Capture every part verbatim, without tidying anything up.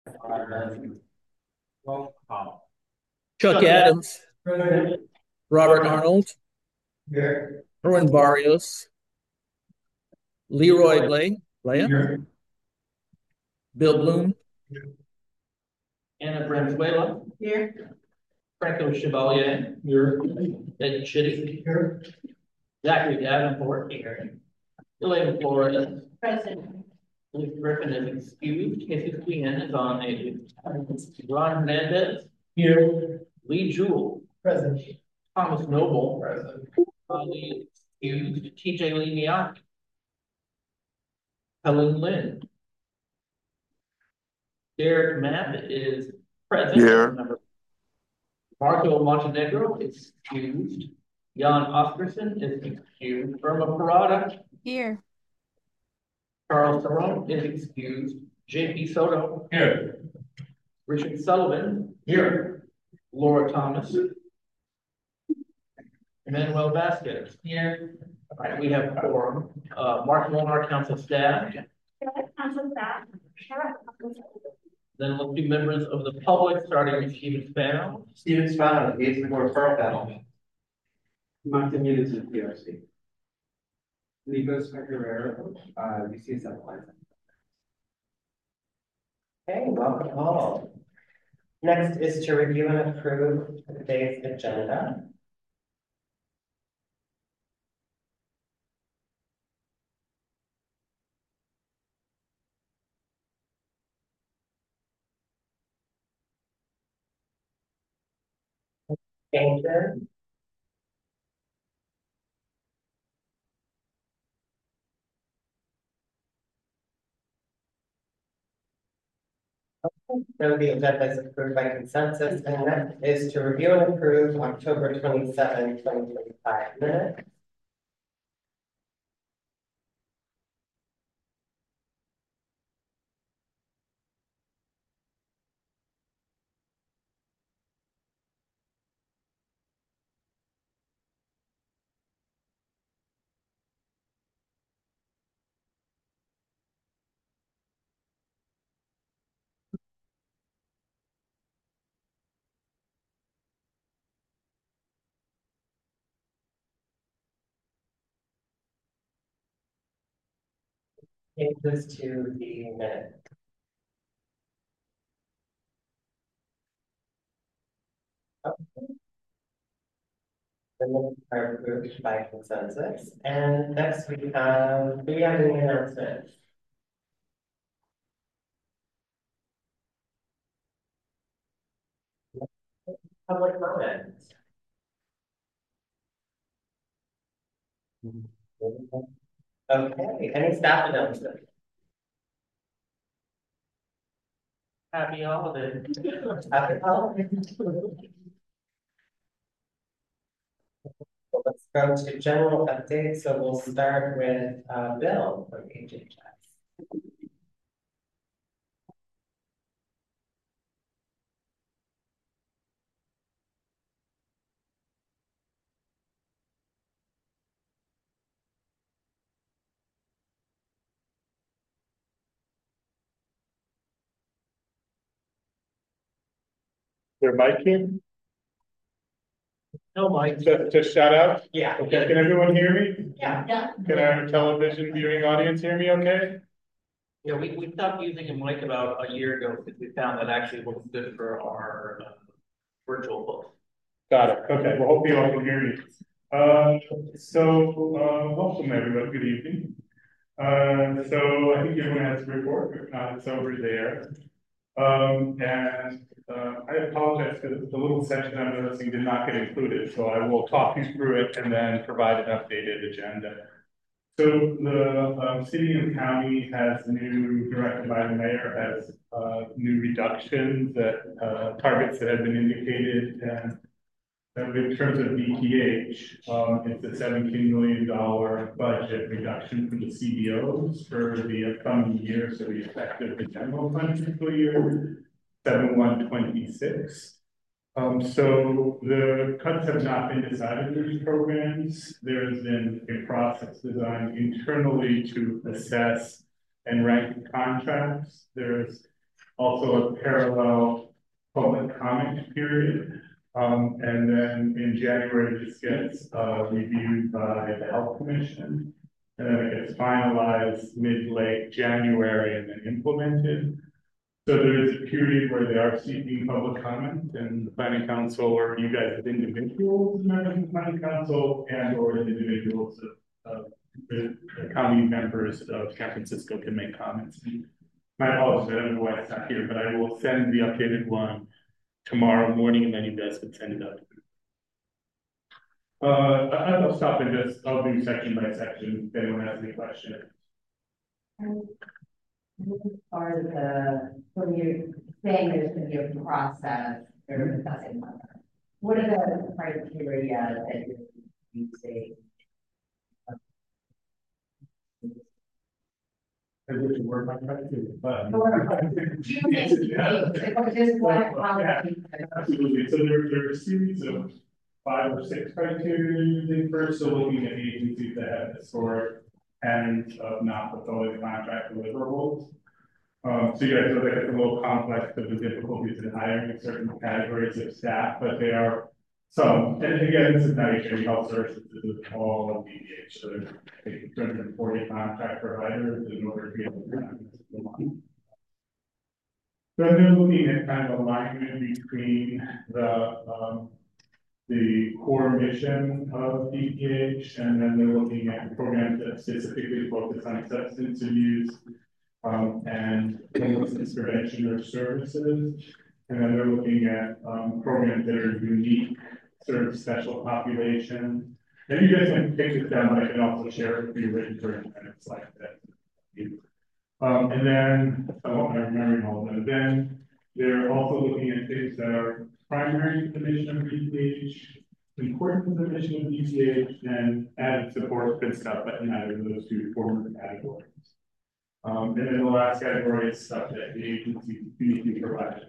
Roll call. Chuck Chuck Adams, Adams. Robert Arnold, Here. Erwin Barrios, Leroy Leroy. Blay, Blaya, Here. Bill Bloom, Anna Valenzuela. Here. Franco Chevalier. Here. Ed Chitty. Here. Zachary Davenport. Here. Elaine Flores. Present. Luke Griffin is excused. Jesus Queen is on a Ron Hernandez. Here. Lee Jewell. Present. Thomas Noble. Present. Ali excused. T J Lee Miyake. Helen Lynn. Derek Mapp is present. Here. Marco Montenegro is excused. Jan Oscarson is excused. Irma Parada. Here. Charles Theron is excused. J P Soto. Here. Richard Sullivan. Here. Laura Thomas. Emmanuel Vasquez. Here. All right, we have four. Uh, Mark Molnar, council staff. Council staff. Then we'll do members of the public, starting with Stephen Spano. Stephen Spano, Gates and Referral Panel. Martin Yunus of P R C. Ligos Herrera, uh, V C S L. Okay, welcome all. Next is to review and approve today's agenda. Changes. So the agenda is approved by consensus, and next is to review and approve October twenty-seventh, twenty twenty-five minutes. Changes to the minutes. Okay. The minutes are approved by consensus. And next we have, do we have any announcements? Public comment. Okay, any staff announcements? Happy holidays. Happy holidays. So let's go to general updates. So we'll start with uh, Bill from H H S. There mic here? No, Mike. Just, just shout out? Yeah. Okay, can everyone hear me? Yeah. Yeah. Can our television viewing audience hear me okay? Yeah, we, we stopped using a mic about a year ago because we found that actually was good for our uh, virtual books. Got it. Okay, well, hopefully you all can hear me. Uh, so, uh, welcome everybody. Good evening. Uh, so I think everyone has a report. If not, it's over there. Um, and uh, I apologize because the little section I'm noticing did not get included. So I will talk you through it and then provide an updated agenda. So the um, city and county has new, directed by the mayor, has uh, new reductions that uh, targets that have been indicated. And uh, in terms of B T H, um, it's a seventeen million dollar budget reduction for the C B Os for the upcoming year. So the effective the general fund fiscal year, seven one twenty-six. Um, so the cuts have not been decided for these programs. There's been a process designed internally to assess and rank contracts. There's also a parallel public comment period. Um, and then in January, this gets, uh, reviewed by the Health Commission. And then it gets finalized mid-late January and then implemented. So there is a period where they are seeking public comment, and the planning council, or you guys as individuals, members of the planning council, and or as individuals of, of the, the county members of San Francisco can make comments. My apologies, I don't know why it's not here, but I will send the updated one tomorrow morning, and then you guys can send it out. Uh, I- I'll stop and just, I'll do section by section, if anyone has any questions. Are the, when you're saying there's gonna be a process, they're discussing whether, what are the criteria that you're using? I wish it were my criteria, but. Or- You think, or just what, how? Yeah, absolutely, so there, there are a series of five or six criteria using first, so looking at agencies that have historic and of not fulfilling contract deliverables. Um, so you guys know that it's a little complex because of the difficulties in hiring certain categories of staff, but they are some, and again, this is not H Health Services, this is all of D P H, so there's I think two hundred forty contract providers in order to be able to run this one. So they're looking at kind of alignment between the, um, the core mission of D P H, and then they're looking at programs that specifically focus on substance abuse, um, and homelessness prevention or services. And then they're looking at, um, programs that are unique, serve special populations. And you guys can take this down, but I can also share it with you written version, and it's like that. Um, and then, oh, I'm remembering all of them. Then they're also looking at things that are primary to the mission of D P H, important to the mission of D P H, and added support, good stuff, but in either of those two former categories. Um, and then the last category is stuff that the agency need to provide.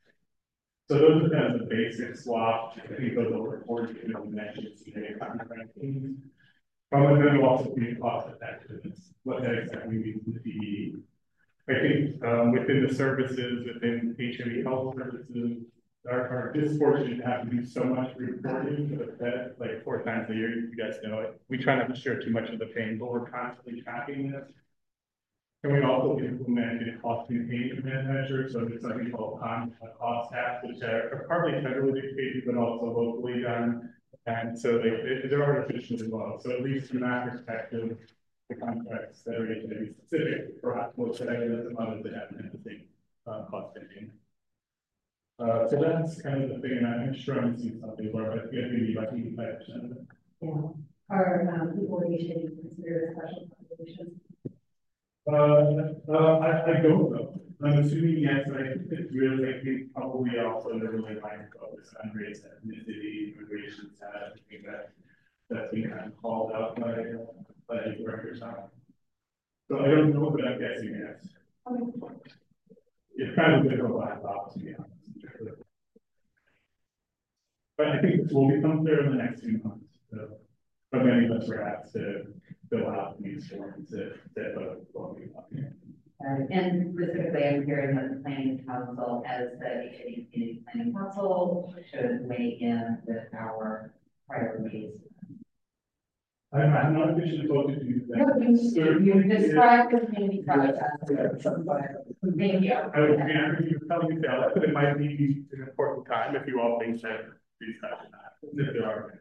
So those are kind of the basic swap. I think those will report to the next year's contract teams. Um, and then we'll also be cost effectiveness, what that exactly means in the D E E. I think um, within the services, within H M E Health Services, our, our disproportionate have to do so much reporting to the Fed, like four times a year. You guys know it. We try not to share too much of the pain, but we're constantly tracking this. And we also implemented cost containment measures, so there's something called con cost tax, which are, are partly federally dictated, but also locally done. And so they, they, they're artificial as well. So at least from that perspective, the contracts that are H M E specific, perhaps most of the others that haven't the same uh, cost containment. Uh, so that's kind of the thing, and I'm sure I'm seeing something where I think maybe like eighty-five percent of it. Yeah. Are um, people that you should consider special populations? Uh, uh, I, I don't know. I'm assuming yes, but I think it's really, I think probably also the really line focus on race, ethnicity, immigration status. I think that that's been kind of called out by by the director's office. So I don't know, but I'm guessing yes. Okay. It's kind of a bit of a black box, to be honest. But I think this will become clear in the next few months. So, but many of us were asked to fill out these forms that that will be up here. Uh, and specifically, I'm hearing that the planning council, as the H M E community planning council, should weigh in with our priorities. I'm, I'm not officially supposed to do that. No, you, Certainly, you described the community process. Thank you. I would be happy to tell you that, but it might be an important time if you all think that these discussions happen, if there are.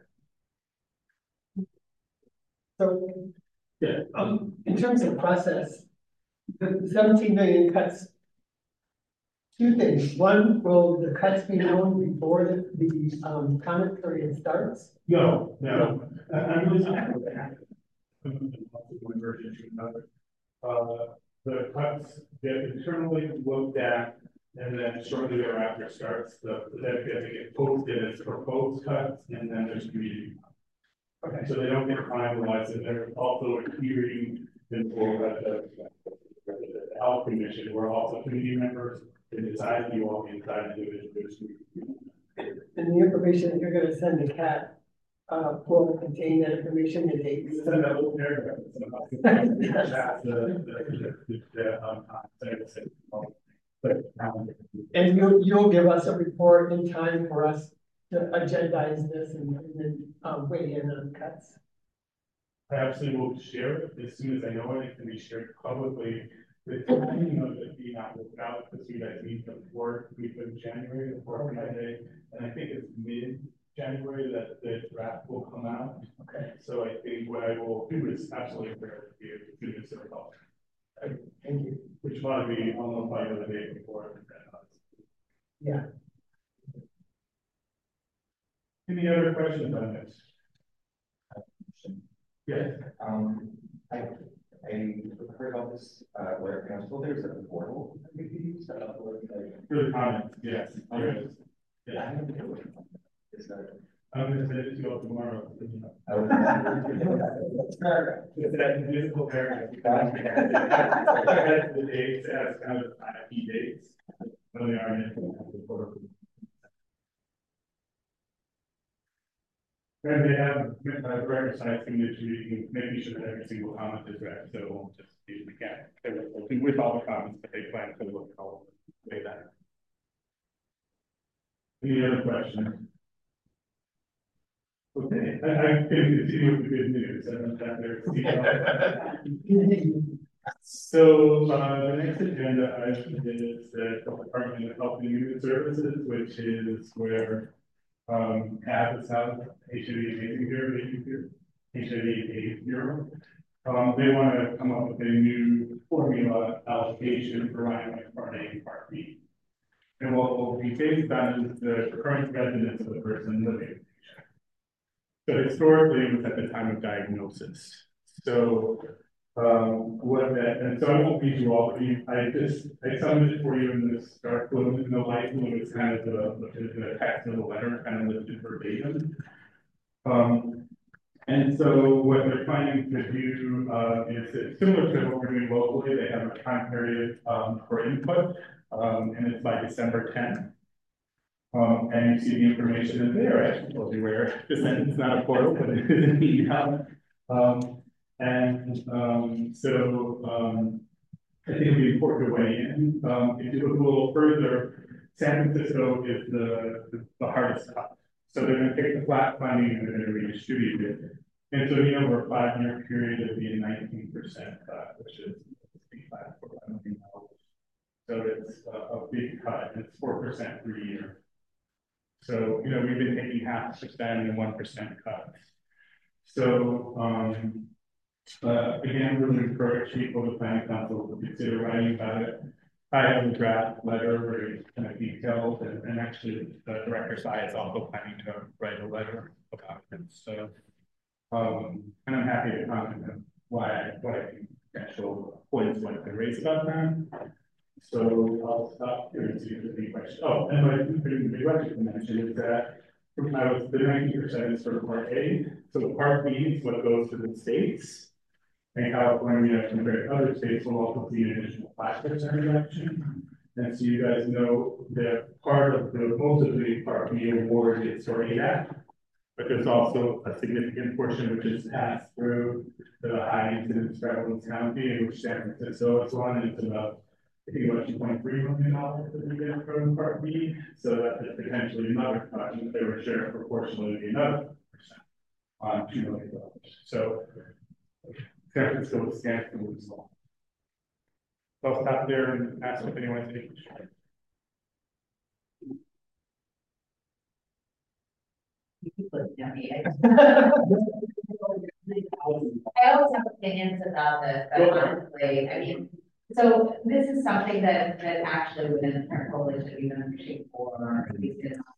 So, Yeah. um, in terms of process, the seventeen million cuts. Two things. One, will the cuts be known before the, the, um, comment period starts? No, no, I- I'm really sorry for that. One version to another. Uh, the cuts get internally looked at, and then shortly thereafter starts the, that get posted as proposed cuts, and then there's community. Okay. So they don't get finalized, and they're also a hearing before the, the health commission, we're also community members, they decide you all inside individuals. And the information that you're gonna send to Cat, uh, will contain that information and dates. Send that little paragraph. That's the, the, the, the, um, but But, um, And you'll, you'll give us a report in time for us to agendize this and, and then, um, weigh in on cuts. I absolutely will share it as soon as I know it, it can be shared publicly. The timing of it being not worked out, because you guys meet the fourth week of January, the fourth Friday, and I think it's mid-January that the draft will come out. Okay. So I think what I will do is absolutely share it with you, as soon as it's out. Thank you. Which might be almost by the other day before. Yeah. Any other questions on this? Yes. Um, I, I heard about this, uh, where, and I was told there's a portal that we could use, uh, where, like. For the comments, yes, there is. I Yeah. haven't been able to. Is that? I'm gonna send it to you tomorrow. I was- It's that musical paragraph. The dates as kind of key dates. When they are in the portal. And they have, uh, record science signature, you can making sure that every single comment is read, so it won't just be mechanical. With all the comments that they plan to look all the way that. Any other questions? Okay, I, I can continue with the good news, I don't have there. So, uh, the next agenda item is the Department of Health and Human Services, which is where Um, have the South H I V Amazing Bureau, H I V AIDS Bureau. Um, they want to come up with a new formula allocation for Ryan Part A and Part B. And what will be based on is the current residence of the person living. So historically, it was at the time of diagnosis. So, um, what that, and so I won't read you all, but you, I just, I summed it for you in this dark blue, in the light blue, it's kind of the, the, the text of the letter, kind of listed verbatim. Um, and so what they're planning to do, uh, is it's similar to what we're doing locally. They have a time period, um, for input, um, and it's by December tenth. Um, and you see the information in there, I told you where, this is not a portal, but it is an email. Um, And, um, so, um, I think it'd be important to weigh in. Um, if you look a little further, San Francisco is the, the, the hardest cut. So they're gonna take the flat funding and they're gonna redistribute it. And so, you know, over a five-year period, it'd be a nineteen percent cut, which is flat for I million dollars. So it's a, a big cut, and it's four percent per year. So, you know, we've been taking half percent and one percent cuts. So, um, Uh, again, really encourage people to planning council to consider writing about it. I have a draft letter very kind of detailed, and, and actually the director side is also planning to write a letter about it. So, um, and I'm happy to comment on why, what I think potential points want to raise about that. So I'll stop here and see if there's any questions. Oh, and what I think the big question to mention is that I was the ninety percent is for Part A. So Part B is what goes to the states. And California, compared to other states, will also see an additional five percent reduction. And so you guys know that part of the, most of the Part B award is for A D A C, but there's also a significant portion which is passed through the high incidence prevalence county, in which San Francisco is one, and it's about, I think about two point three million dollars that we get from Part B. So that is potentially another cut, and if they were shared proportionally, another percent on two million dollars. So San Francisco stands to lose all. So I'll stop there and ask if anyone has any questions. I always have opinions about this, but honestly, I mean, so this is something that, that actually within the current coalition, we've been pushing for, at least in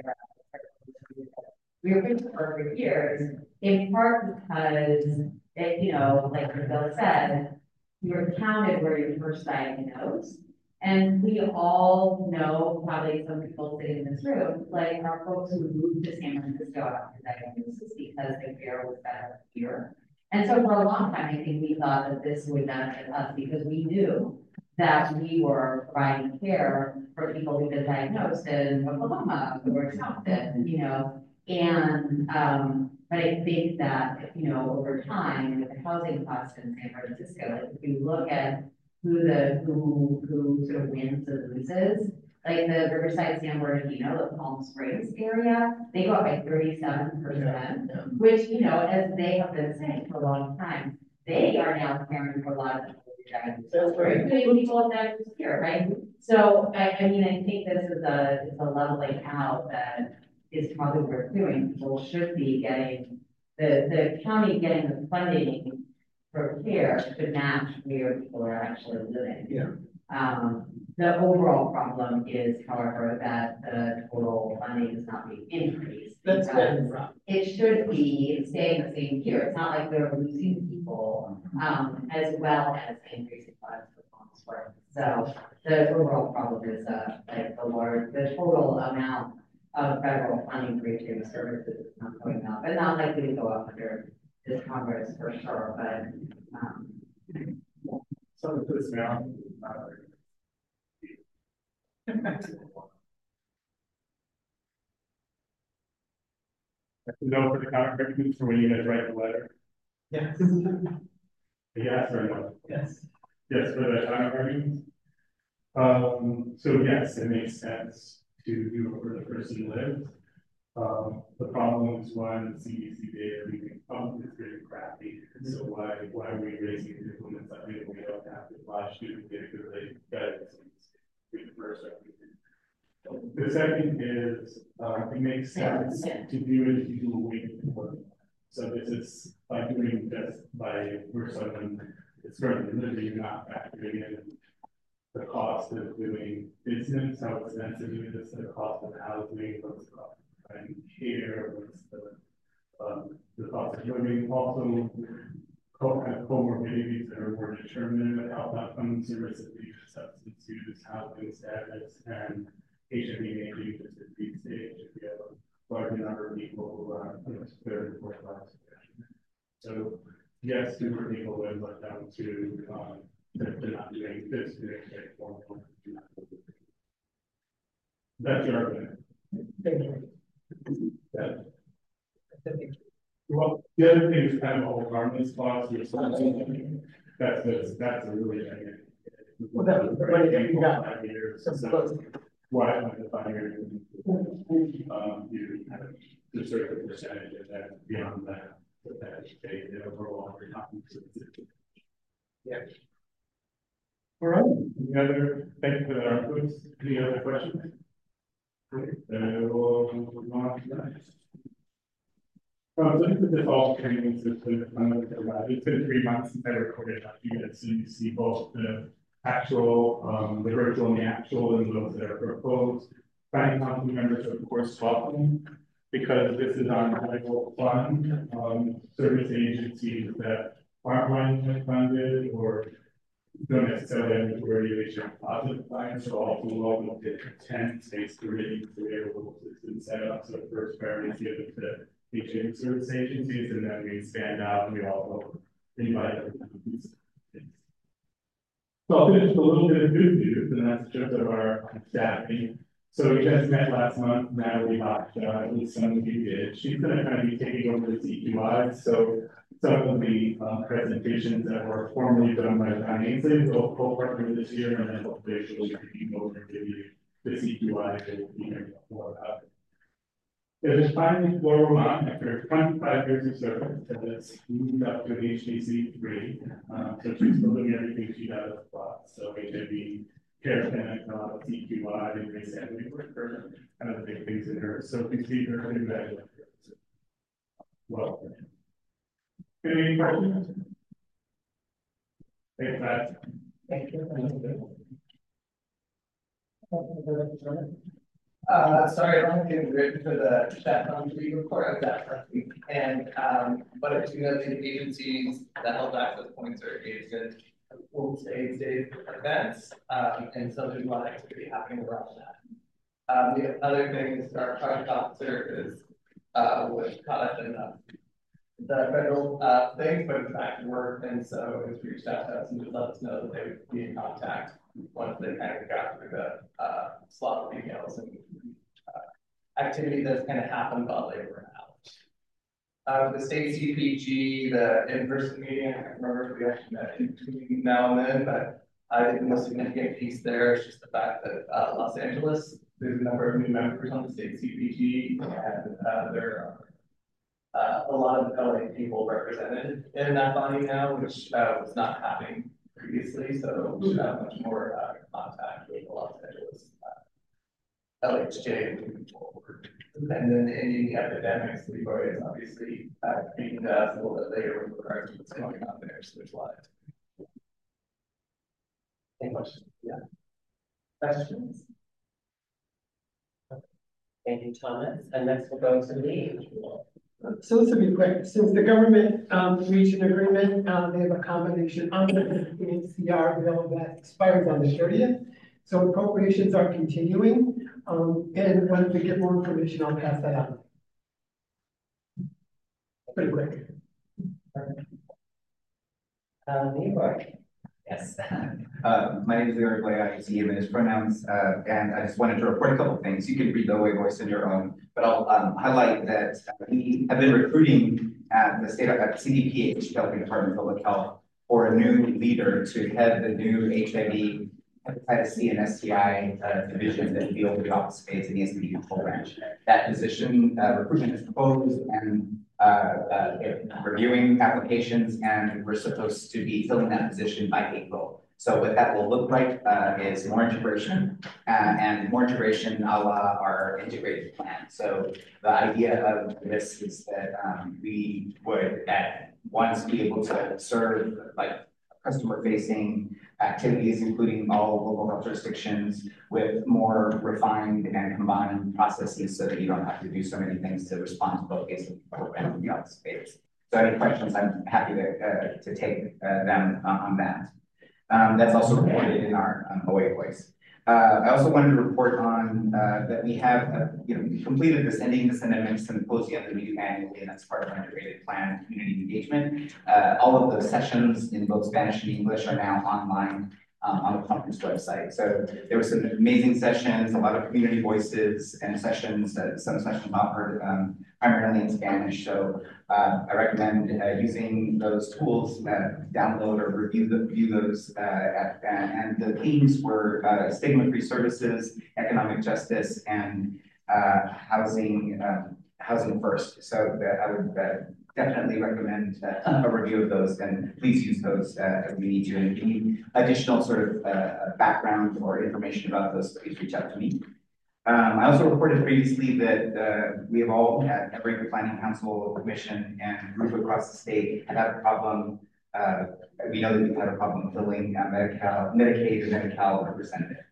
we were pushing for for years, in part because it, you know, like Bill said, you're counted where you're first diagnosed. And we all know, probably some people sitting in this room, like our folks who moved to San Francisco after diagnosis because the care was better here. And so for a long time, I think we thought that this would benefit us because we knew that we were providing care for people who've been diagnosed in Oklahoma or something, you know. And, um, but I think that, you know, over time with the housing costs in San Francisco, if you look at who the, who, who sort of wins or loses. Like the Riverside, San Bernardino, the Palm Springs area, they go up by thirty-seven percent, which, you know, as they have been saying for a long time, they are now caring for a lot of people. That's right. Including people that is here, right? So, I, I mean, I think this is a, it's a leveling out that is probably worth doing. People should be getting, the, the county getting the funding for care should match where people are actually living. Yeah. Um, the overall problem is, however, that the total funding is not being increased. That's because been rough. It should be staying the same here. It's not like we're losing people, um, as well as increasing funds for Palm Springs. So the overall problem is, uh, like the large, the total amount of federal funding for each of the services is not going up, and not likely to go up under this Congress for sure, but, um. Some of this now. No for the counter arguments for when you guys write the letter? Yes. Yes or no? Yes. Yes for the counter arguments? Um, so yes, it makes sense to do it where the person lives. Um, the problem is one, C D C data we can pump is very crappy. So why, why are we raising to implement something that we don't have to flash student data because they got it? The first argument. The second is, uh, it makes sense to do it if you do a week before. So this is by doing this by where someone is currently living, you're not factoring in the cost of doing business, how expensive it is, the cost of housing, what's the cost of finding care, what's the, um, the cost of living, also co have comorbidities that are more determinant of health outcomes, services, substance use, housing status, and H I V aging just at the stage. If you have a large number of people who are you know, third and fourth line. So yes, super people would let down to um, that they're not doing this, they're doing form. That's your argument. Thank you. Yeah. Well, the other thing is kind of all harmless clause. That's that's that's a really well, that was right. You got five years. some So close. why am I five years? Um, you have a certain percentage of that beyond that. That they the overall Yeah. All right. Any other? Thank you for that, Arthur. Any other questions? Okay. Then we'll move on to the next. Um, so this is this all training system. Um, it's been three months since I recorded a few minutes, so you see both the actual, um, the virtual and the actual, and those that are proposed. Planning council members, of course, welcome, because this is on federal fund, um, service agencies that aren't running funded or don't necessarily have to regulation deposit funds, so also welcome to attend space committees available system set up. So first priority is given to H I V service agencies, and then we expand out and we also invite everyone. So I'll finish with a little bit of good news, and that's just of our staffing. So we just met last month, Natalie Hotch, uh, at least some of you did. She's going to kind of be taking over the C Q I. So some of the um, presentations that were formerly done by John Ainsley will co-partner this year, and then hopefully she'll be taking over and give you the C Q I that will be hearing more about it. It is finally Laurel on after twenty-five years of service that has moved up to H D C three. Um, so she's still doing everything she does. So H I V care clinic, uh, C Q I, and recently work for kind of the big things in her. So we see her congratulations. Well, any questions? Thanks, Matt. Thank you. Uh, sorry, I don't think it's written for the chat on the report of that last week. And, um, but I do know the agencies that health access points are engaged in full stage days events. Um, and so there's a lot of activity happening around that. Um, the other thing is our project officer is, uh, was caught up in the, the federal, uh, thing, but in fact work. And so it's reached out to us and just let us know that they would be in contact once they kind of got through the, uh, slot of details and uh, activity that's kind of happened while they were out. Uh, the state C P G, the in-person meeting, I can't remember if we actually met in between now and then, but I think the most significant piece there is just the fact that, uh, Los Angeles, there's a number of new members on the state C P G, and, uh, there are uh, a lot of L A people represented in that body now, which, uh, was not happening previously, so we should have much more, uh, contact with the Los Angeles, uh, L H J moving forward. And then in the epidemics, Leroy is obviously, uh, speaking to us a little bit later with regards to what's going on there, so there's a lot. Any questions? Yeah. Questions? Thank you, Thomas. And next we'll go to Lee. So this will be quick. Since the government um reached an agreement, uh, they have a combination on the C R bill that expires on the thirtieth. So appropriations are continuing, um, and once we get more information, I'll pass that on. Pretty quick. Um, Leroy. Yes. Uh, my name is Leroy Blay. I use he, him, and his pronouns, uh, and I just wanted to report a couple of things. You can read the O A voice on your own, but I'll um, highlight that we have been recruiting at the state of at C D P H, California Department of Public Health, for a new leader to head the new H I V, hepatitis C, and S T I uh, division that will be over the Office of AIDS and the S T D control branch. That position uh, recruitment is proposed and Uh, uh, reviewing applications, and we're supposed to be filling that position by April. So what that will look like uh, is more integration uh, and more integration a la our integrated plan. So the idea of this is that um, we would at once be able to serve like customer facing activities, including all local health jurisdictions, with more refined and combined processes so that you don't have to do so many things to respond to both cases and the office space. So any questions, I'm happy to, uh, to take uh, them uh, on that. Um, that's also reported in our um, O A voice. Uh, I also wanted to report on uh, that we have, uh, you know, completed this ending the sentiment symposium that we do annually, and that's part of our integrated plan community engagement. Uh, all of those sessions in both Spanish and English are now online um, on the conference website. So there were some amazing sessions, a lot of community voices and sessions, uh, some sessions offered um, primarily in Spanish. So uh, I recommend uh, using those tools, uh, download or review, the, review those. Uh, at, and the themes were uh, stigma-free services, economic justice, and uh, housing, uh, housing first. So uh, I would uh, definitely recommend uh, a review of those, and please use those uh, as we need to. And if you need additional sort of uh, background or information about those, please reach out to me. Um, I also reported previously that uh, we have all at every planning council, commission, and group across the state have had a problem. Uh, we know that we've had a problem filling uh, Medi-Cal, Medicaid and Medi-Cal representative.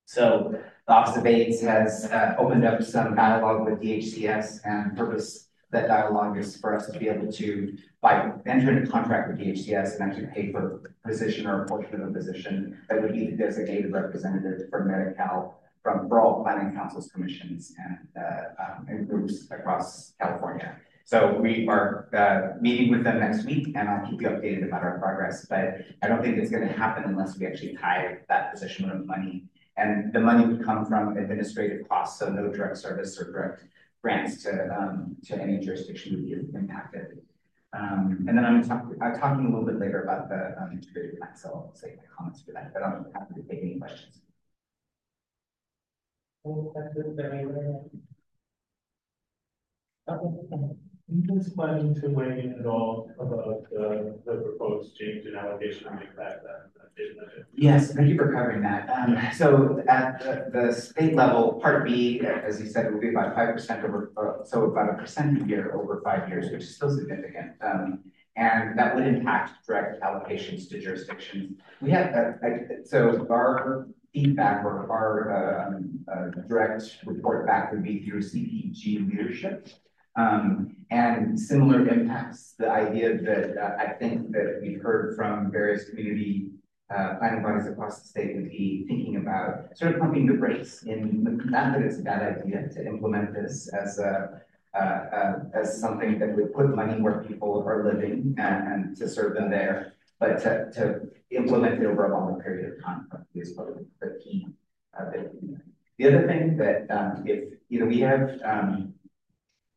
So the Office of AIDS has uh, opened up some dialogue with D H C S, and purpose that dialogue is for us to be able to, by entering a contract with D H C S and actually pay for a position or a portion of a position that would be the designated representative for Medi-Cal from for all planning councils, commissions, and, uh, um, and groups across California. So we are uh, meeting with them next week, and I'll keep you updated about our progress. But I don't think it's going to happen unless we actually tie that position with money. And the money would come from administrative costs, so no direct service or direct grants to um, to any jurisdiction would be impacted. Um, and then I'm, talk I'm talking a little bit later about the um, integrated plan, so I'll save my comments for that. But I'm happy to take any questions. I'm just planning to weigh in at all about uh, the proposed change in allocation and impact that. Yes, thank you for covering that. Um, so at the, the state level, Part B, as you said, it will be about five percent over, uh, so about a percent a year over five years, which is still significant. Um, and that would impact direct allocations to jurisdictions. We have, uh, I, so our feedback or our um, uh, direct report back would be through C P G leadership. Um, and similar impacts, the idea that uh, I think that we've heard from various community uh, planning bodies across the state would be thinking about sort of pumping the brakes in, not that it's a bad idea to implement this as a uh, uh, as something that would put money where people are living and, and to serve them there, but to, to implement it over a longer period of time is probably the key uh, bit. The other thing that um, if you know we have um,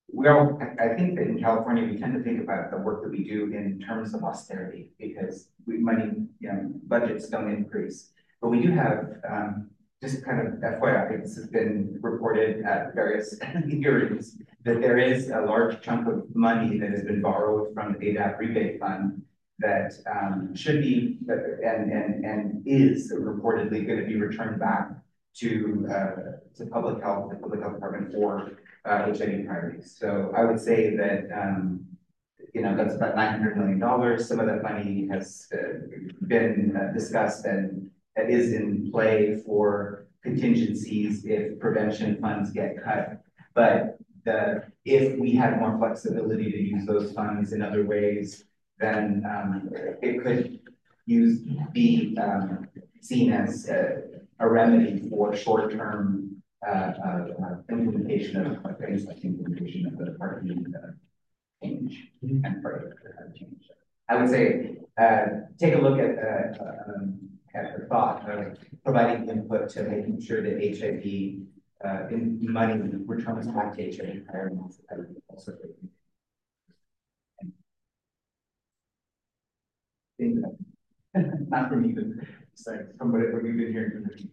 well, I, I think that in California, we tend to think about the work that we do in terms of austerity because we money, you know, budgets don't increase. But we do have, um, just kind of F Y I, this has been reported at various hearings, that there is a large chunk of money that has been borrowed from the A D A P rebate fund that um, should be, and, and, and is reportedly going to be returned back to, uh, to public health, the public health department for uh, H I V priorities. So I would say that, um, you know, that's about nine hundred million dollars. Some of that money has uh, been uh, discussed and that is in play for contingencies if prevention funds get cut. But the, if we had more flexibility to use those funds in other ways, then um, it could use be um, seen as a, a remedy for short-term uh, uh, uh, implementation of, of things like implementation of the Part B uh, change and part of the change. I would say uh, take a look at uh, um, at the thought of providing input to making sure that H I V uh, in money returns back to H I V priorities. I would also think that, not from you, but it's like from what we've been hearing from the team.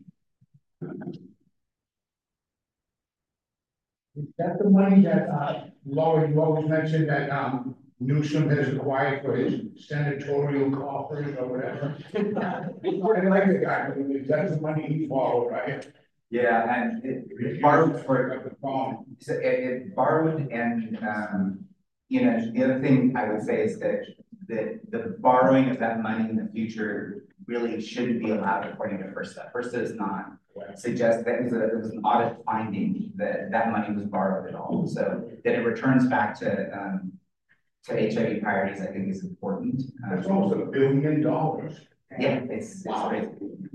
Is that the money that, uh, Laura, you always mentioned that, um, Newsom has acquired for his senatorial coffers or whatever? I like the guy, but that's the money he borrowed, right? Yeah, and it, it borrowed for, so it, it borrowed and, um, you know, the other thing I would say is that the, the borrowing of that money in the future really shouldn't be allowed according to FERSA. FERSA does not suggest that it was, a, it was an audit finding that that money was borrowed at all. So that it returns back to, um, to H I V priorities, I think is important. Um, It's almost a billion dollars. Yeah, it's, it's crazy.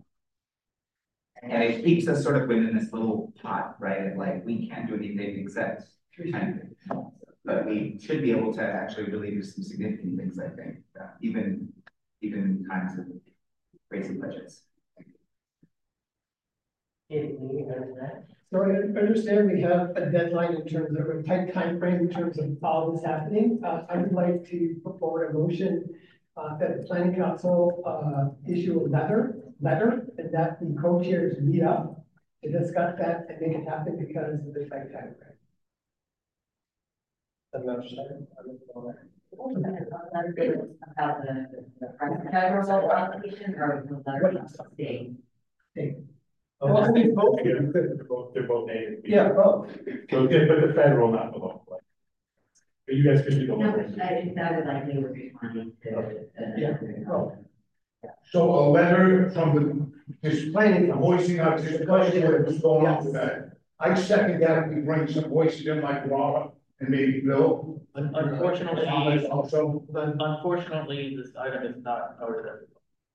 And it keeps us sort of within this little pot, right? Of like, we can't do anything except kind of, but we should be able to actually really do some significant things, I think, uh, even, even in times of crazy budgets. So I understand we have a deadline in terms of a tight time frame in terms of all this happening. Uh, I would like to put forward a motion uh, that the planning council uh, issue a letter, letter, and that the co-chairs meet up to discuss that and make it happen because of the tight time frame. The motion. About the, the federal application or the letter of state? State. Well, I think both of them, they're both, they're both native. Yeah, both. So, yeah, but the federal, not the local. But you guys could do the No, local. I think that would likely would respond to. uh, Yeah. Oh. So a letter from the, this planning, voicing out this question, what's going on with that. I second that we bring some voices in like Laura and maybe Bill. Unfortunately, Also, unfortunately, this item is not covered.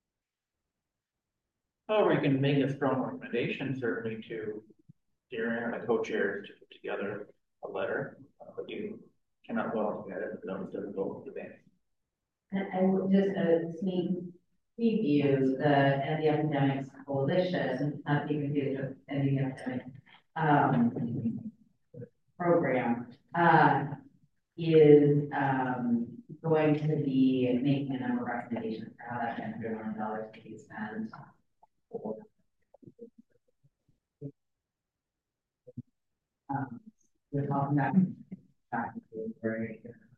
However, you can make a strong recommendation certainly to Darren and the co-chair to put together a letter, uh, but you cannot go out and get it, because it's difficult with the bank. And I would just, uh, sneak preview the End the Epidemics Coalition, not even the End the Epidemic, um, program, uh, is, um, going to be making a number of recommendations for how that ten hundred million dollars can be spent. Um, we're talking about back to where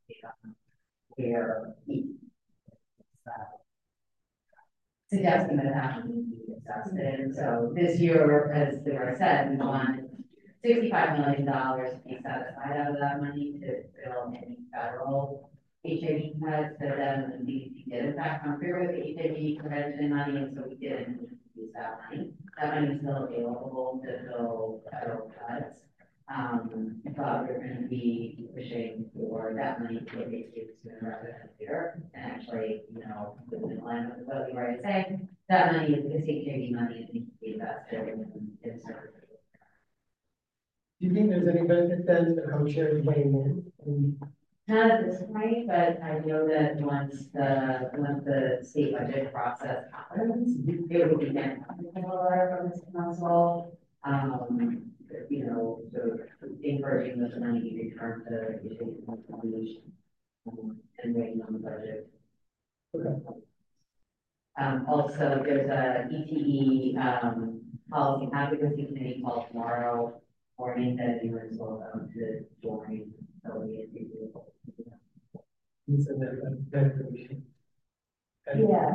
where he uh, suggesting that that would be assessed. And so this year, as Laura said, we want sixty-five million dollars to be set aside out of that money to fill any federal H I V cuts, but then the D C did in fact come through with H I V prevention money, and so we didn't use that money. That money is still available to fill federal cuts. Um, but we're going to be pushing for that money to get used sooner rather than later. And actually, you know, in line with what you were saying, that money is, is H I V money and needs to be invested in, in services. Do you think there's any benefit then to co-chairs weighing in? Not at this point, but I know that once the, once the state budget process happens, it would be fantastic to have a letter from this council. Um, you know, so in encouraging this money to return to education um, and waiting on the budget. Okay. Um, also, there's a E T E, um, policy advocacy committee called tomorrow morning that anyone's welcome to join. So we appreciate it. And so that, that information. Yeah.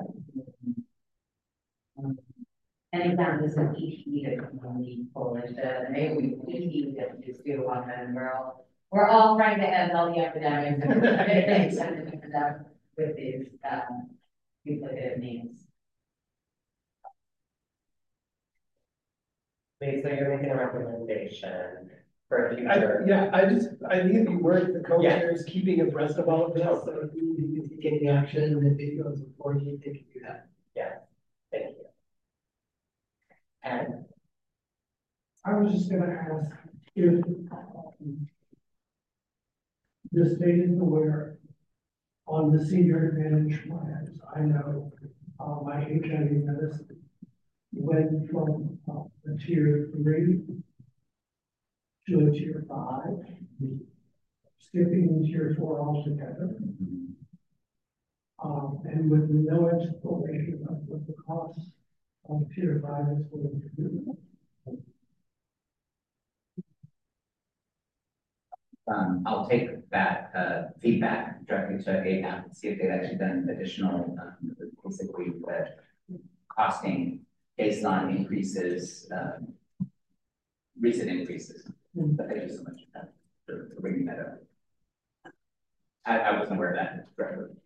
Um, And again, this is E T E, the community coalition, maybe we, E T E, that we just do one, and we're all, we're all trying to end all the epidemics and with these, um, duplicative names. Lisa, you're making a recommendation for a I, future. yeah, I just, I need to work the co-chairs, keeping abreast of all of this, so if you need to take any action, and if it goes before you, they can do that. Yeah, thank you. And I was just gonna ask if the state is aware on the senior advantage plans. I know uh, my H I V medicine went from uh, a tier three to a tier five, skipping tier four altogether. Um, and with no exploration of what the cost of tier five is going to do. Um, I'll take that, uh, feedback directly to A P A P and see if they've actually done additional, um, basically, uh, costing based on increases, um, recent increases. But thank you so much uh, for, for bringing that up. I, I wasn't aware of that directly.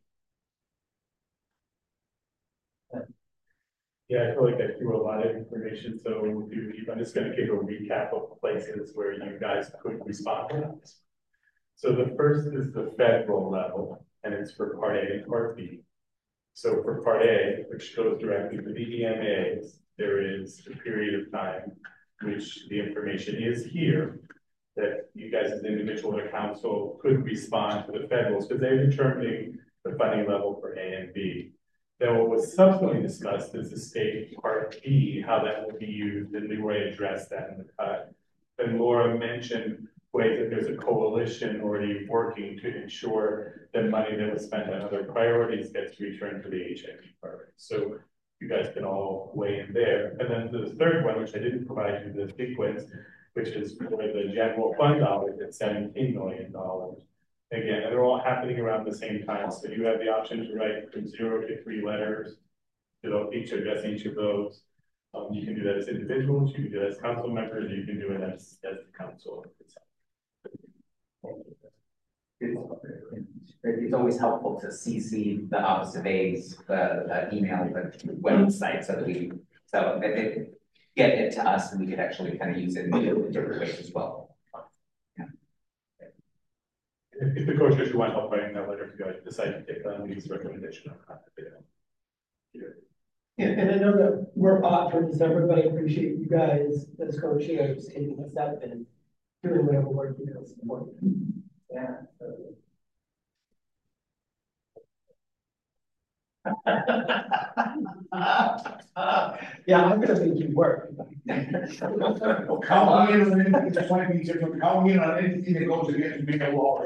Yeah, I feel like I threw a lot of information, so I'm just gonna give a recap of places where you guys could respond to this. So the first is the federal level, and it's for Part A and Part B. So for Part A, which goes directly to the E M As, there is a period of time, which the information is here, that you guys as individual or council could respond to the federals, because they're determining the funding level for A and B. Then what was subsequently discussed is the state Part B, how that will be used, and we already addressed that in the cut. And Laura mentioned ways that there's a coalition already working to ensure that money that was spent on other priorities gets returned to the H I V program. So you guys can all weigh in there. And then the third one, which I didn't provide you the sequence, which is for the general fund dollars at seventeen million dollars. Again, they're all happening around the same time, so you have the option to write from zero to three letters, you know, each addressing each of those. Um, you can do that as individuals, you can do that as council members, you can do it as, as the council itself. It's, it's always helpful to C C the Office of A's, the, uh, email, the website, so that we, so that they get it to us and we could actually kind of use it in different ways as well. If, if the co-chairs want help writing that letter, if you guys decide to take on these recommendation, I'll contact them. Yeah, and I know that we're off for December, but I appreciate you guys as co-chairs taking this up and doing whatever work you guys support. Yeah. So. Yeah, I'm gonna make you work. Count me in on anything that's like me, different, count me in on anything that goes against me, a law.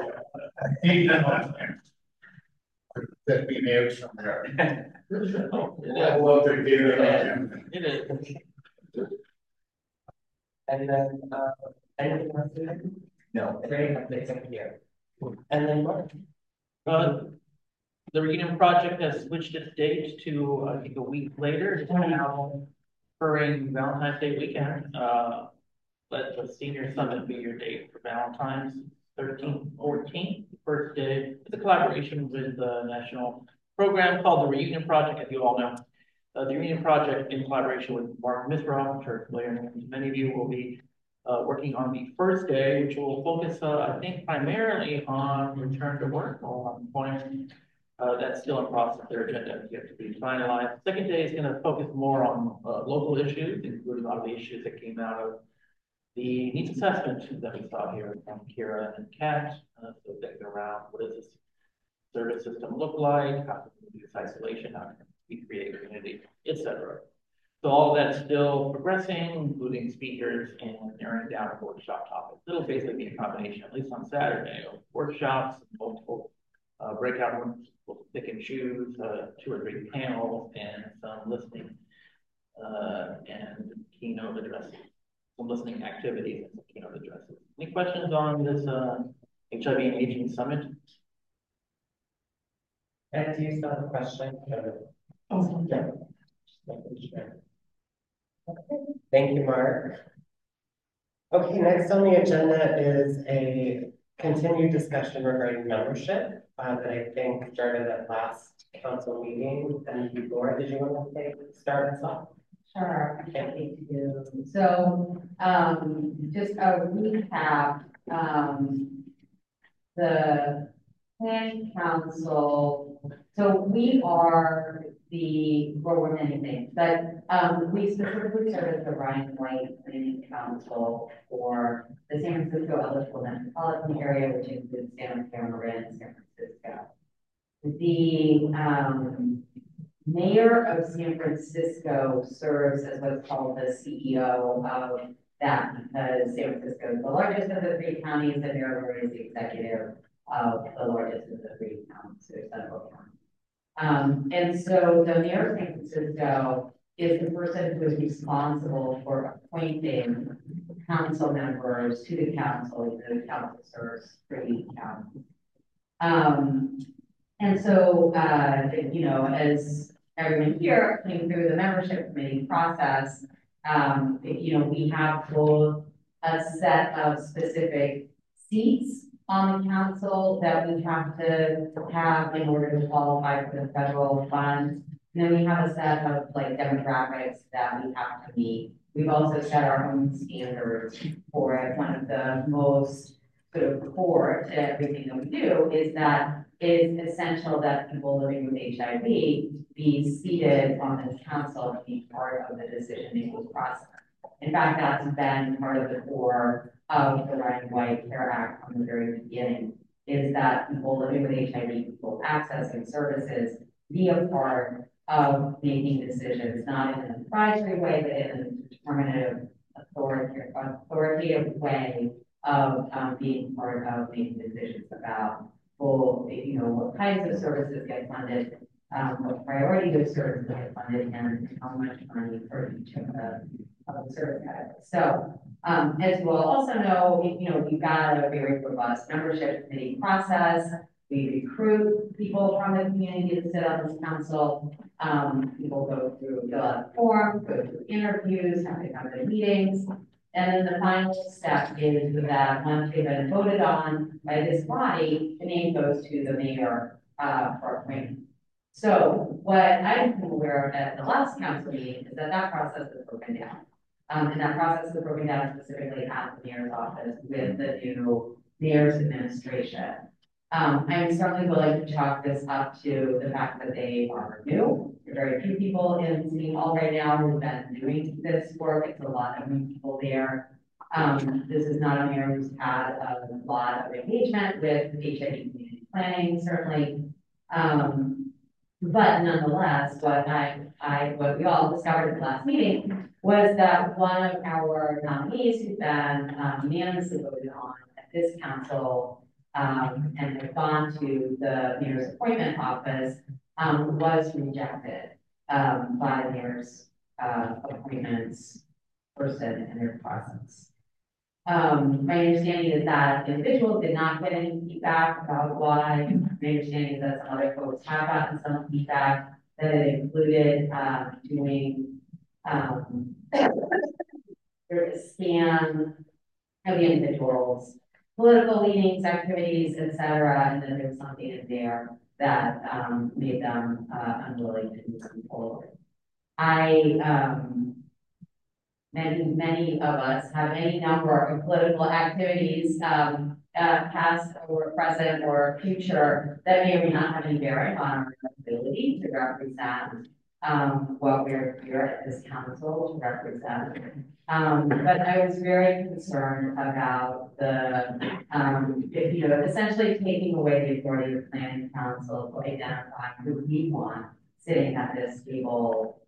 That be nailed somewhere. I love to hear it. It is. And then, uh, anything else to add? No, very much, thank you. And then Mark. Uh, the reunion project has switched its date to, I think, a week later. It's now during Valentine's Day weekend. Uh, let the senior summit be your date for Valentine's, thirteenth, fourteenth, first day. It's a collaboration with the national program called the Reunion Project, as you all know. Uh, the Reunion Project, in collaboration with Mark Mithra, I'm sure familiar, many of you will be uh, working on the first day, which will focus, uh, I think, primarily on return to work or employment. Uh, that's still in process, their agenda yet to be finalized. Second day is going to focus more on uh, local issues, including a lot of the issues that came out of the needs assessment that we saw here from Kira and Kat. Uh, so thinking around what does this service system look like, how can we reduce isolation, how can we create community, et cetera. So all of that's still progressing, including speakers and narrowing down workshop topics. It'll basically be a combination, at least on Saturday, of workshops, multiple uh, breakout rooms, we'll pick and choose uh, two or three panels and some listening uh, and keynote addresses, some listening activities and some keynote addresses. Any questions on this uh, H I V and Aging Summit? And do you still have a question? Oh, Yeah. Just making sure. Okay. Thank you, Mark. Okay, next on the agenda is a continued discussion regarding membership uh, that I think started at last council meeting and before. Did you want to take, start us off? Sure, I'm happy to do. So, um, just a recap, um, the planning council, so we are the, well, we're many things, but, um, we specifically serve as the Ryan White Planning Council for the San Francisco eligible metropolitan area, which includes San Marin and San Francisco. The, um, mayor of San Francisco serves as what's called the C E O of that, because San Francisco is the largest of the three counties, and mayor is the executive of the largest of the three counties, or Central County. Um, and so the mayor of San Francisco is the person who is responsible for appointing council members to the council, the council serves three counties. Um, and so, uh, you know, as everyone here came through the membership committee process, um, you know, we have both a set of specific seats on the council that we have to have in order to qualify for the federal funds. And then we have a set of like demographics that we have to meet. We've also set our own standards for it. One of the most sort of core to everything that we do is that it is essential that people living with H I V be seated on this council to be part of the decision-making process. In fact, that's been part of the core of the Ryan White Care Act from the very beginning, is that people living with H I V, people accessing services, be a part of making decisions, not in an advisory way, but in a determinative, authoritative, authoritative way of um, being part of making decisions about, well, you know, what kinds of services get funded, um, what priority of services get funded, and how much money for each of the, of the service categories. So, um, as you will also know, you know, we've got a very robust membership committee process. We recruit people from the community to sit on this council. Um, people go through, fill out a form, go through interviews, have to come to meetings. And then the final step is that once they've been voted on by this body, the name goes to the mayor uh, for appointment. So what I'm aware of at the last council meeting is that that process is broken down. Um, and that process is broken down specifically at the mayor's office with the new mayor's administration. Um, I'm certainly willing to chalk this up to the fact that they are new. There are very few people in City Hall right now who've been doing this work. It's a lot of new people there. Um, this is not a mayor who's had a lot of engagement with H I V community planning, certainly. Um, but nonetheless, what I, I, what we all discovered at the last meeting was that one of our nominees who's been um, unanimously voted on at this council Um, and had gone to the mayor's appointment office, um, was rejected, um, by the mayor's, uh, appointments person in their process. Um, my understanding is that individual did not get any feedback about why. My understanding is that some other folks have gotten some feedback that it included, um, doing, um, sort of a scan of the individuals, political leanings, activities, et cetera, and then there was something in there that um, made them uh, unwilling to move forward. I, um, many, many of us have any number of political activities, um, uh, past or present or future, that may or may not have any bearing on our ability to represent um, what we're here at this council to represent. Um, but I was very concerned about the, um, if, you know, essentially taking away the authority of the planning council to identify who we want sitting at this table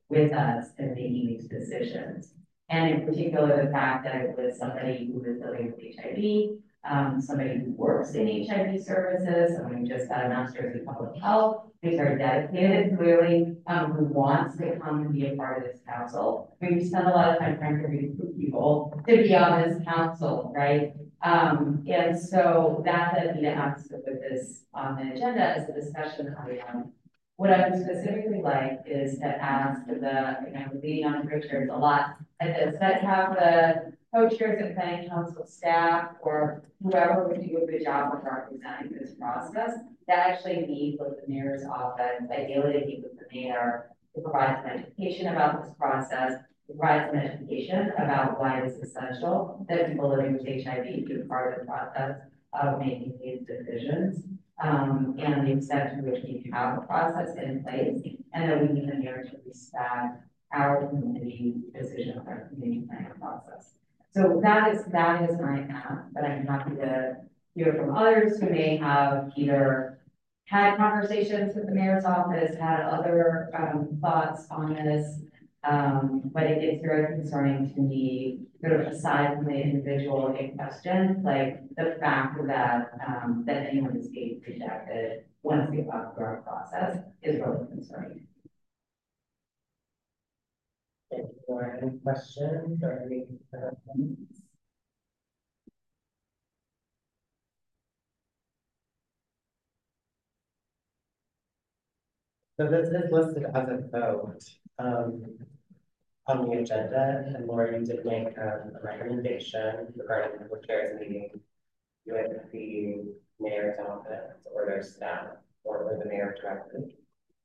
with us in making these decisions. And in particular, the fact that it was somebody who was living with H I V, um, somebody who works in H I V services, someone who just got a master's in public health, who's very dedicated, clearly, um, who wants to come and be a part of this council. I mean, we spend a lot of time trying to recruit people to be on this council, right? Um, and so that led me to ask to put this on the agenda as a discussion item. What I would specifically like is to ask the, you know, leading on co-chairs a lot at this, that have the co-chairs and planning council staff or whoever would do a good job of representing this process to actually meet with the mayor's office, ideally to meet with the mayor to provide some education about this process, to provide some education about why it's essential that people living with H I V be part of the process of making these decisions. Um, and the extent to which we have a process in place, and that we need the mayor to respect our community decision, our community planning process. So that is that is my ask, but I'm happy to hear from others who may have either had conversations with the mayor's office, had other um, thoughts on this. Um, but it gets very concerning to me, sort of aside from the individual in question, like the fact that um, that anyone is being rejected once they go through our process is really concerning. Thank you. Any questions or any uh, comments? So this is listed as a vote um, on the agenda, and Laura, you did make um, a recommendation regarding the co-chairs meeting with the mayor's office or their staff or, or the mayor directly.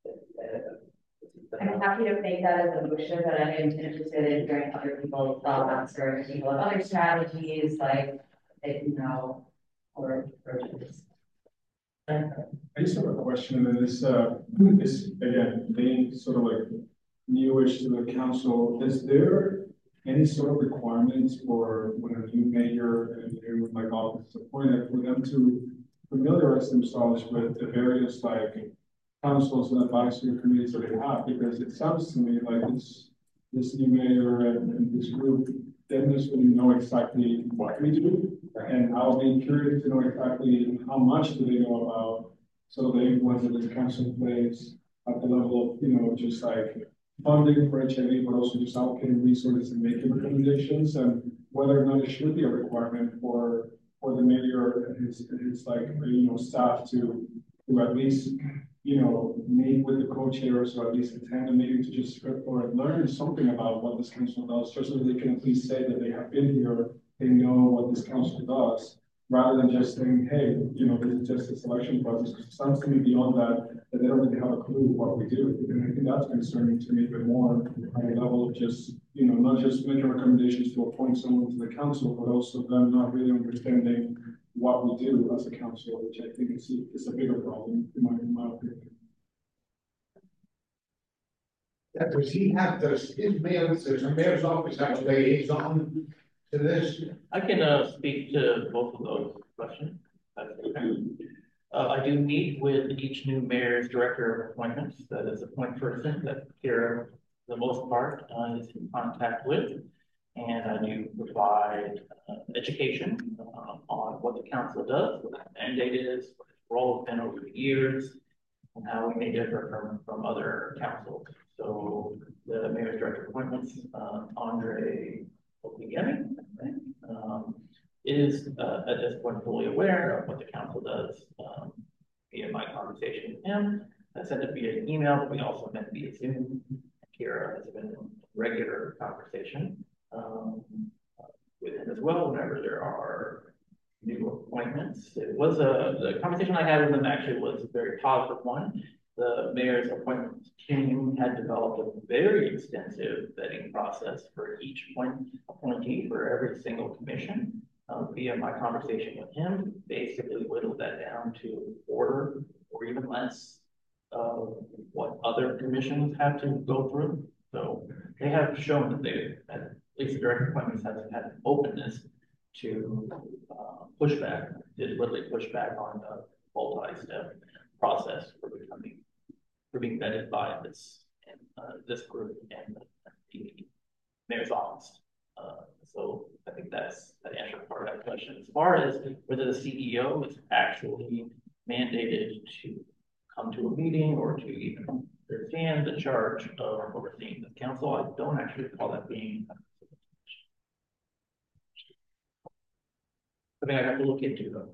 I'm happy to make that as a motion, but I'm interested in hearing other people's thoughts or if people have other strategies like, you know, or approaches. I just have a question, and this, uh, this again, being sort of like newish to the council, is there any sort of requirements for when a new mayor and a new like office is appointed for them to familiarize themselves with the various like councils and advisory committees that they have? Because it sounds to me like this this new mayor and, and this group, they don't necessarily know exactly what we do. And I'll be curious to know exactly how much do they know about sort of the influence that this council plays at the level of, you know, just like funding for H I V, but also just allocating resources and making recommendations, and whether or not it should be a requirement for for the mayor and his, his like, you know, staff to, to at least, you know, meet with the co-chairs or at least attend a meeting to just or learn something about what this council does, just so they can at least say that they have been here. They know what this council does, rather than just saying, hey, you know, this is just a selection process. Because it sounds to me beyond that, that they don't really have a clue what we do. And I think that's concerning to me a bit more on a level of just, you know, not just making recommendations to appoint someone to the council, but also them not really understanding what we do as a council, which I think is, is a bigger problem in my, in my opinion. Yeah, does he have, does his mayor, does the mayor's office have a liaison to this? I can uh, speak to both of those questions. Uh, I do meet with each new mayor's director of appointments. That is a point person that Kira, for the most part, uh, is in contact with. And I do provide uh, education uh, on what the council does, what the mandate is, what its role has been over the years, and how we may differ from, from other councils. So the mayor's director of appointments, uh, Andre Opiemi, um, is uh, at this point fully aware of what the council does um, via my conversation with him. I sent it via email, but we also met via Zoom. Kira has been in regular conversation um, with him as well whenever there are new appointments. It was a, the conversation I had with him actually was a very positive one. The mayor's appointment team had developed a very extensive vetting process for each point, appointee for every single commission. Um, via my conversation with him, basically whittled that down to a quarter or even less of what other commissions have to go through. So they have shown that they, at least the direct appointments, have had an openness to uh, push back, did literally push back on the multi-step process for becoming, for being vetted by this uh, this group and the mayor's office. Uh, so I think that's that answers part of that question. As far as whether the C E O is actually mandated to come to a meeting or to even understand the charge of overseeing the council, I don't actually recall that being. I think I have to look into them.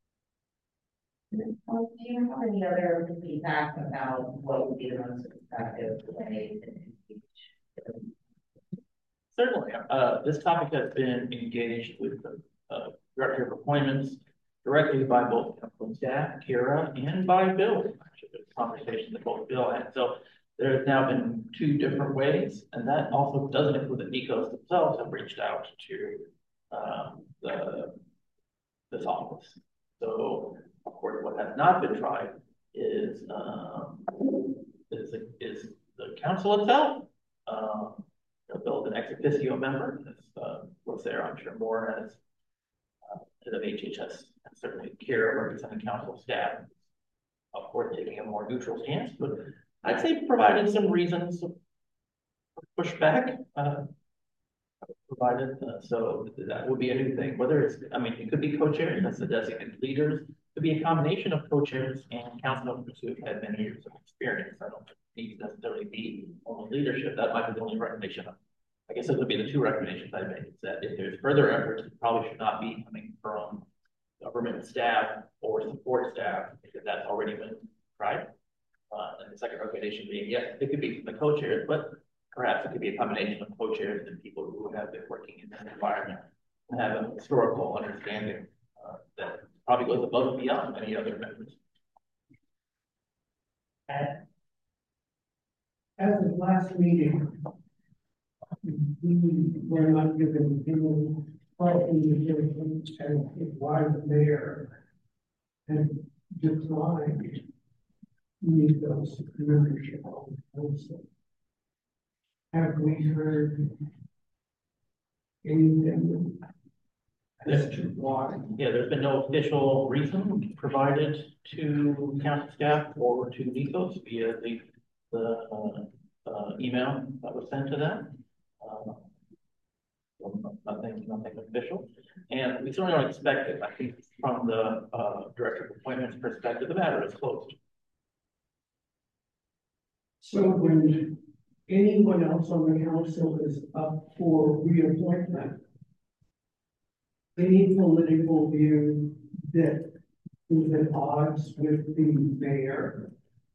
Um, do you have any other feedback about what would be the most effective way to teach? Certainly, uh, this topic has been engaged with the uh, director of appointments directly by both council staff, Kira, and by Bill. Actually, there's conversations that both Bill had. So there has now been two different ways, and that also doesn't include the Nicos themselves have reached out to um, the this office. So, of course, what has not been tried is um, is, is the council itself. Um, Bill is an ex officio member, as uh, was there, I'm sure, more as uh, head of H H S, and certainly Kira representing council staff. Of course, taking a more neutral stance, but I'd say provided some reasons of pushback. Uh, provided, uh, so that would be a new thing. Whether it's, I mean, it could be co-chairs, that's the designated leaders. It could be a combination of co-chairs and council members who have had many years of experience. I don't need to necessarily be only leadership. That might be the only recommendation. I guess those would be the two recommendations I made. Is that if there's further efforts, it probably should not be coming from government staff or support staff, because that's already been tried. Uh, and the second recommendation being, yes, it could be the co-chairs, but perhaps it could be a combination of co-chairs and people who have been working in that environment and have a historical understanding uh, that probably goes above and beyond many other members. As of last meeting, we were not given any clarification as to why the mayor had declined Nico's membership on the council. Have we heard anything as to why? Yeah, there's been no official reason provided to council staff or to Nicos via the, the uh, uh, email that was sent to them. Uh, nothing, nothing official. And we certainly don't expect it. I think from the uh, director of appointments perspective, the matter is closed. So when anyone else on the council is up for reappointment, any political view that is at odds with the mayor,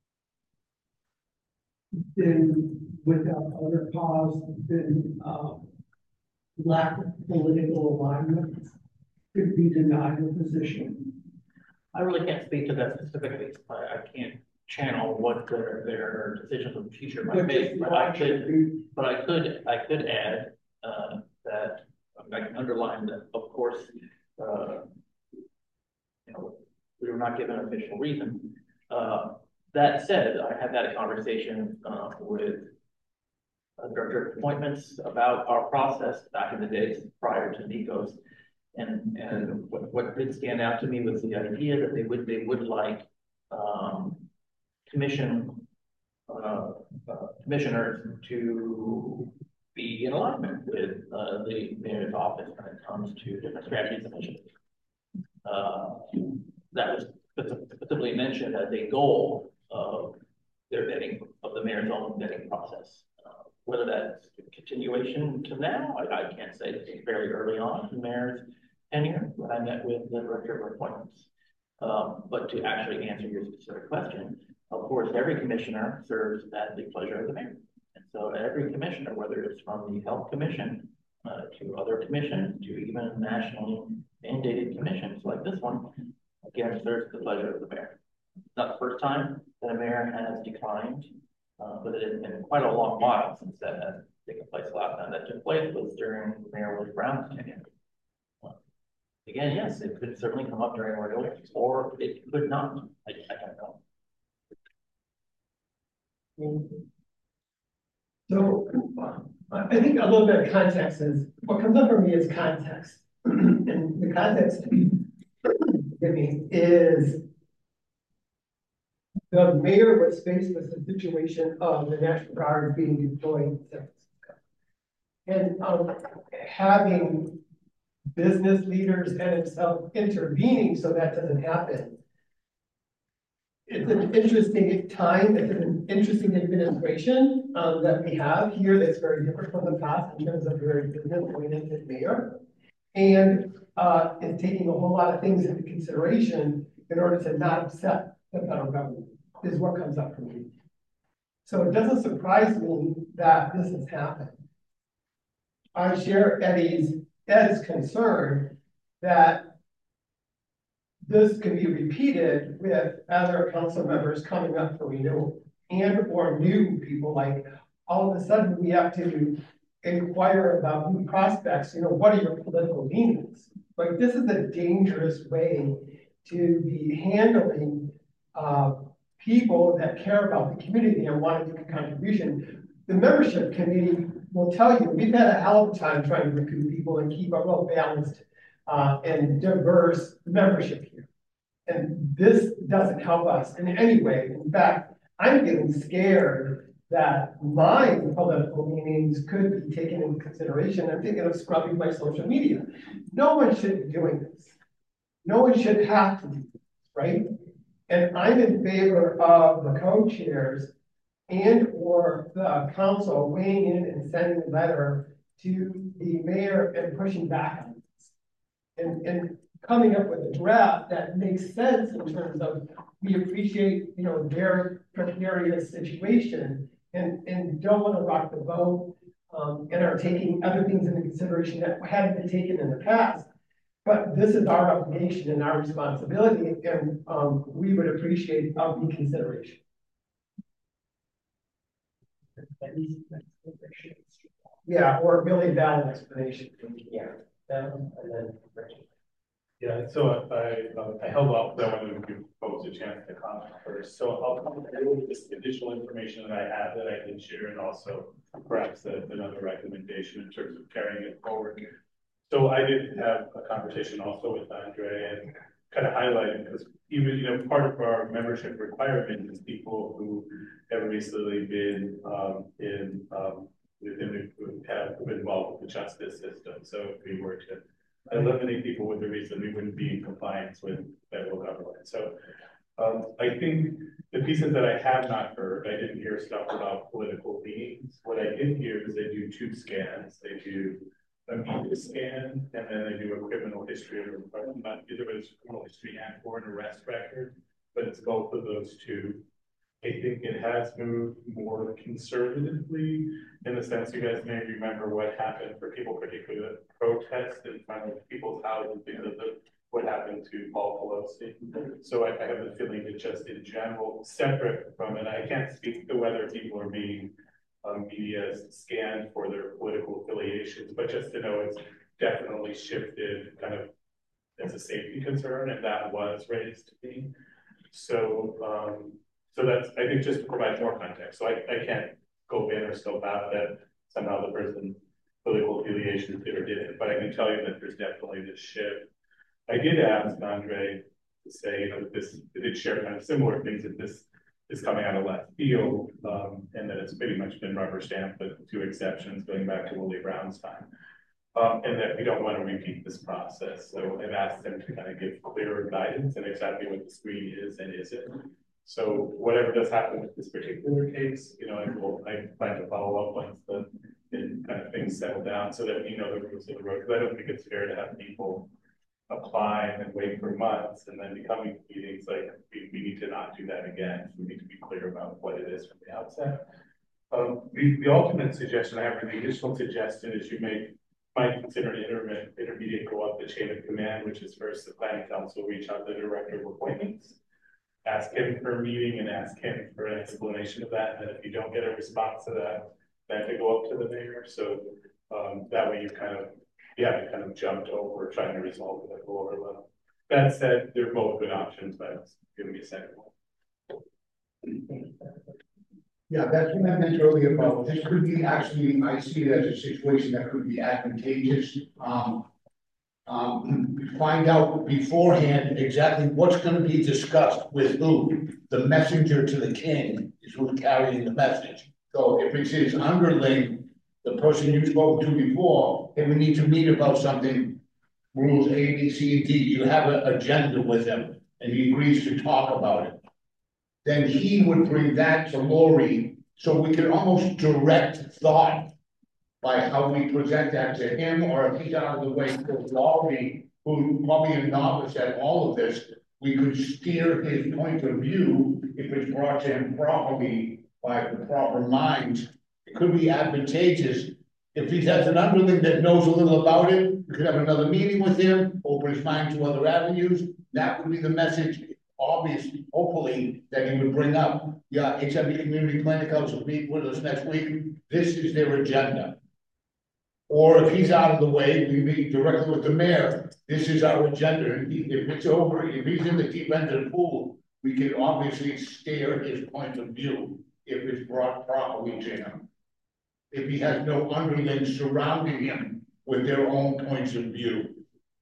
then without other cause, then um, lack of political alignment could be denied the position. I really can't speak to that specifically. I, I can't channel what their, their decisions in the future might make, but I could, but I could, I could add uh, that I can underline that, of course, uh, you know, we were not given an official reason. Uh, that said, I had had a conversation uh, with a director of appointments about our process back in the days prior to Nicos, and and what, what did stand out to me was the idea that they would they would like um, commission uh, uh, commissioners to be in alignment with uh, the mayor's office when it comes to different strategies and initiatives. Uh, that was specifically mentioned as a goal of their vetting, of the mayor's own vetting process. Uh, whether that's a continuation to now, I, I can't say. It's very early on in the mayor's tenure when I met with the director of appointments. Um, but to actually answer your specific question, of course, every commissioner serves at the pleasure of the mayor. And so every commissioner, whether it's from the health commission uh, to other commissions, to even nationally mandated commissions like this one, again, serves the pleasure of the mayor. It's not the first time that a mayor has declined, uh, but it has been quite a long while since that has taken place. The last time that took place was during Mayor Willie Brown's tenure. Uh, again, yes, it could certainly come up during Royal, or it could not. I, I don't know. So I think a little bit of context is, what comes up for me is context. And the context, I mean, is the mayor was faced with the situation of the National Guard being deployed in San Francisco. And um, having business leaders and himself intervening so that doesn't happen. It's an interesting time, it's an interesting administration um, that we have here that's very different from the past in terms of very business-oriented mayor. And uh, it's taking a whole lot of things into consideration in order to not upset the federal government, is what comes up from me. So it doesn't surprise me that this has happened. I share Eddie's, Ed's concern that this can be repeated with other council members coming up for renewal and or new people, like all of a sudden we have to inquire about new prospects, you know, what are your political leanings? Like this is a dangerous way to be handling uh, people that care about the community and want to make a contribution. The membership committee will tell you, we've had a hell of a time trying to recruit people and keep a well balanced uh, and diverse membership here. And this doesn't help us in any way. In fact, I'm getting scared that my political leanings could be taken into consideration. I'm thinking of scrubbing my social media. No one should be doing this. No one should have to do this, right? And I'm in favor of the co-chairs and or the council weighing in and sending a letter to the mayor and pushing back on this. And, and coming up with a draft that makes sense in terms of we appreciate, you know, their precarious situation and, and don't want to rock the boat um, and are taking other things into consideration that hadn't been taken in the past. But this is our obligation and our responsibility, and um, we would appreciate our reconsideration. Yeah, or really valid explanation. Yeah. Um, and then Yeah, so I, uh, I held off, though, I wanted to give folks a chance to comment first. So I'll come with this additional information that I have that I can share, and also perhaps a, another recommendation in terms of carrying it forward. So I did have a conversation also with Andre and kind of highlighting, because even, you know, part of our membership requirement is people who have recently been um, in, um, within the, who have been involved with the justice system. So if we were to eliminate people with the reason, we wouldn't be in compliance with federal government. So um, I think the pieces that I have not heard, I didn't hear stuff about political leanings. What I did hear is they do two scans. They do a media scan, and then they do a criminal history, or not either it's criminal history and or an arrest record, but it's both of those two. I think it has moved more conservatively in the sense you guys may remember what happened for people, particularly the protest in front of people's houses because of the, what happened to Paul Pelosi. So I, I have the feeling that just in general, separate from it, I can't speak to whether people are being um, media scanned for their political affiliations, but just to know it's definitely shifted kind of as a safety concern, and that was raised to me. So, um, So that's, I think, just to provide more context. So I, I can't go in or scope out that somehow the person's political affiliation did or didn't, but I can tell you that there's definitely this shift. I did ask Andre to say, you know, that this, it did share kind of similar things, that this is coming out of left field, um, and that it's pretty much been rubber stamped with two exceptions going back to Willie Brown's time. Um, and that we don't want to repeat this process. So I've asked them to kind of give clearer guidance and exactly what the screen is and isn't. So whatever does happen with this particular case, you know, I will, I plan to follow up once the it kind of things settle down so that we know the rules of the road. Because I don't think it's fair to have people apply and wait for months and then becoming meetings. Like we, we need to not do that again. We need to be clear about what it is from the outset. Um, the, the ultimate suggestion I have, or the additional suggestion, is you may might consider an intermediate, intermediate go up the chain of command, which is first the planning council reach out to the director of appointments. Ask him for a meeting and ask him for an explanation of that. And if you don't get a response to that, then to go up to the mayor. So um, that way you kind of, you haven't kind of jumped over trying to resolve it at the lower level. That said, they're both good options, but give me a second one. Yeah, that's what I meant earlier about, this could be actually, I see it as a situation that could be advantageous. Um, um, find out beforehand exactly what's gonna be discussed with who. The messenger to the king is who's carrying the message. So if it's his underling, the person you spoke to before, and we need to meet about something, rules A, B, C, and D, you have an agenda with him, and he agrees to talk about it. Then he would bring that to Lori, so we could almost direct thought by how we present that to him, or if he's out of the way for Laurie, who probably a novice at all of this, we could steer his point of view if it's brought to him properly by the proper minds. It could be advantageous. If he has an underling that knows a little about it, we could have another meeting with him, open his mind to other avenues. That would be the message, obviously, hopefully, that he would bring up. Yeah, H M B Community Planning Council will meet with us next week. This is their agenda. Or if he's out of the way, we meet directly with the mayor. This is our agenda. And he, if it's over, if he's in the deep end of the pool, we can obviously steer his point of view if it's brought properly to him. If he has no underlings surrounding him with their own points of view.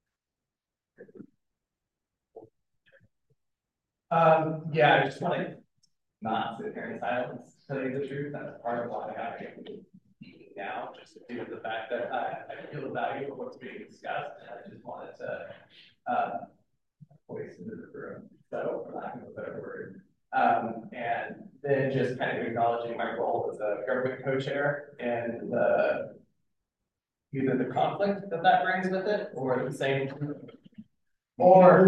Um, yeah, I just want to not sit here in silence, to tell you the truth. That's part of why I am speaking now, just due to the fact that I, I feel the value of what's being discussed, and I just wanted to uh, voice into the room, so for lack of a better word. Um, and then just kind of acknowledging my role as a government co-chair and the either the conflict that that brings with it, or the same. Or,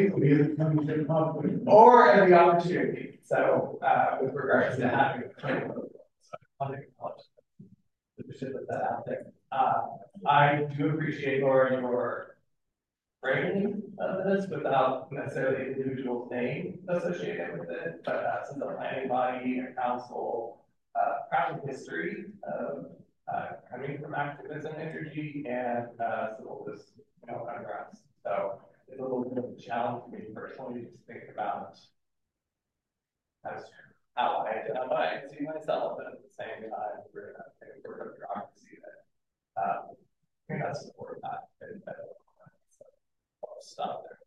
or the opportunity. So, uh, with regards to having a plan, so I want to acknowledge that we should put that out there. Uh, I do appreciate, Laura, your framing of this without necessarily the individual's name associated with it, but uh, since the planning body and council, uh, proud history of uh, coming from activism energy and uh, civil dis, you know, unrest. So. It's a little bit of a challenge for me personally to think about as how I identify and see myself, and at the same time, we're going to think we're a bureaucracy that um, may not support that. And that so I'll stop there.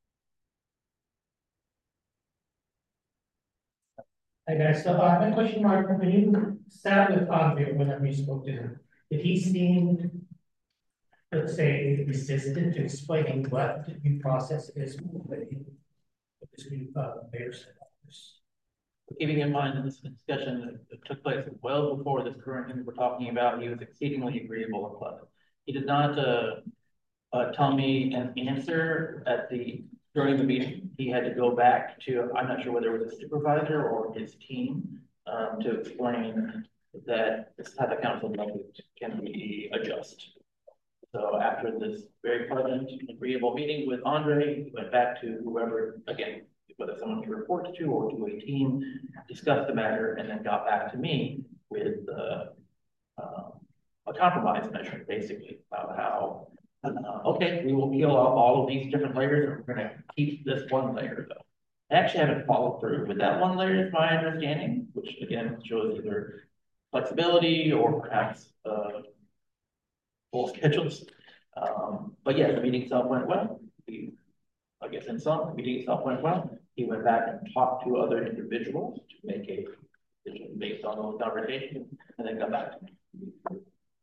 Hey guys, so uh, my question, Mark, when you sat with Andre whenever you spoke to him, did he seem, let's say, resistant to explaining what the due process is with this new uh, mayor's office? Keeping in mind that this discussion that took place well before this current thing we're talking about, he was exceedingly agreeable and pleasant. He did not uh, uh, tell me an answer at the during the meeting. He had to go back to, I'm not sure whether it was a supervisor or his team, um, to explain that this type of council budget can be adjusted. So after this very pleasant, agreeable meeting with Andre, he went back to whoever, again, whether someone he reports to or to a team, discussed the matter, and then got back to me with uh, uh, a compromise measure, basically, about how, uh, okay, we will peel off all of these different layers, and we're going to keep this one layer, though. I actually haven't followed through with that one layer, is my understanding, which, again, shows either flexibility or perhaps uh, full schedules. Um, but yeah, the meeting itself went well. We, I guess in some, the meeting itself went well. He went back and talked to other individuals to make a decision based on those conversations, and then got back to me.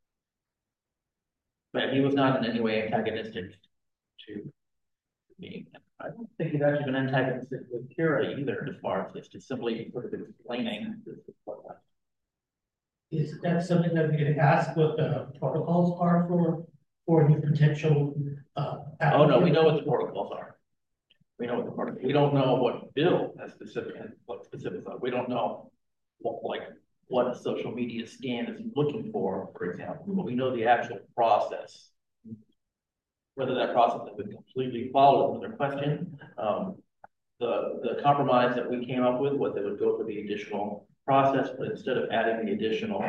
But he was not in any way antagonistic to me. I don't think he's actually been antagonistic with Kira either, as far as this, just simply sort of explaining this is what that. Is that something that we could ask what the protocols are for, for any potential, uh, oh no, we know what the protocols are. We know what the protocols, we don't know what Bill has specific, what specifics are. We don't know what, like, what a social media scan is looking for, for example, but we know the actual process. Whether that process has been completely followed is another question. Um, the, the compromise that we came up with was that it would go for the additional process, but instead of adding the additional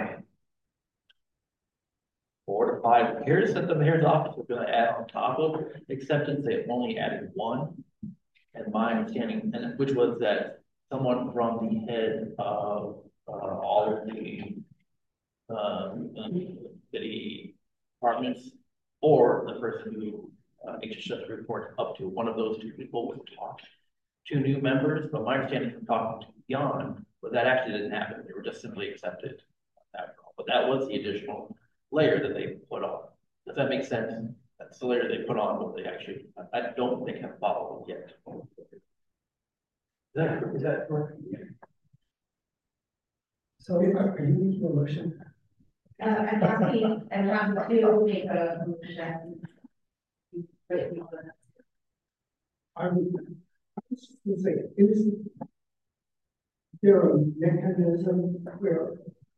four to five years that the mayor's office was going to add on top of acceptance, they only added one. And my understanding, and which was that someone from the head of uh, all of the uh, city departments, or the person who uh, H S S report up to one of those two people would talk to new members, but my understanding from talking to Jan was that actually didn't happen. They were just simply accepted. But that was the additional layer that they put on. Does that make sense? That's the layer they put on, but they actually, I don't think have followed yet. Is that, is that correct? So if I, are you making a motion? Uh, I'm happy, I'm happy to make a motion. I would, let's say, is there a mechanism where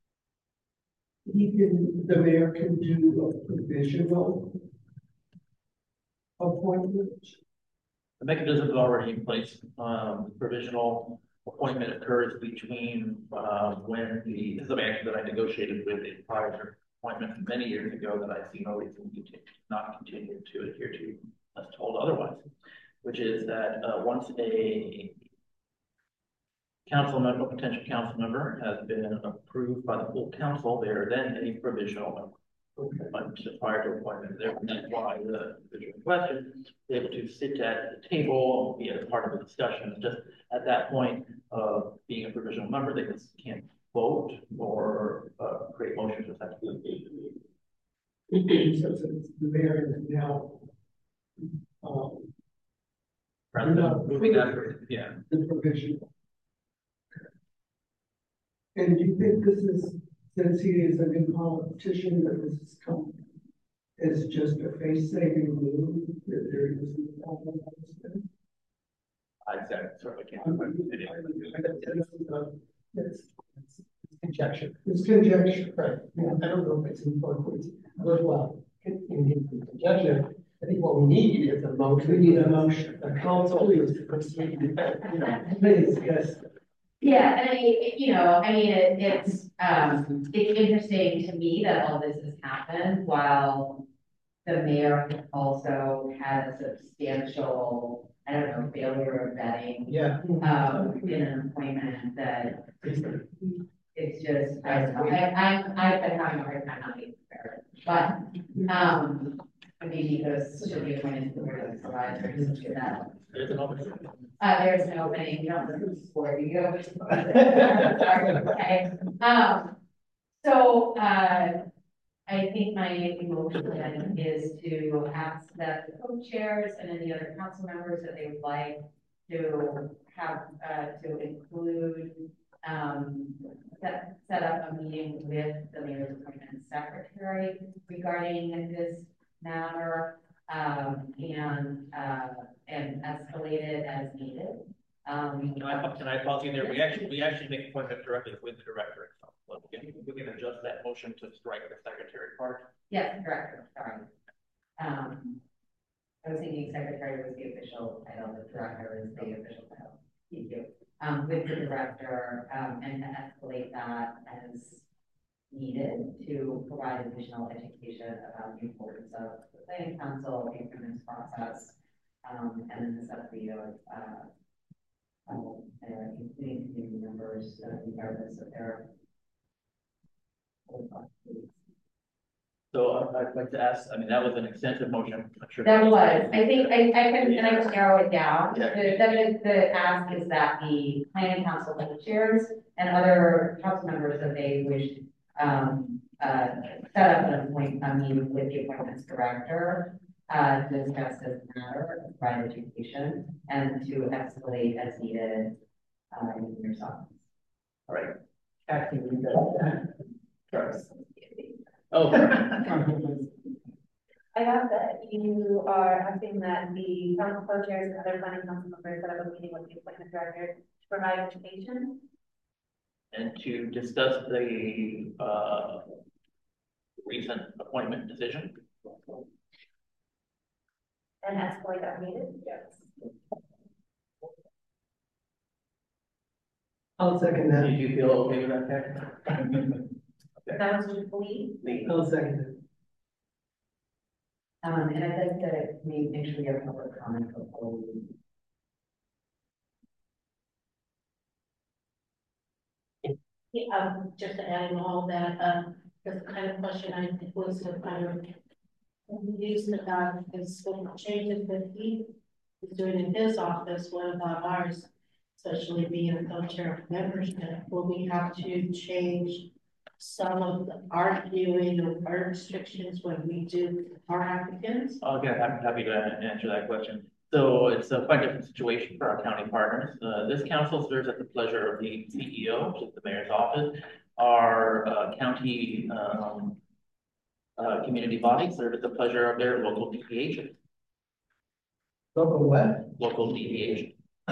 he can, the mayor can do a provisional appointment? The mechanism is already in place. Um, provisional appointment occurs between, uh, when the, this is a matter that I negotiated with a prior appointment many years ago that I see no reason to not continue to adhere to, unless told otherwise, which is that, uh, once a council member, potential council member has been approved by the full council, they are then a provisional member. But just prior to appointment, there, that's why the individual in question is able to sit at the table, be as part of the discussion. Just at that point of being a provisional member, they just can't vote or uh, create motions. Just have to do it. So since the mayor is now um, President, moving that, yeah. the provision. And do you think this is, since he is a new politician, that this has come as just a face-saving move, that there is no problem? I said, certainly can't. It's conjecture. It's conjecture, right? Yeah, I don't know if it's important. Well, in conjecture, I think what we need is a motion. We need a motion. A council is to proceed. Please, yes. Yeah, and I, you know, I mean, it, it's, um, it's interesting to me that all this has happened while the mayor also had a substantial, I don't know, failure of vetting. Yeah. Um, in an appointment that it's just, I don't know, I, I, I've been having a hard time not being prepared, but, um, I mean, because should be appointed to the board of supervisors to that. There's an opening. Uh, there's no opening, you don't listen to sport, you go. Sorry, okay. Um, so, uh, I think my emotion is to ask that the co-chairs and any other council members that they would like to have, uh, to include, um, set, set up a meeting with the mayor's appointment secretary regarding this matter, um, and, uh, and escalate it as needed. Um, Can I, can I pause you there? We actually, we actually make appointment directly with the director itself. So we can, we can adjust that motion to strike the secretary part. Yes, director, sorry. Um, I was thinking secretary was the official title, the director is the official title. Thank you. Um, with the director, um, and to escalate that as needed to provide additional education about the importance of the planning council, the increments process, um, and the necessity of, uh, um, uh, including community members, uh, regardless of their. So uh, I'd like to ask, I mean, that was an extensive motion. I'm sure. That was, I think, I, I can, and I can narrow it down. Yeah. The, the, the ask is that the planning council chairs and other council members that they wish, um, uh, set up an appointment, I mean, with the appointments director, uh, to discuss this matter, provide education, and to escalate as needed, uh, in yourself. All right. Actually, we got that. First. Oh. I have that you are asking that the council co-chairs and other planning council members set up a meeting with the appointment director to provide education. And to discuss the, uh, recent appointment decision. And escalate as needed. Yes. I'll second that. Do you feel okay with that, Kat? Okay. That was just believe. I'll second it. Um, and I'd like to make, make sure you have public comment before we. Yeah, um, just to add in all that, um, that's the kind of question I was kind of And using the dog is going to changes that he is doing in his office, what about ours? Especially being a co-chair of membership, will we have to change some of the art viewing or art restrictions when we do our applicants? Okay, I'm happy to answer that question. So it's a quite different situation for our county partners. Uh, this council serves at the pleasure of the C E O, which is the mayor's office. Our uh, county um, uh, community bodies serve at the pleasure of their local deviation. Local what? Local deviation.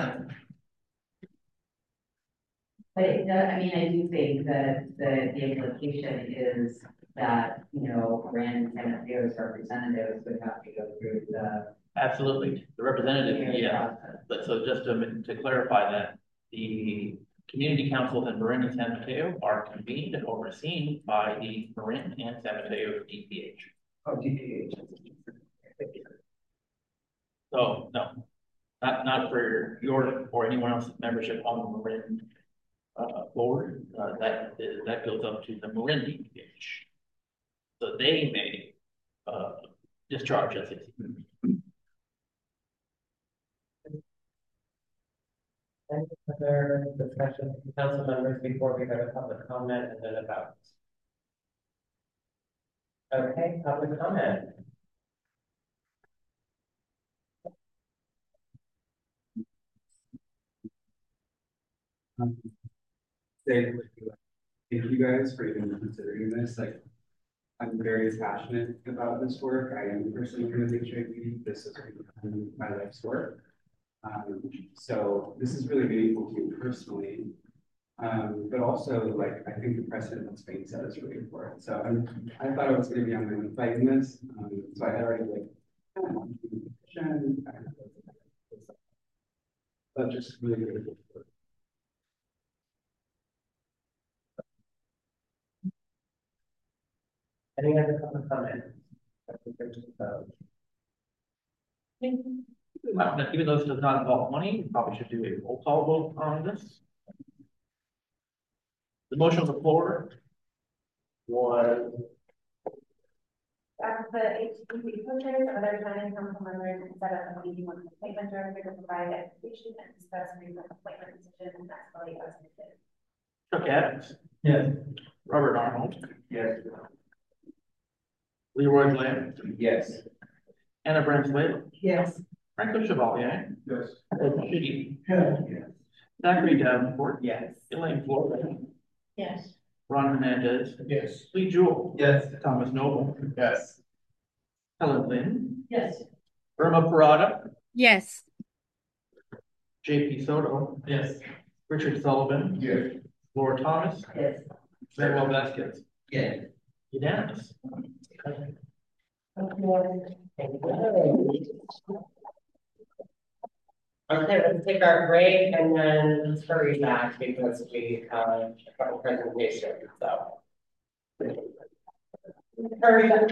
But it does, I mean, I do think that the, the implication is that, you know, Rand and San Mateo's representatives would have to go through the. Absolutely, the representative, yeah, but so just to, to clarify that, the community councils in Marin and San Mateo are convened and overseen by the Marin and San Mateo D P H. Oh, D P H. So, no, not, not for your or anyone else's membership on the Marin uh, board, uh, that is, that goes up to the Marin D P H. So they may uh, discharge us. Any other discussion from council members before we go to public comment and then a vote? Okay, public comment. Um, Dave, thank you guys for even considering this. Like, I'm very passionate about this work. I am personally going to make sure this is my life's work. Um, so this is really meaningful to me personally, um, but also like I think the precedent that's being set is really important. So I'm, I thought I was going to be on my own fighting this, um, so I had already like, but just really really good work. Any other public comment? Well, even though this does not involve money, we probably should do a roll call vote on this. The motion on the floor was. As the H D C co-chairs, other planning council members set up a meeting with the appointment director to provide education and discuss recent appointment decisions and escalate as needed. Chuck Adams. Yes. Robert Arnold. Yes. Leroy Lamb. Yes. Anna Bransway. Yes. Franco Chevalier. Yes. Ed Shitty. Yeah. Zachary Davenport. Yes. Elaine Flores. Yes. Ron Hernandez. Yes. Lee Jewell. Yes. Thomas Noble. Yes. Helen Lynn. Yes. Irma Parada. Yes. J P Soto. Yes. Richard Sullivan. Yes. Laura Thomas. Yes. Manuel Vasquez. Yes. Unanimous. Okay, let's take our break and then let's hurry back because we have a couple presentations, so. Hurry back.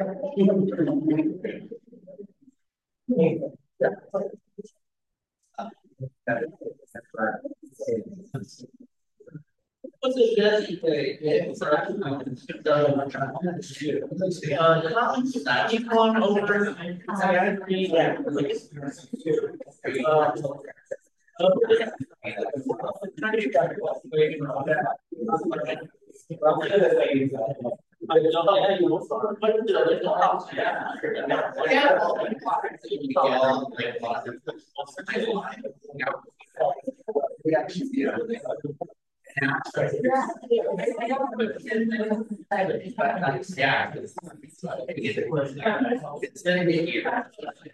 What's it yesterday? Uh, you gone over. I agree. Yeah. Yeah. It's gonna be here.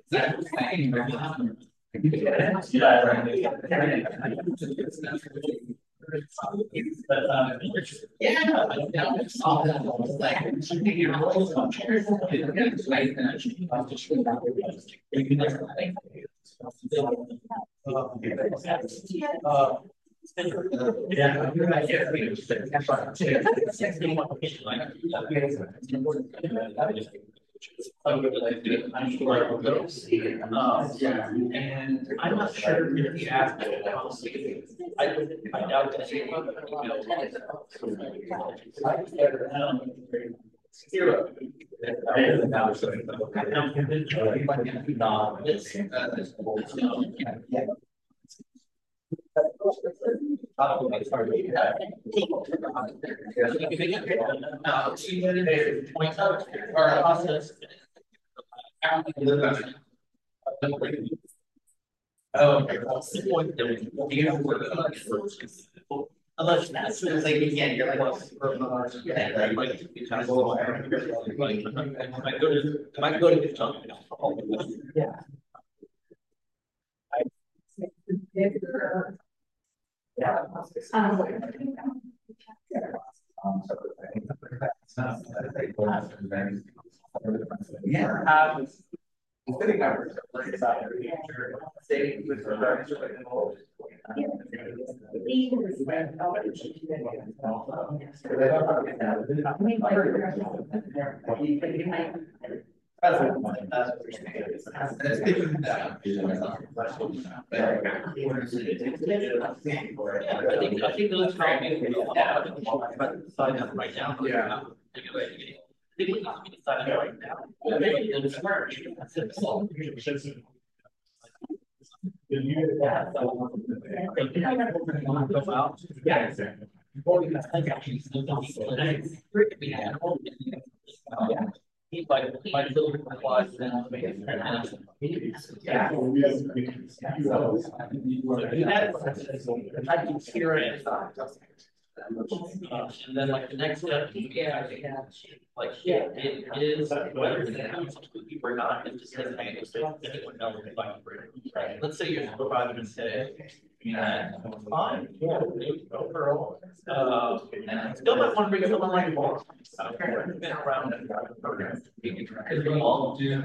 I'm sure of those. Um, yeah, and I'm not sure if he asked me about I I doubt that. Zero. Oh, okay. Unless that's it's like again, you're like, well, yeah, right, like, you kind of go like, I go to, I go to the top. Yeah. Yeah. Yeah. Um, City numbers are pretty solid. State with regard to like, I think those probably sign up right now. Yeah. Right now. Yeah, exactly. He's like, my children was yeah. I can hear it. Uh, and then like the next step, yeah, like yeah, it is whether it's or not, it just doesn't make anyone know if I can bring it. Right? Let's say you're supervisor and say, yeah, fine, yeah, overall. Uh, and still might want to bring someone like more. I've been around and program. Because we all do,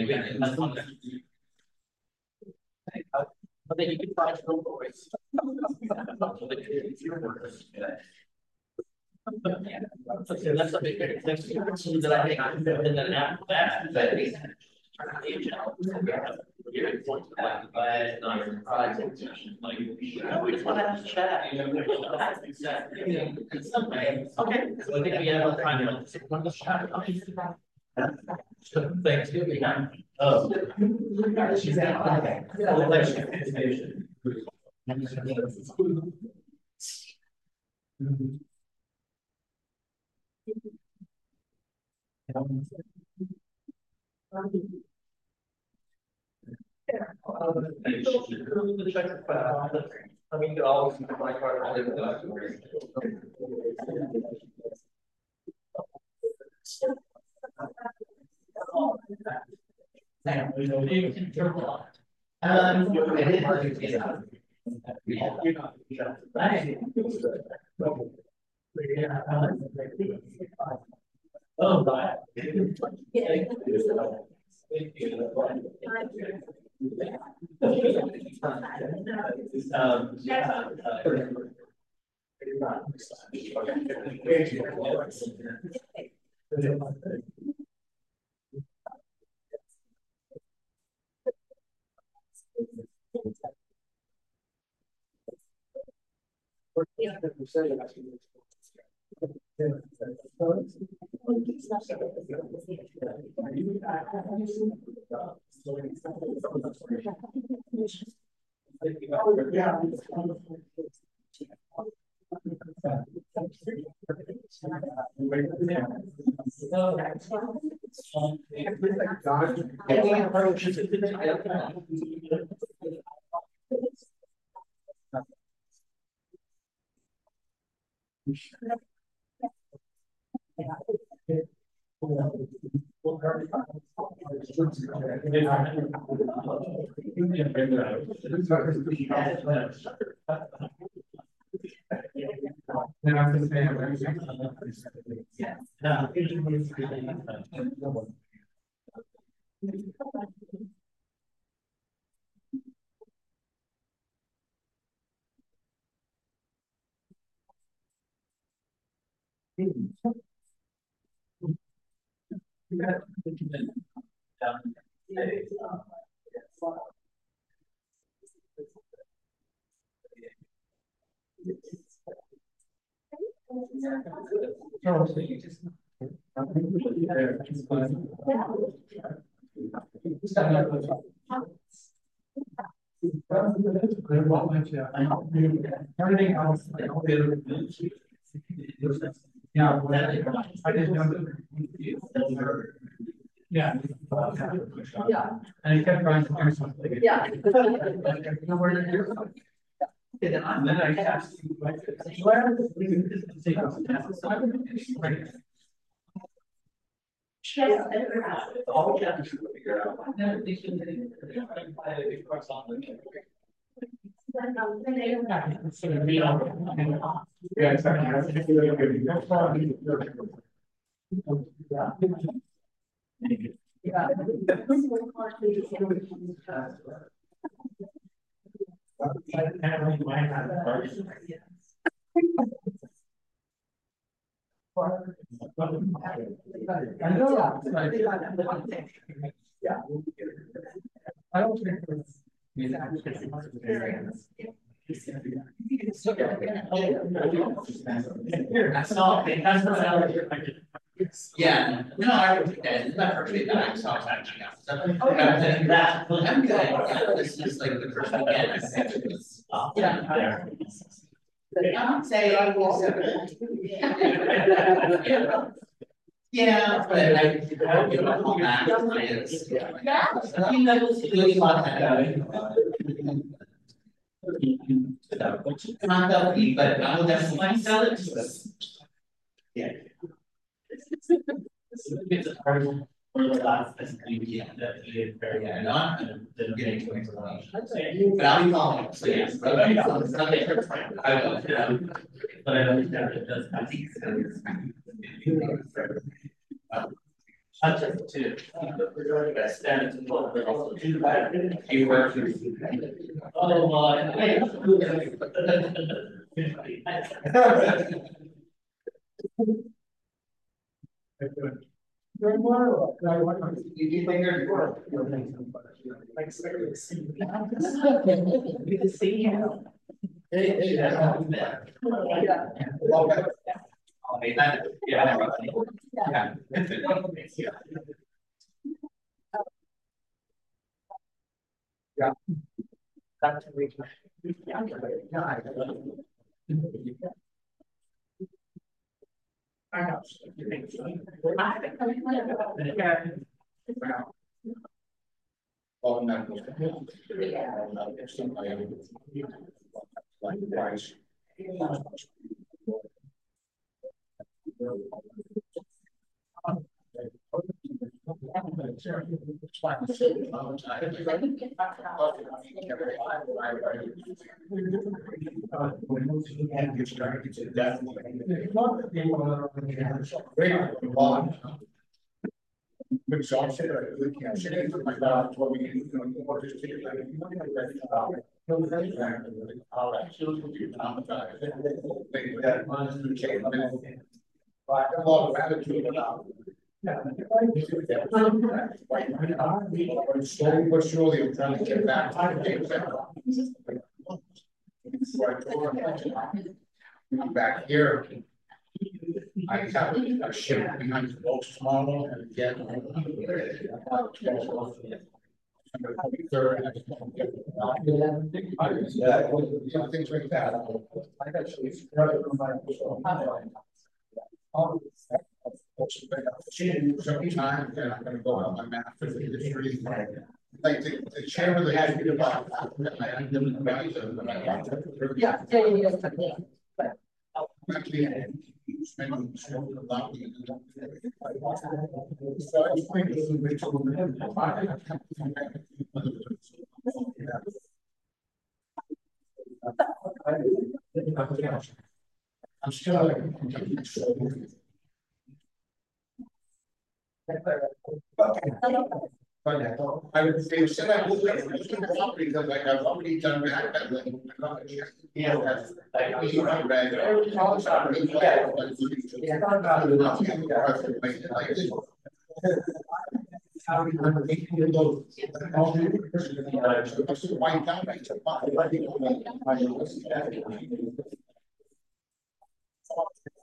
but then you can find your voice. It's your words. Yeah. Okay, that's a big thing that I think I'm and then after that, that is like we just want to have a chat. Okay, so I think we have a time to Thanksgiving. Oh. She's at I mean, you always my card. Um, oh, right. Um, yeah. Everything else, like all the other. Yeah. I didn't know. Yeah. Yeah. And he kept trying to do something. Yeah. Nowhere to do something. And then I asked you, like, where? All we have to figure out. Yeah, I know. Yeah. I don't think it's. That's all, that's what I was. Yeah, no, I would, it's not perfect, that I'm so actually. That. I'm good, yeah, this is like the first weekend. Yeah. I'm saying I will. Yeah, but I, you know, all that, it's. You know, it's really fun. Not that we, but I will definitely sell it to us. Yeah. It's a part of the last weekend that he did very. Yeah, no, I'm getting to explanation. But I'll be calling, so yes. But I will, yeah. But I understand it does. Not just to stand to look, but also to back. You work. Oh, my. Very well. You do think there's more? I expect to see. Good to see you. Hey, hey, yeah. Yeah. Yeah. That's really. I know. Oh, no. Like twice. Exhausted, I really can't sit in for my dog, what we can, you know, what is it like? All right, so we'll do traumatized. They had money to change them. But I have a lot of attitude about. Yeah. Slowly but surely, I'm trying to get back. Back here. I have a ship behind the boat tomorrow and again. Yeah, things like that. I actually. Sometimes and I'm gonna go out my master's in history. Like the, the chair of the. Yeah, yeah, yeah, yeah. Actually, spending a lot of. So I think it's a bit of I'm still like. I would say, said I would have property because like I've already done that. Yeah.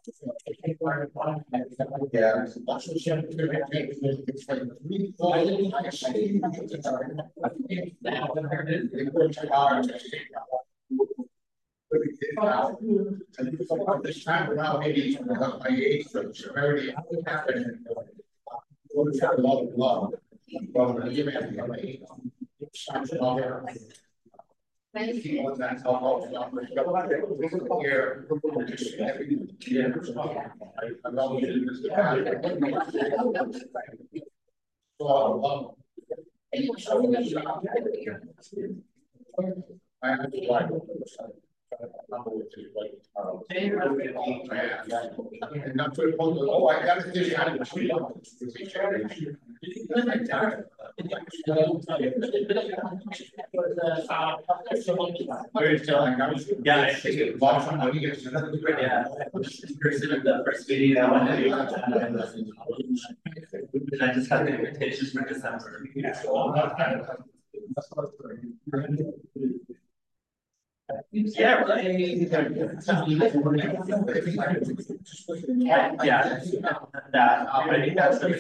This time around, maybe it's about my age, so severity happened. We've got a lot of love. Well, you have to have a- Sounds all there. Thank you. That's all. Here. Yeah. I love it. I have to like. And not to, oh, I got this. Yeah, I think it was on money. Yeah. The first video. And I just got the invitations for December. Yeah, right. Yeah, that, I think that's the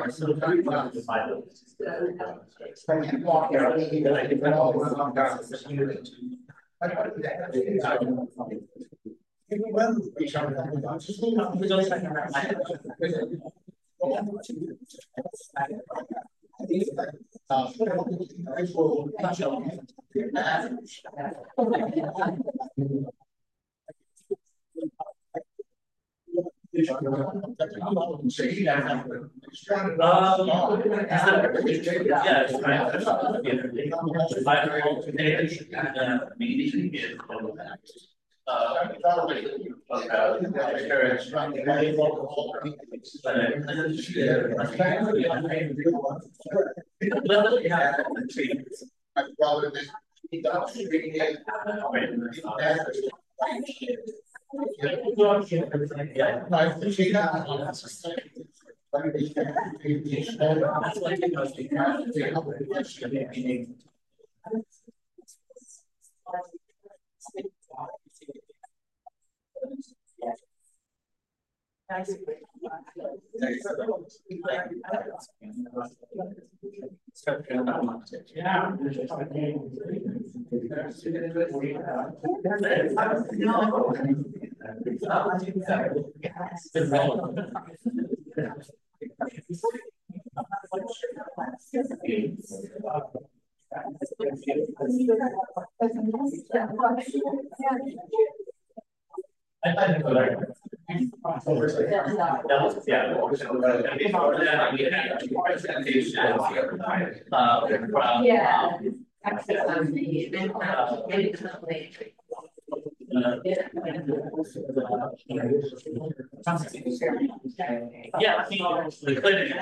Yeah, the clinic.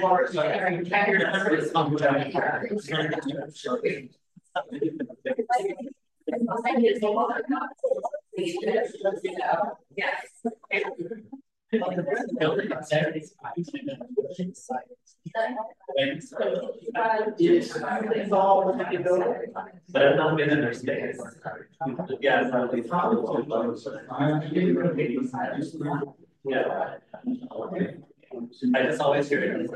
But I've not been in their space. Yeah, it's not yeah. I just always hear it.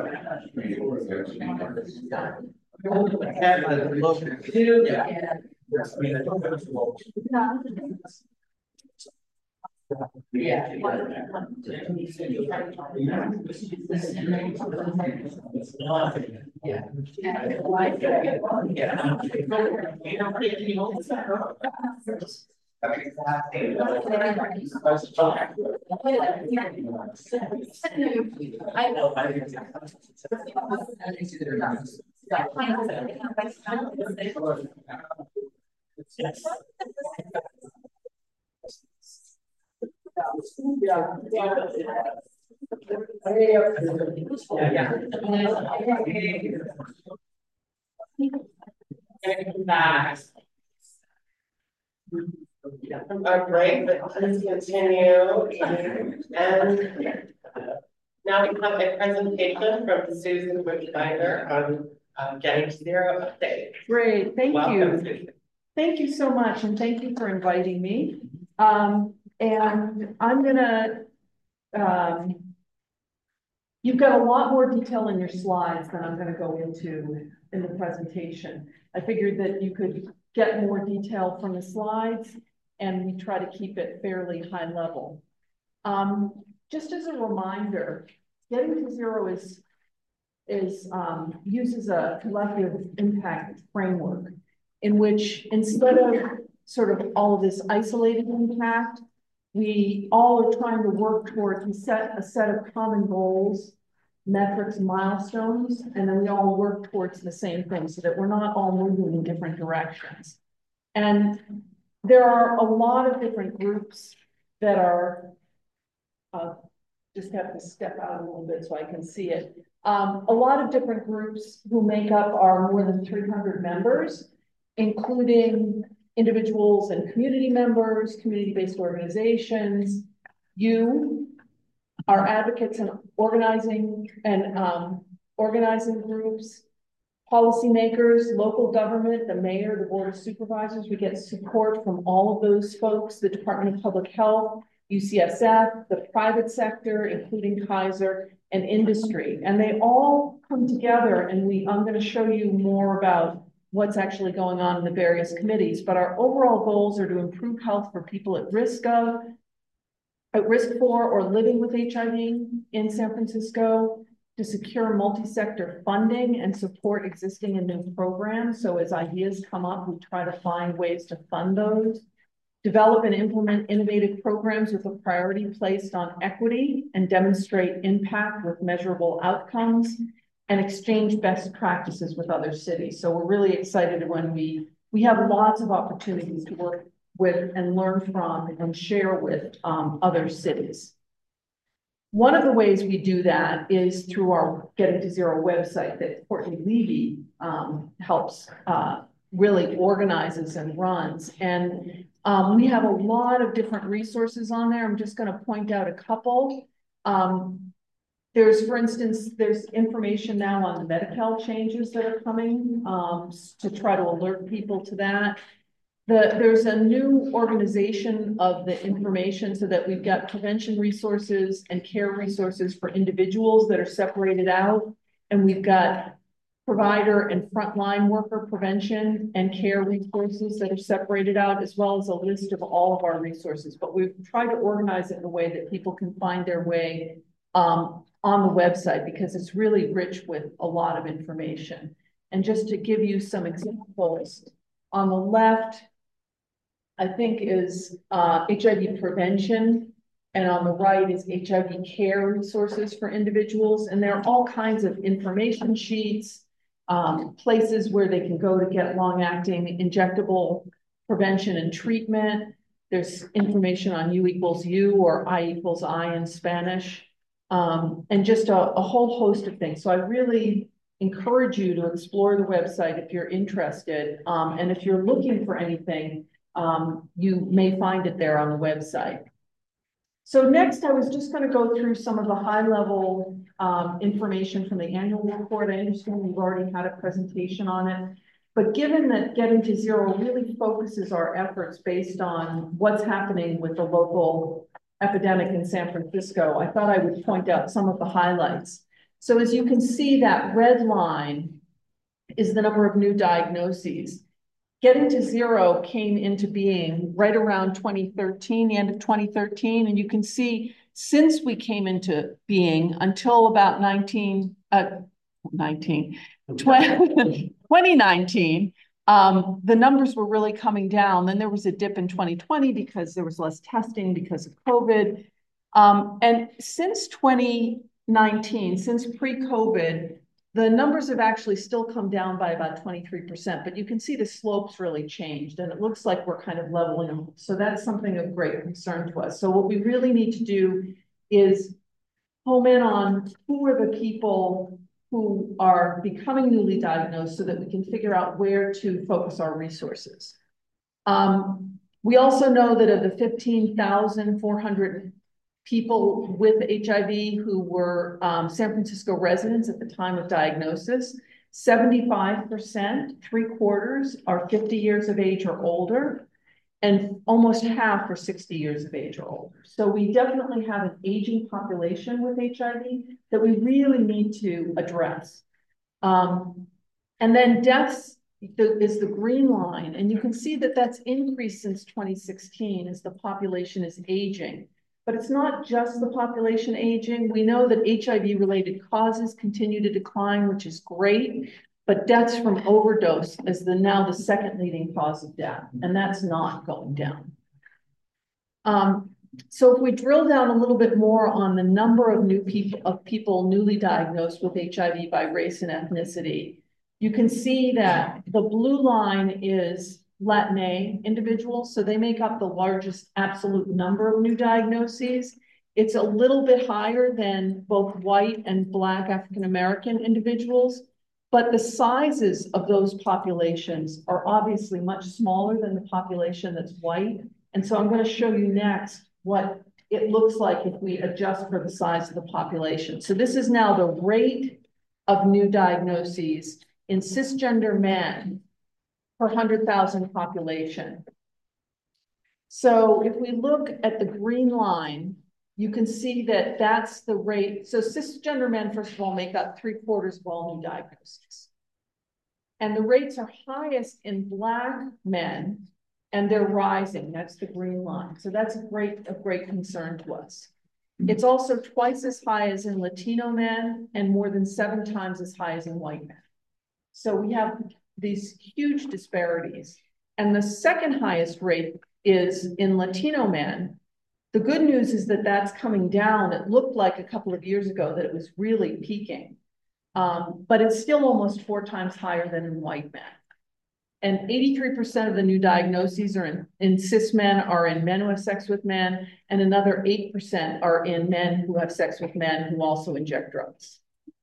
Yeah. I know. All right, but let's continue. And now we have a presentation from Susan Bushbinder on uh, getting zero update. Great, thank Welcome, you. Susan. Thank you so much, and thank you for inviting me. Um, and I'm gonna um, you've got a lot more detail in your slides than I'm gonna go into in the presentation. I figured that you could get more detail from the slides and we try to keep it fairly high level. Um, just as a reminder, Getting to Zero is, is um, uses a collective impact framework in which instead of sort of all of this isolated impact, we all are trying to work towards we set a set of common goals, metrics, milestones, and then we all work towards the same thing so that we're not all moving in different directions. And there are a lot of different groups that are, uh, just have to step out a little bit so I can see it. Um, a lot of different groups who make up our more than three hundred members, including individuals and community members, community-based organizations, you, our advocates and organizing and um, organizing groups, policymakers, local government, the mayor, the board of supervisors. We get support from all of those folks, the Department of Public Health, U C S F, the private sector, including Kaiser, and industry. And they all come together and we, I'm going to show you more about what's actually going on in the various committees, but our overall goals are to improve health for people at risk of, at risk for or living with H I V in San Francisco, to secure multi-sector funding and support existing and new programs. So as ideas come up, we try to find ways to fund those. Develop and implement innovative programs with a priority placed on equity and demonstrate impact with measurable outcomes, and exchange best practices with other cities. So we're really excited when we, we have lots of opportunities to work with and learn from and share with um, other cities. One of the ways we do that is through our Getting to Zero website that Courtney Levy um, helps, uh, really organizes and runs. And um, we have a lot of different resources on there. I'm just gonna point out a couple. Um, There's, for instance, there's information now on the Medi-Cal changes that are coming um, to try to alert people to that. The, there's a new organization of the information so that we've got prevention resources and care resources for individuals that are separated out. And we've got provider and frontline worker prevention and care resources that are separated out, as well as a list of all of our resources. But we've tried to organize it in a way that people can find their way um, on the website because it's really rich with a lot of information. And just to give you some examples, on the left, I think is uh, H I V prevention, and on the right is H I V care resources for individuals. And there are all kinds of information sheets, um, places where they can go to get long-acting injectable prevention and treatment. There's information on U equals U or I equals I in Spanish. Um, and just a, a whole host of things. So I really encourage you to explore the website if you're interested. Um, and if you're looking for anything, um, you may find it there on the website. So next, I was just going to go through some of the high level um, information from the annual report. I understand we've already had a presentation on it. But given that Getting to Zero really focuses our efforts based on what's happening with the local epidemic in San Francisco, I thought I would point out some of the highlights. So as you can see, that red line is the number of new diagnoses. Getting to Zero came into being right around twenty thirteen, the end of twenty thirteen, and you can see since we came into being until about nineteen, uh, nineteen, twenty, twenty nineteen, Um, the numbers were really coming down. Then there was a dip in twenty twenty because there was less testing because of COVID. Um, and since twenty nineteen, since pre-COVID, the numbers have actually still come down by about twenty-three percent, but you can see the slopes really changed and it looks like we're kind of leveling them. So that's something of great concern to us. So what we really need to do is home in on who are the people who are becoming newly diagnosed so that we can figure out where to focus our resources. Um, we also know that of the fifteen thousand four hundred people with H I V who were um, San Francisco residents at the time of diagnosis, seventy-five percent, three quarters, are fifty years of age or older. and almost half are sixty years of age or older. So we definitely have an aging population with H I V that we really need to address. Um, and then deaths the, is the green line, and you can see that that's increased since twenty sixteen as the population is aging. But it's not just the population aging. We know that H I V-related causes continue to decline, which is great, but deaths from overdose is the now the second leading cause of death, and that's not going down. Um, so if we drill down a little bit more on the number of new people of people newly diagnosed with H I V by race and ethnicity, you can see that the blue line is Latina individuals, so they make up the largest absolute number of new diagnoses. It's a little bit higher than both white and Black African American individuals, but the sizes of those populations are obviously much smaller than the population that's white. And so I'm going to show you next what it looks like if we adjust for the size of the population. So this is now the rate of new diagnoses in cisgender men per one hundred thousand population. So if we look at the green line, you can see that that's the rate. So cisgender men, first of all, make up three quarters of all new diagnoses. And the rates are highest in Black men, and they're rising. That's the green line. So that's a great, a great concern to us. It's also twice as high as in Latino men and more than seven times as high as in white men. So we have these huge disparities. And the second highest rate is in Latino men. The good news is that that's coming down. It looked like a couple of years ago that it was really peaking, um, but it's still almost four times higher than in white men. And eighty-three percent of the new diagnoses are in, in cis men are in men who have sex with men, and another eight percent are in men who have sex with men who also inject drugs.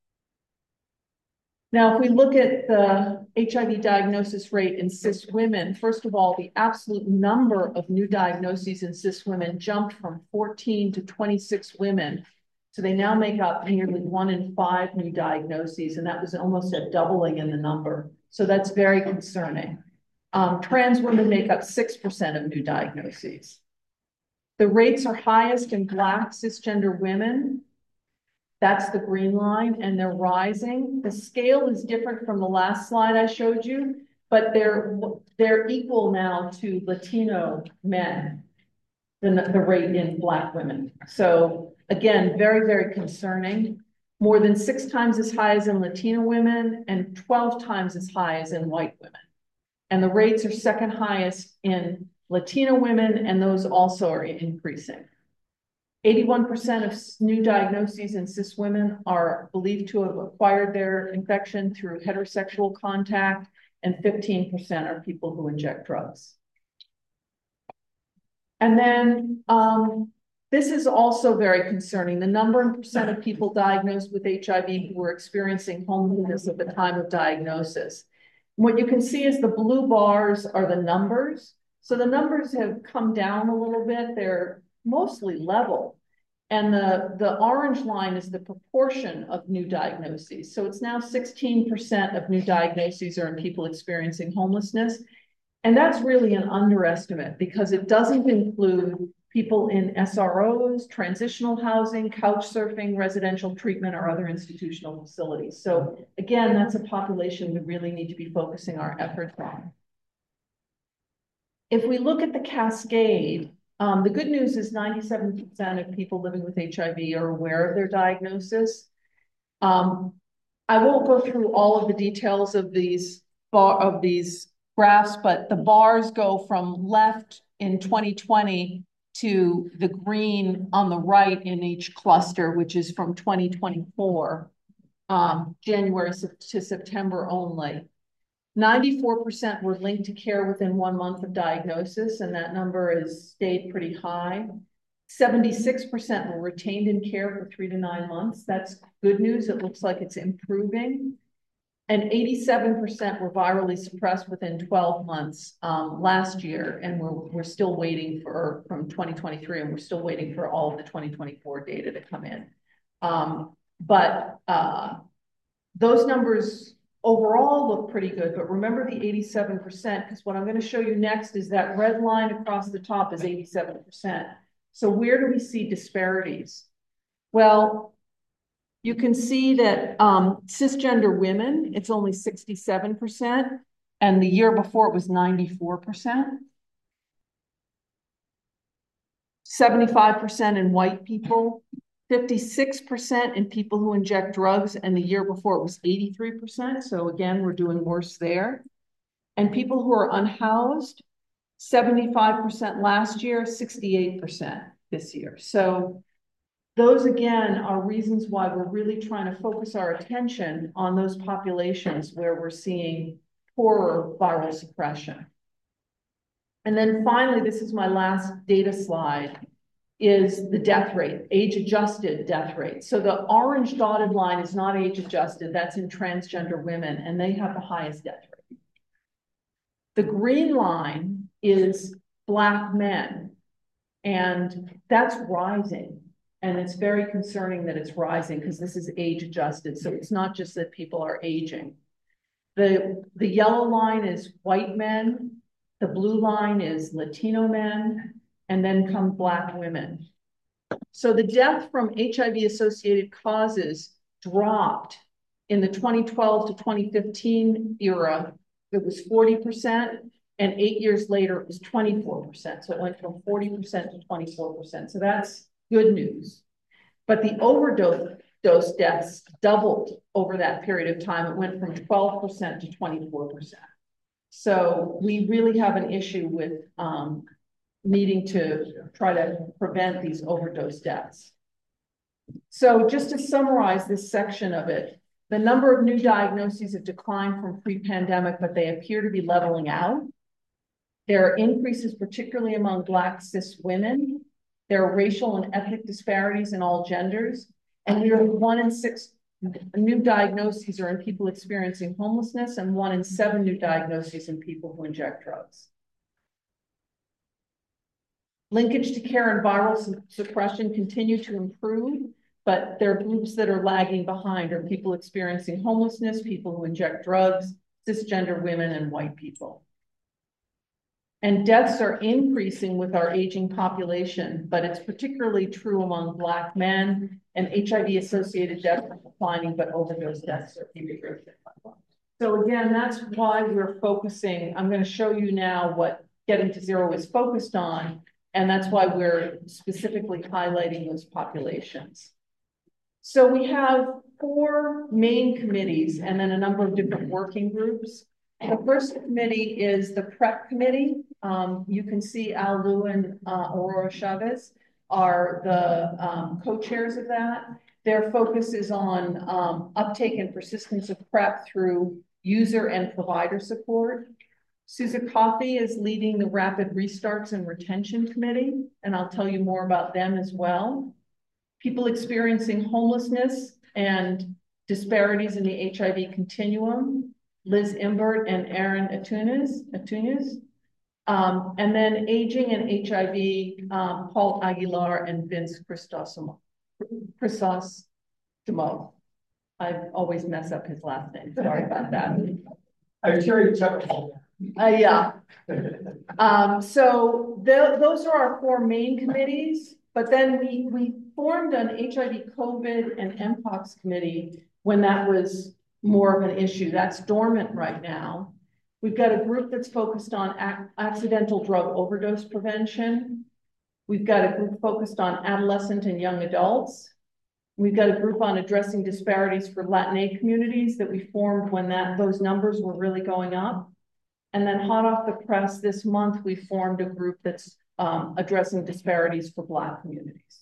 Now, if we look at the H I V diagnosis rate in cis women, first of all, the absolute number of new diagnoses in cis women jumped from fourteen to twenty-six women. So they now make up nearly one in five new diagnoses, and that was almost a doubling in the number. So that's very concerning. Um, trans women make up six percent of new diagnoses. The rates are highest in Black cisgender women. That's the green line, and they're rising. The scale is different from the last slide I showed you, but they're, they're equal now to Latino men, the, the rate in Black women. So again, very, very concerning. More than six times as high as in Latino women and twelve times as high as in white women. And the rates are second highest in Latino women, and those also are increasing. eighty-one percent of new diagnoses in cis women are believed to have acquired their infection through heterosexual contact, and fifteen percent are people who inject drugs. And then um, this is also very concerning. The number and percent of people diagnosed with H I V who were experiencing homelessness at the time of diagnosis. What you can see is the blue bars are the numbers. So the numbers have come down a little bit. They're mostly level. And the, the orange line is the proportion of new diagnoses. So it's now sixteen percent of new diagnoses are in people experiencing homelessness. And that's really an underestimate because it doesn't include people in S R Os, transitional housing, couch surfing, residential treatment, or other institutional facilities. So again, that's a population we really need to be focusing our efforts on. If we look at the cascade, Um, the good news is ninety-seven percent of people living with H I V are aware of their diagnosis. Um, I won't go through all of the details of these bar of these graphs, but the bars go from left in twenty twenty to the green on the right in each cluster, which is from twenty twenty-four, um, January to September only. ninety-four percent were linked to care within one month of diagnosis, and that number has stayed pretty high. seventy-six percent were retained in care for three to nine months. That's good news. It looks like it's improving. And eighty-seven percent were virally suppressed within twelve months um, last year, and we're, we're still waiting for, from twenty twenty-three, and we're still waiting for all of the twenty twenty-four data to come in. Um, but uh, those numbers overall look pretty good, but remember the eighty-seven percent, because what I'm going to show you next is that red line across the top is eighty-seven percent. So where do we see disparities? Well, you can see that um, cisgender women, it's only sixty-seven percent, and the year before it was ninety-four percent. seventy-five percent in white people, fifty-six percent in people who inject drugs, and the year before it was eighty-three percent. So again, we're doing worse there. And people who are unhoused, seventy-five percent last year, sixty-eight percent this year. So those again are reasons why we're really trying to focus our attention on those populations where we're seeing poorer viral suppression. And then finally, this is my last data slide, is the death rate, age-adjusted death rate. So the orange dotted line is not age-adjusted, that's in transgender women, and they have the highest death rate. The green line is Black men, and that's rising. And it's very concerning that it's rising because this is age-adjusted, so it's not just that people are aging. The, the yellow line is white men, the blue line is Latino men, and then come Black women. So the death from H I V-associated causes dropped in the twenty twelve to twenty fifteen era. It was forty percent, and eight years later, it was twenty-four percent. So it went from forty percent to twenty-four percent. So that's good news. But the overdose dose deaths doubled over that period of time. It went from twelve percent to twenty-four percent. So we really have an issue with um, needing to try to prevent these overdose deaths. So just to summarize this section of it, the number of new diagnoses have declined from pre-pandemic, but they appear to be leveling out. There are increases, particularly among Black cis women. There are racial and ethnic disparities in all genders. And nearly one in six new diagnoses are in people experiencing homelessness, and one in seven new diagnoses in people who inject drugs. Linkage to care and viral su suppression continue to improve, but there are groups that are lagging behind, are people experiencing homelessness, people who inject drugs, cisgender women, and white people. And deaths are increasing with our aging population, but it's particularly true among Black men, and H I V-associated deaths are declining, but overdose deaths are increasing. So again, that's why we're focusing. I'm going to show you now what Getting to Zero is focused on, and that's why we're specifically highlighting those populations. So we have four main committees and then a number of different working groups. The first committee is the PrEP committee. Um, you can see Al Lu and uh, Aurora Chavez are the um, co-chairs of that. Their focus is on um, uptake and persistence of PrEP through user and provider support. Susan Coffey is leading the Rapid Restarts and Retention Committee, and I'll tell you more about them as well. People experiencing homelessness and disparities in the H I V continuum, Liz Imbert and Aaron Atunes, Atunes. Um, and then aging and H I V, um, Paul Aguilar and Vince Crisostomo. Crisostomo. I always mess up his last name. Sorry about that. I'm sure you checked. Uh, yeah. Um, so th those are our four main committees, but then we, we formed an H I V COVID and M POX committee when that was more of an issue. That's dormant right now. We've got a group that's focused on ac accidental drug overdose prevention. We've got a group focused on adolescent and young adults. We've got a group on addressing disparities for Latinx communities that we formed when that those numbers were really going up. And then hot off the press this month, we formed a group that's um, addressing disparities for Black communities.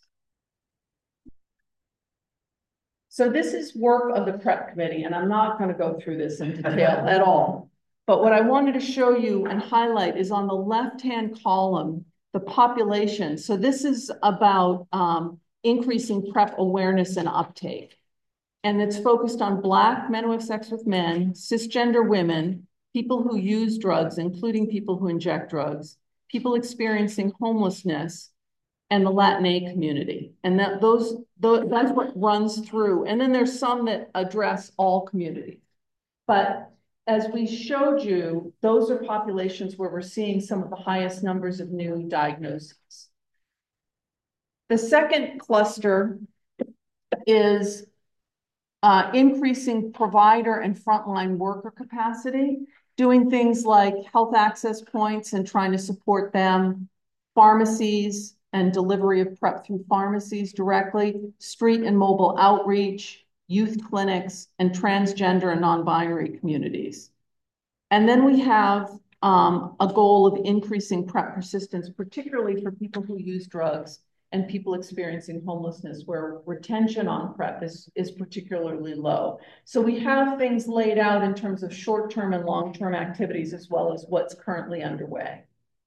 So this is work of the PrEP committee, and I'm not going to go through this in detail at all. But what I wanted to show you and highlight is on the left-hand column, the population. So this is about um, increasing PrEP awareness and uptake. And it's focused on Black men who have sex with men, cisgender women, people who use drugs, including people who inject drugs, people experiencing homelessness, and the Latinx community. And that those, those that's what runs through. And then there's some that address all communities. But as we showed you, those are populations where we're seeing some of the highest numbers of new diagnoses. The second cluster is uh, increasing provider and frontline worker capacity, doing things like health access points and trying to support them, pharmacies and delivery of PrEP through pharmacies directly, street and mobile outreach, youth clinics, and transgender and non-binary communities. And then we have um, a goal of increasing PrEP persistence, particularly for people who use drugs and people experiencing homelessness, where retention on PrEP is, is particularly low. So we have things laid out in terms of short-term and long-term activities, as well as what's currently underway.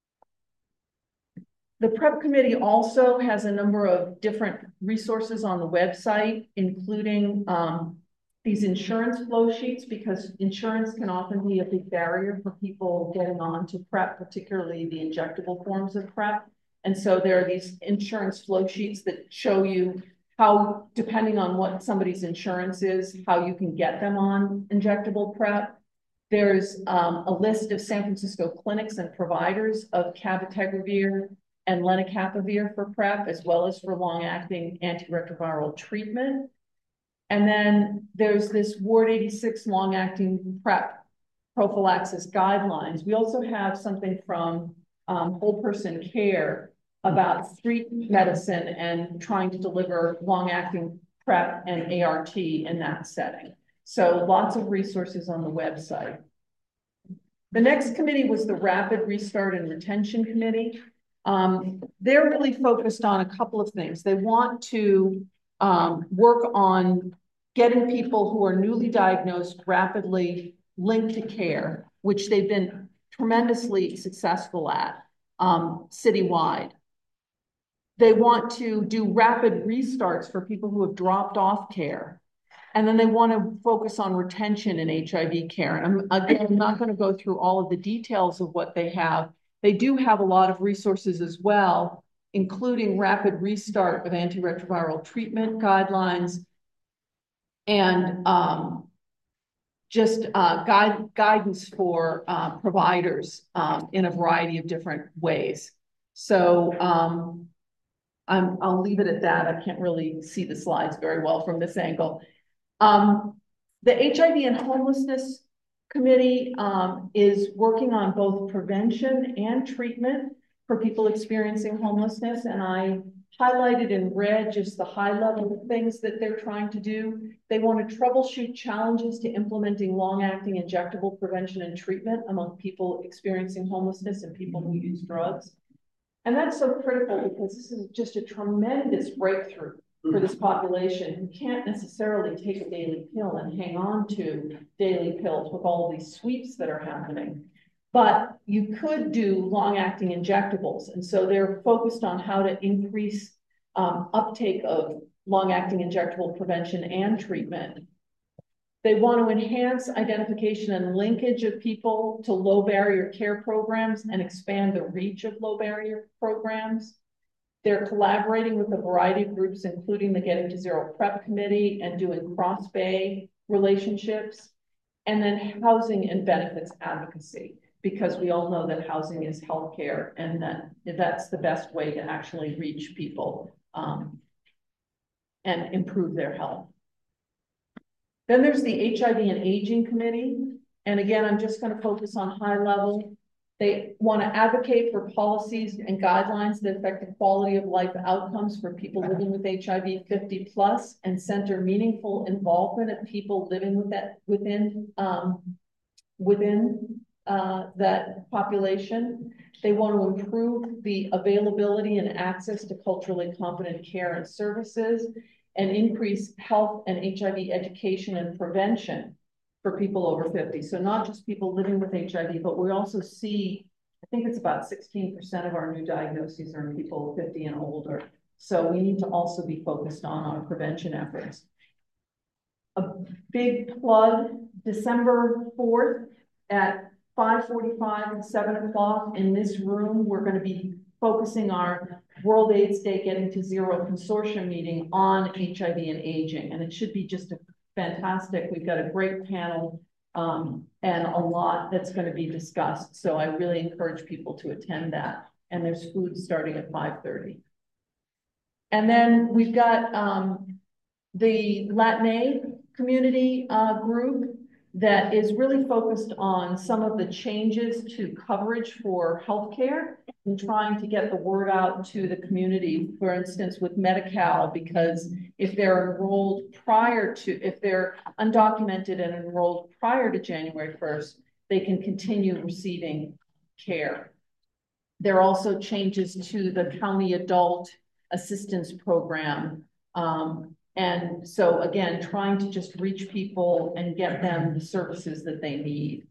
The PrEP committee also has a number of different resources on the website, including um, these insurance flow sheets, because insurance can often be a big barrier for people getting on to PrEP, particularly the injectable forms of PrEP. And so there are these insurance flow sheets that show you how, depending on what somebody's insurance is, how you can get them on injectable PrEP. There's um, a list of San Francisco clinics and providers of cabotegravir and lenacapavir for PrEP, as well as for long-acting antiretroviral treatment. And then there's this Ward eighty-six long-acting PrEP prophylaxis guidelines. We also have something from um, Whole Person Care about street medicine and trying to deliver long-acting PrEP and A R T in that setting. So lots of resources on the website. The next committee was the Rapid Restart and Retention Committee. Um, they're really focused on a couple of things. They want to um, work on getting people who are newly diagnosed rapidly linked to care, which they've been tremendously successful at um, citywide. They want to do rapid restarts for people who have dropped off care. And then they want to focus on retention in H I V care. And I'm, again, I'm not going to go through all of the details of what they have. They do have a lot of resources as well, including rapid restart of antiretroviral treatment guidelines and um, just uh, guide, guidance for uh, providers um, in a variety of different ways. So um, I'm, I'll leave it at that. I can't really see the slides very well from this angle. Um, the H I V and Homelessness Committee um, is working on both prevention and treatment for people experiencing homelessness. And I highlighted in red just the high level things that they're trying to do. They want to troubleshoot challenges to implementing long-acting injectable prevention and treatment among people experiencing homelessness and people who use drugs. And that's so critical because this is just a tremendous breakthrough for this population who can't necessarily take a daily pill and hang on to daily pills with all of these sweeps that are happening. But you could do long-acting injectables. And so they're focused on how to increase um, uptake of long-acting injectable prevention and treatment. They want to enhance identification and linkage of people to low-barrier care programs and expand the reach of low-barrier programs. They're collaborating with a variety of groups, including the Getting to Zero PrEP Committee and doing cross-bay relationships. And then housing and benefits advocacy, because we all know that housing is healthcare and that that's the best way to actually reach people um, and improve their health. Then there's the H I V and Aging Committee. And again, I'm just going to focus on high level. They want to advocate for policies and guidelines that affect the quality of life outcomes for people living with H I V fifty plus and center meaningful involvement of people living with that within, um, within uh, that population. They want to improve the availability and access to culturally competent care and services and increase health and H I V education and prevention for people over fifty. So not just people living with H I V, but we also see, I think it's about sixteen percent of our new diagnoses are in people fifty and older. So we need to also be focused on our prevention efforts. A big plug, December fourth at five forty-five and seven o'clock in this room, we're going to be focusing our World AIDS Day Getting to Zero Consortium meeting on H I V and aging. And it should be just a fantastic. We've got a great panel Um, and a lot that's going to be discussed. So I really encourage people to attend that. And there's food starting at five thirty. And then we've got um, the Latinx community uh, group that is really focused on some of the changes to coverage for healthcare and trying to get the word out to the community, for instance, with Medi-Cal, because if they're enrolled prior to, if they're undocumented and enrolled prior to January first, they can continue receiving care. There are also changes to the county adult assistance program. Um, and so again, trying to just reach people and get them the services that they need.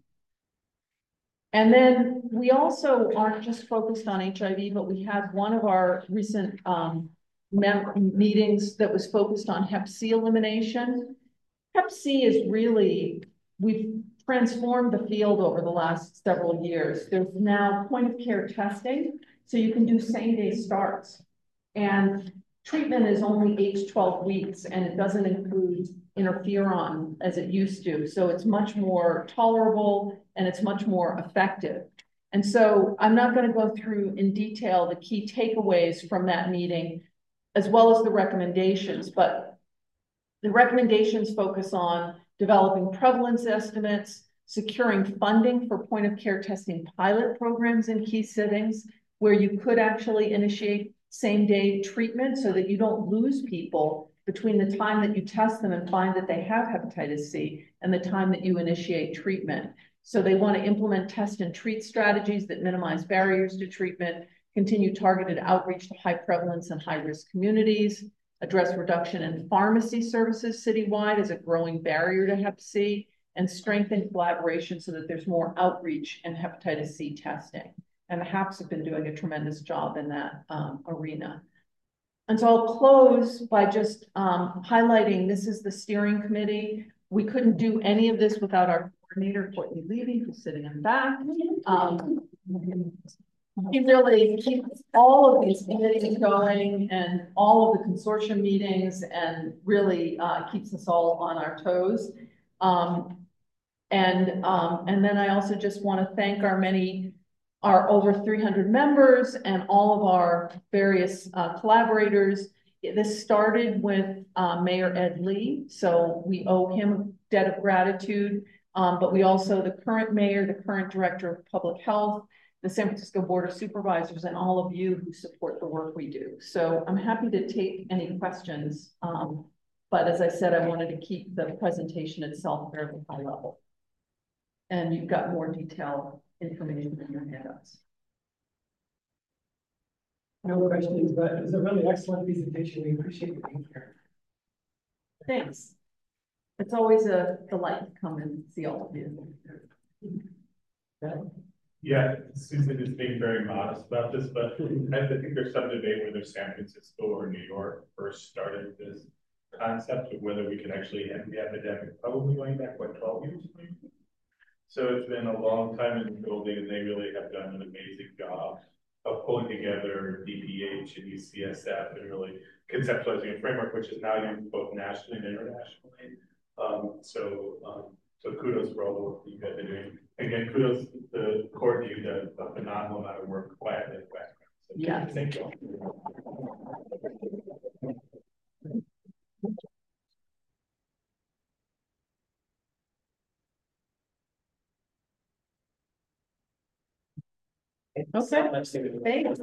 And then we also aren't just focused on H I V, but we had one of our recent um, meetings that was focused on Hep C elimination. Hep C is really, we've transformed the field over the last several years. There's now point of care testing, so you can do same day starts. And treatment is only eight to twelve weeks, and it doesn't include interferon as it used to. So it's much more tolerable and it's much more effective. And so I'm not going to go through in detail the key takeaways from that meeting, as well as the recommendations, but the recommendations focus on developing prevalence estimates, securing funding for point of care testing pilot programs in key settings where you could actually initiate same day treatment so that you don't lose people between the time that you test them and find that they have hepatitis C and the time that you initiate treatment. So they want to implement test and treat strategies that minimize barriers to treatment, continue targeted outreach to high prevalence and high risk communities, address reduction in pharmacy services citywide as a growing barrier to hep C, and strengthen collaboration so that there's more outreach in hepatitis C testing. And the HAPs have been doing a tremendous job in that um, arena. And so I'll close by just um, highlighting this is the steering committee. We couldn't do any of this without our coordinator, Courtney Levy, who's sitting in the back. Um, he really keeps all of these committees going and all of the consortium meetings and really uh, keeps us all on our toes. Um, and, um, and then I also just want to thank our many our over three hundred members and all of our various uh, collaborators. This started with uh, Mayor Ed Lee, so we owe him a debt of gratitude, um, but we also, the current mayor, the current director of public health, the San Francisco Board of Supervisors, and all of you who support the work we do. So I'm happy to take any questions, um, but as I said, I wanted to keep the presentation itself fairly high level. And you've got more detailed information in your handouts. No questions, but it was a really excellent presentation. We appreciate you being here. Thanks. It's always a delight to come and see all of you. Yeah, Susan is being very modest about this, but I think there's some debate whether San Francisco or New York first started this concept of whether we could actually end the epidemic, probably going back, what, twelve years? Maybe? So it's been a long time in the building, and they really have done an amazing job of pulling together D P H and U C S F and really conceptualizing a framework which is now used both nationally and internationally. Um, so, um, so kudos for all the work that you guys are doing. Again, kudos to Courtney, who does a phenomenal amount of work quietly in the background. So yeah. Thank you. Okay. Thanks.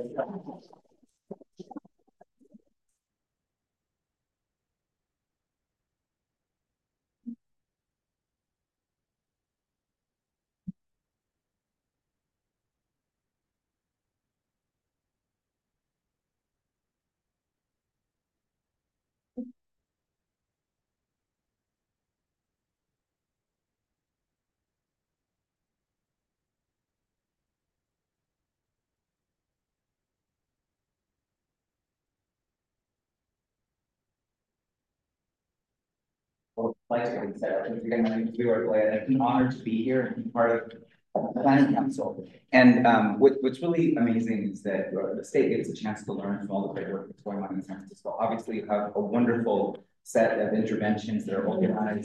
Well, like I said, again, my name is Leroy Blair, and it's an honor to be here and be part of the Planning Council. And um, what, what's really amazing is that uh, the state gets a chance to learn from all the great work that's going on in San Francisco. Obviously, you have a wonderful set of interventions that are organized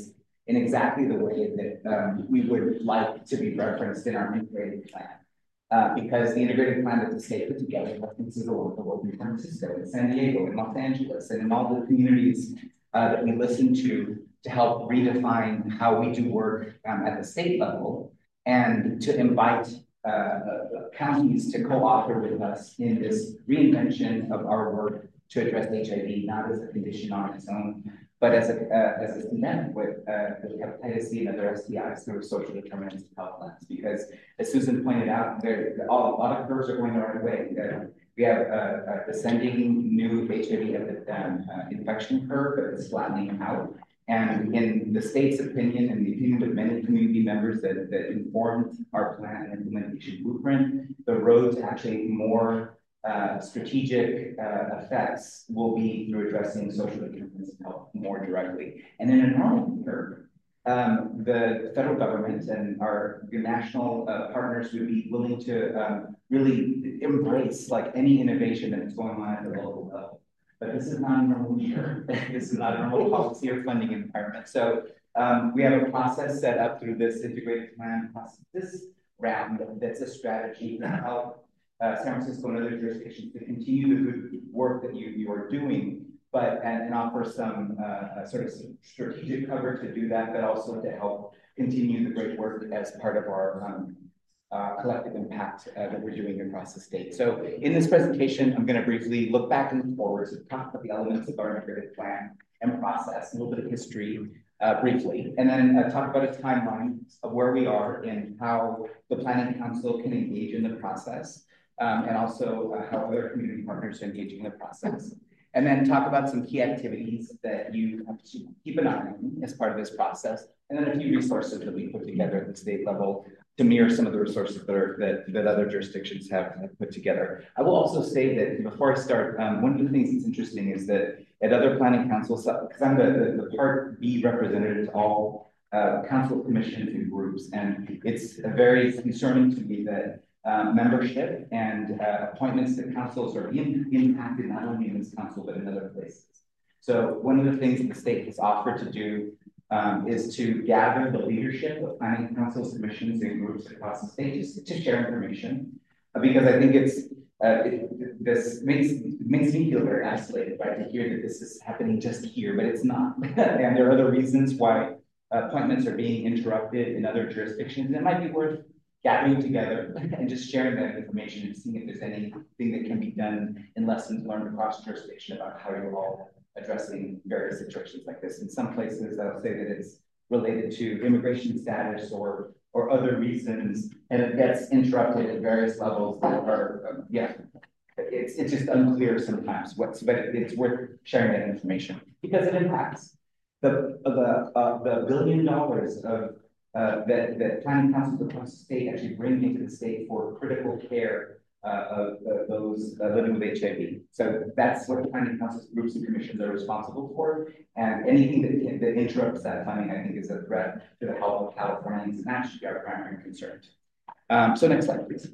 in exactly the way that um, we would like to be referenced in our integrated plan. Uh, because the integrated plan that the state put together references a lot of work in San Francisco, in San Diego, in Los Angeles, and in all the communities uh, that we listen to to help redefine how we do work um, at the state level, and to invite uh, counties to co-author with us in this reinvention of our work to address H I V, not as a condition on its own, but as a uh, as a syndemic with uh, with hepatitis C and other S T Is through social determinants of health plans. Because as Susan pointed out, there all, a lot of curves are going the right way. Uh, we have a, a descending new H I V um, uh, infection curve that is flattening out. And in the state's opinion and the opinion of many community members that, that informed our plan and implementation blueprint, the road to actually more uh, strategic uh, effects will be through addressing social determinants of health more directly. And in a normal year, um, the federal government and our national uh, partners would be willing to um, really embrace like any innovation that's going on at the local level. But this is not a normal year. This is not a normal policy or funding environment. So um, we have a process set up through this integrated plan process, this round that's a strategy to help uh, San Francisco and other jurisdictions to continue the good work that you, you are doing, but and, and offer some uh, sort of strategic cover to do that, but also to help continue the great work as part of our um, Uh, collective impact uh, that we're doing across the state. So in this presentation, I'm going to briefly look back and look forward to talk about the elements of our integrated plan and process, a little bit of history uh, briefly, and then uh, talk about a timeline of where we are and how the Planning Council can engage in the process, um, and also uh, how other community partners are engaging in the process. And then talk about some key activities that you have to keep an eye on as part of this process, and then a few resources that we put together at the state level to mirror some of the resources that are that, that other jurisdictions have, have put together. I will also say that before I start, um, one of the things that's interesting is that at other planning councils, because I'm the, the, the Part B representative to all uh, council commissions and groups, and it's very concerning to me that um, membership and uh, appointments to councils are being impacted not only in this council, but in other places. So one of the things that the state has offered to do Um, is to gather the leadership of planning councils, commissions, and groups across the state just to share information, uh, because I think it's uh, it, this makes makes me feel very isolated, right, to hear that this is happening just here, but it's not. And there are other reasons why appointments are being interrupted in other jurisdictions. And it might be worth gathering together and just sharing that information and seeing if there's anything that can be done in lessons learned across jurisdiction about how you're all addressing various situations like this. In some places, I'll say that it's related to immigration status or or other reasons, and it gets interrupted at various levels that are, uh, yeah, it's it's just unclear sometimes what's, but it's worth sharing that information because it impacts the the uh, the billion dollars of uh, that that planning councils across the state actually bring into the state for critical care Uh, of uh, those uh, living with H I V. So that's what the planning councils, groups, and commissions are responsible for. And anything that, that interrupts that funding, I think, is a threat to the health of Californians, and that should be our primary concern. Um, so next slide, please.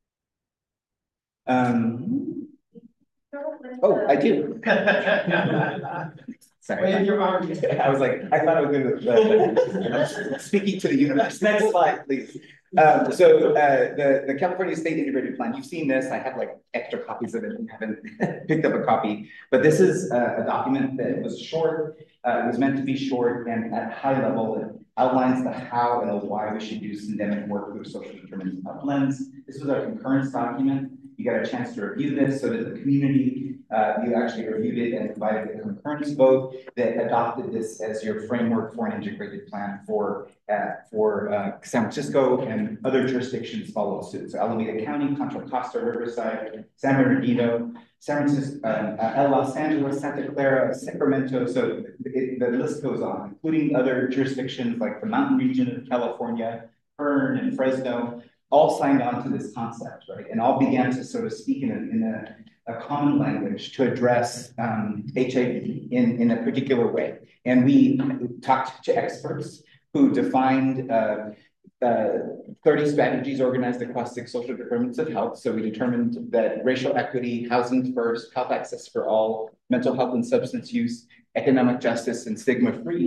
Um, oh, I do. Sorry. Wave your arm. I was like, I thought I was going to uh, speaking to the universe. Next slide, please. Um, so uh, the, the California State Integrated Plan, you've seen this. I have like extra copies of it and haven't picked up a copy. But this is uh, a document that was short. Uh, it was meant to be short and at high level. It outlines the how and the why we should do syndemic work through social determinants of lens. This was our concurrence document. You got a chance to review this so that the community, uh, you actually reviewed it and provided a concurrence vote that adopted this as your framework for an integrated plan for uh, for uh, San Francisco, and other jurisdictions follow suit. So Alameda County, Contra Costa, Riverside, San Bernardino, San Francisco, uh, uh, Los Angeles, Santa Clara, Sacramento. So it, the list goes on, including other jurisdictions like the mountain region of California, Kern and Fresno, all signed on to this concept, right? And all began to sort of speak in a, in a, a common language to address um, H I V in, in a particular way. And we talked to experts who defined uh, uh, thirty strategies organized across six social determinants of health. So we determined that racial equity, housing first, health access for all, mental health and substance use, economic justice, and stigma-free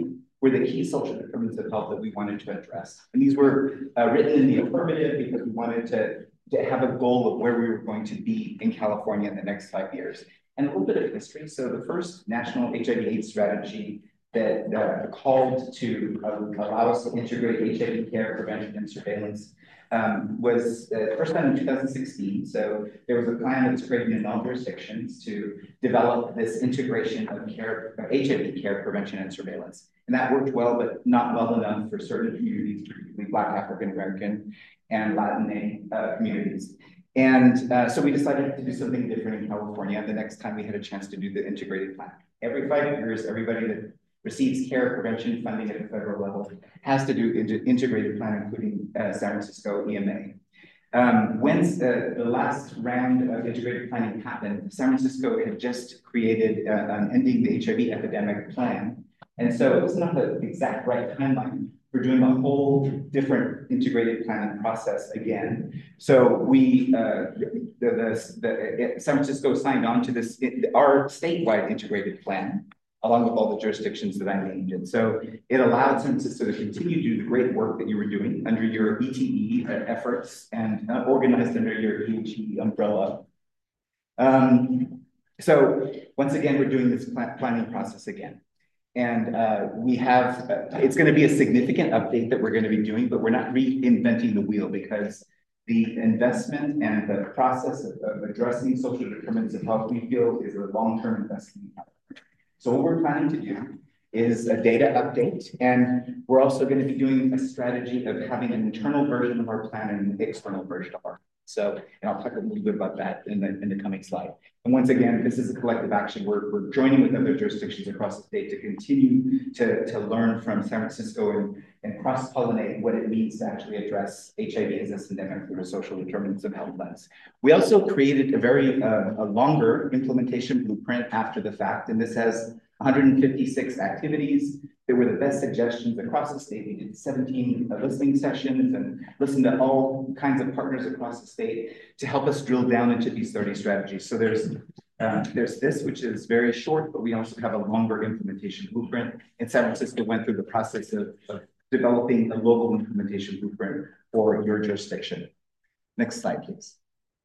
were the key social determinants of health that we wanted to address. And these were uh, written in the affirmative because we wanted to, to have a goal of where we were going to be in California in the next five years. And a little bit of history. So the first national H I V AIDS strategy that uh, called to uh, allow us to integrate H I V care, prevention, and surveillance um, was uh, first done in two thousand sixteen. So there was a plan that was created in all jurisdictions to develop this integration of care, of H I V care, prevention, and surveillance. And that worked well, but not well enough for certain communities, particularly Black, African American, and Latin uh, communities. And uh, so we decided to do something different in California the next time we had a chance to do the integrated plan. Every five years, everybody that receives care prevention funding at the federal level has to do an integrated plan, including uh, San Francisco E M A. Um, when uh, the last round of integrated planning happened, San Francisco had just created uh, an ending the H I V epidemic plan. And so it was not the exact right timeline for doing a whole different integrated planning process again. So we, uh, the, the, the, San Francisco signed on to this, our statewide integrated plan, along with all the jurisdictions that I named. And so it allowed San Francisco to continue to do the great work that you were doing under your E T E efforts and uh, organized under your E H E umbrella. Um, so once again, we're doing this plan planning process again. And uh, we have, uh, it's going to be a significant update that we're going to be doing, but we're not reinventing the wheel because the investment and the process of, of addressing social determinants of health, we feel, is a long-term investment. So what we're planning to do is a data update, and we're also going to be doing a strategy of having an internal version of our plan and an external version of our plan. So, and I'll talk a little bit about that in the, in the coming slide. And once again, this is a collective action. We're, we're joining with other jurisdictions across the state to continue to, to learn from San Francisco and, and cross-pollinate what it means to actually address H I V as a syndemic through a social determinants of health lens. We also created a very uh, a longer implementation blueprint after the fact, and this has one hundred fifty-six activities. There were the best suggestions across the state. We did seventeen uh, listening sessions and listened to all kinds of partners across the state to help us drill down into these thirty strategies. So there's um, there's this, which is very short, but we also have a longer implementation blueprint. And San Francisco went through the process of, of developing a local implementation blueprint for your jurisdiction. Next slide, please.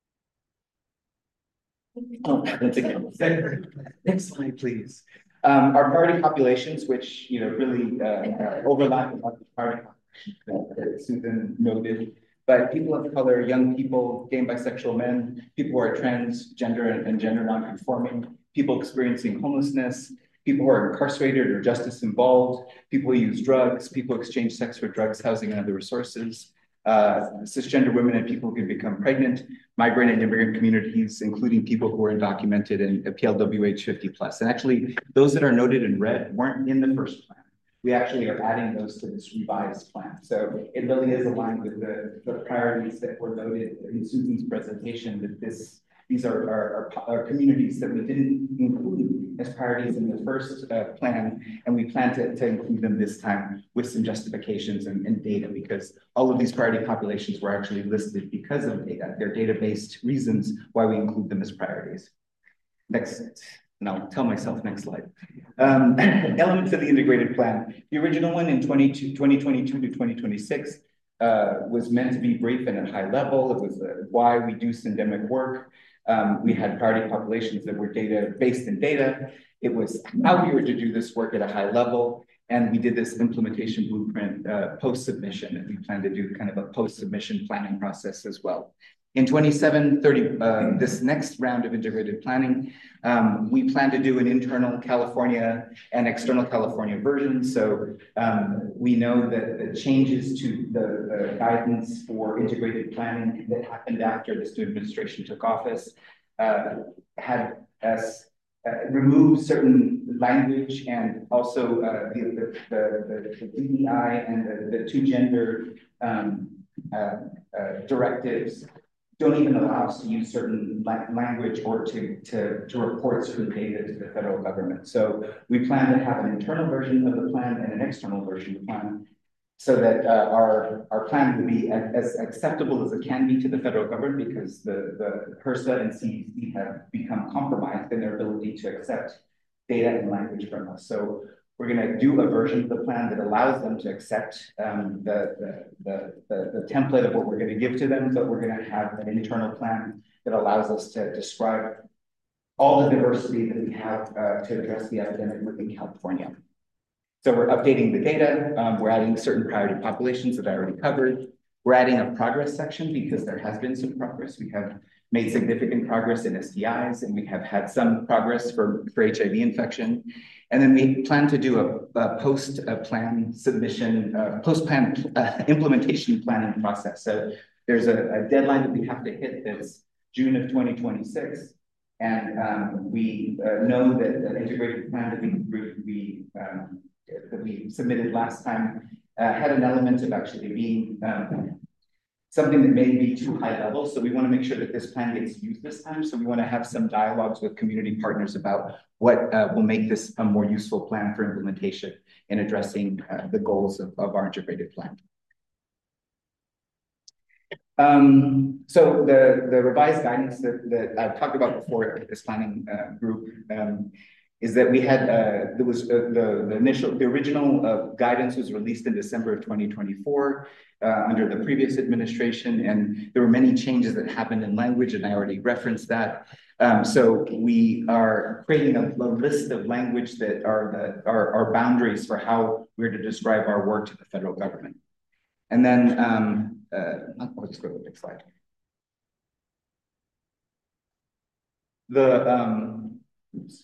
Oh, that's again. Next slide, please. Um, our priority populations, which you know really uh, overlap with the priority populations that Susan noted, but people of color, young people, gay and bisexual men, people who are transgender and, and gender non-conforming, people experiencing homelessness, people who are incarcerated or justice involved, people who use drugs, people who exchange sex for drugs, housing, and other resources. Uh, cisgender women and people who can become pregnant, migrant and immigrant communities, including people who are undocumented and P L W H fifty plus. And actually, those that are noted in red weren't in the first plan. We actually are adding those to this revised plan. So it really is aligned with the, the priorities that were noted in Susan's presentation, that this these are, are, are, are communities that we didn't include as priorities in the first uh, plan, and we plan to, to include them this time with some justifications and, and data, because all of these priority populations were actually listed because of data. They're data-based reasons why we include them as priorities. Next, and I'll tell myself next slide. Um, elements of the integrated plan. The original one in twenty twenty-two to twenty twenty-six uh, was meant to be brief and at high level. It was uh, why we do syndemic work. Um, we had priority populations that were data based in data. It was how we were to do this work at a high level. And we did this implementation blueprint uh, post-submission, and we plan to do kind of a post-submission planning process as well. In twenty-seven thirty, uh, this next round of integrated planning, um, we plan to do an internal California and external California version. So um, we know that the changes to the, the guidance for integrated planning that happened after this new administration took office uh, had us uh, remove certain language, and also uh, the, the, the, the D E I and the, the two gender um, uh, uh, directives don't even allow us to use certain la language or to, to, to report certain data to the federal government. So we plan to have an internal version of the plan and an external version of the plan, so that uh, our, our plan will be as acceptable as it can be to the federal government, because the, the HRSA and C D C have become compromised in their ability to accept data and language from us. So We're gonna do a version of the plan that allows them to accept um, the, the, the, the, the template of what we're gonna give to them, but we're gonna have an internal plan that allows us to describe all the diversity that we have uh, to address the epidemic within California. So we're updating the data, um, we're adding certain priority populations that I already covered. We're adding a progress section because there has been some progress. We have made significant progress in S T Is, and we have had some progress for, for H I V infection. And then we plan to do a, a post uh, plan submission, uh, post plan uh, implementation planning process. So there's a, a deadline that we have to hit that's June of twenty twenty-six. And um, we uh, know that the integrated plan that we, we, um, that we submitted last time uh, had an element of actually being um, something that may be too high level. So we want to make sure that this plan gets used this time. So we want to have some dialogues with community partners about what uh, will make this a more useful plan for implementation in addressing uh, the goals of, of our integrated plan. Um, so the, the revised guidance that, that I've talked about before at this planning uh, group um, is that we had, uh, there was uh, the, the initial, the original uh, guidance was released in December of twenty twenty-four uh, under the previous administration, and there were many changes that happened in language, and I already referenced that. Um, so we are creating a, a list of language that are the are, are boundaries for how we're to describe our work to the federal government. And then, um, uh, I'll just go to the next slide. The, um, oops.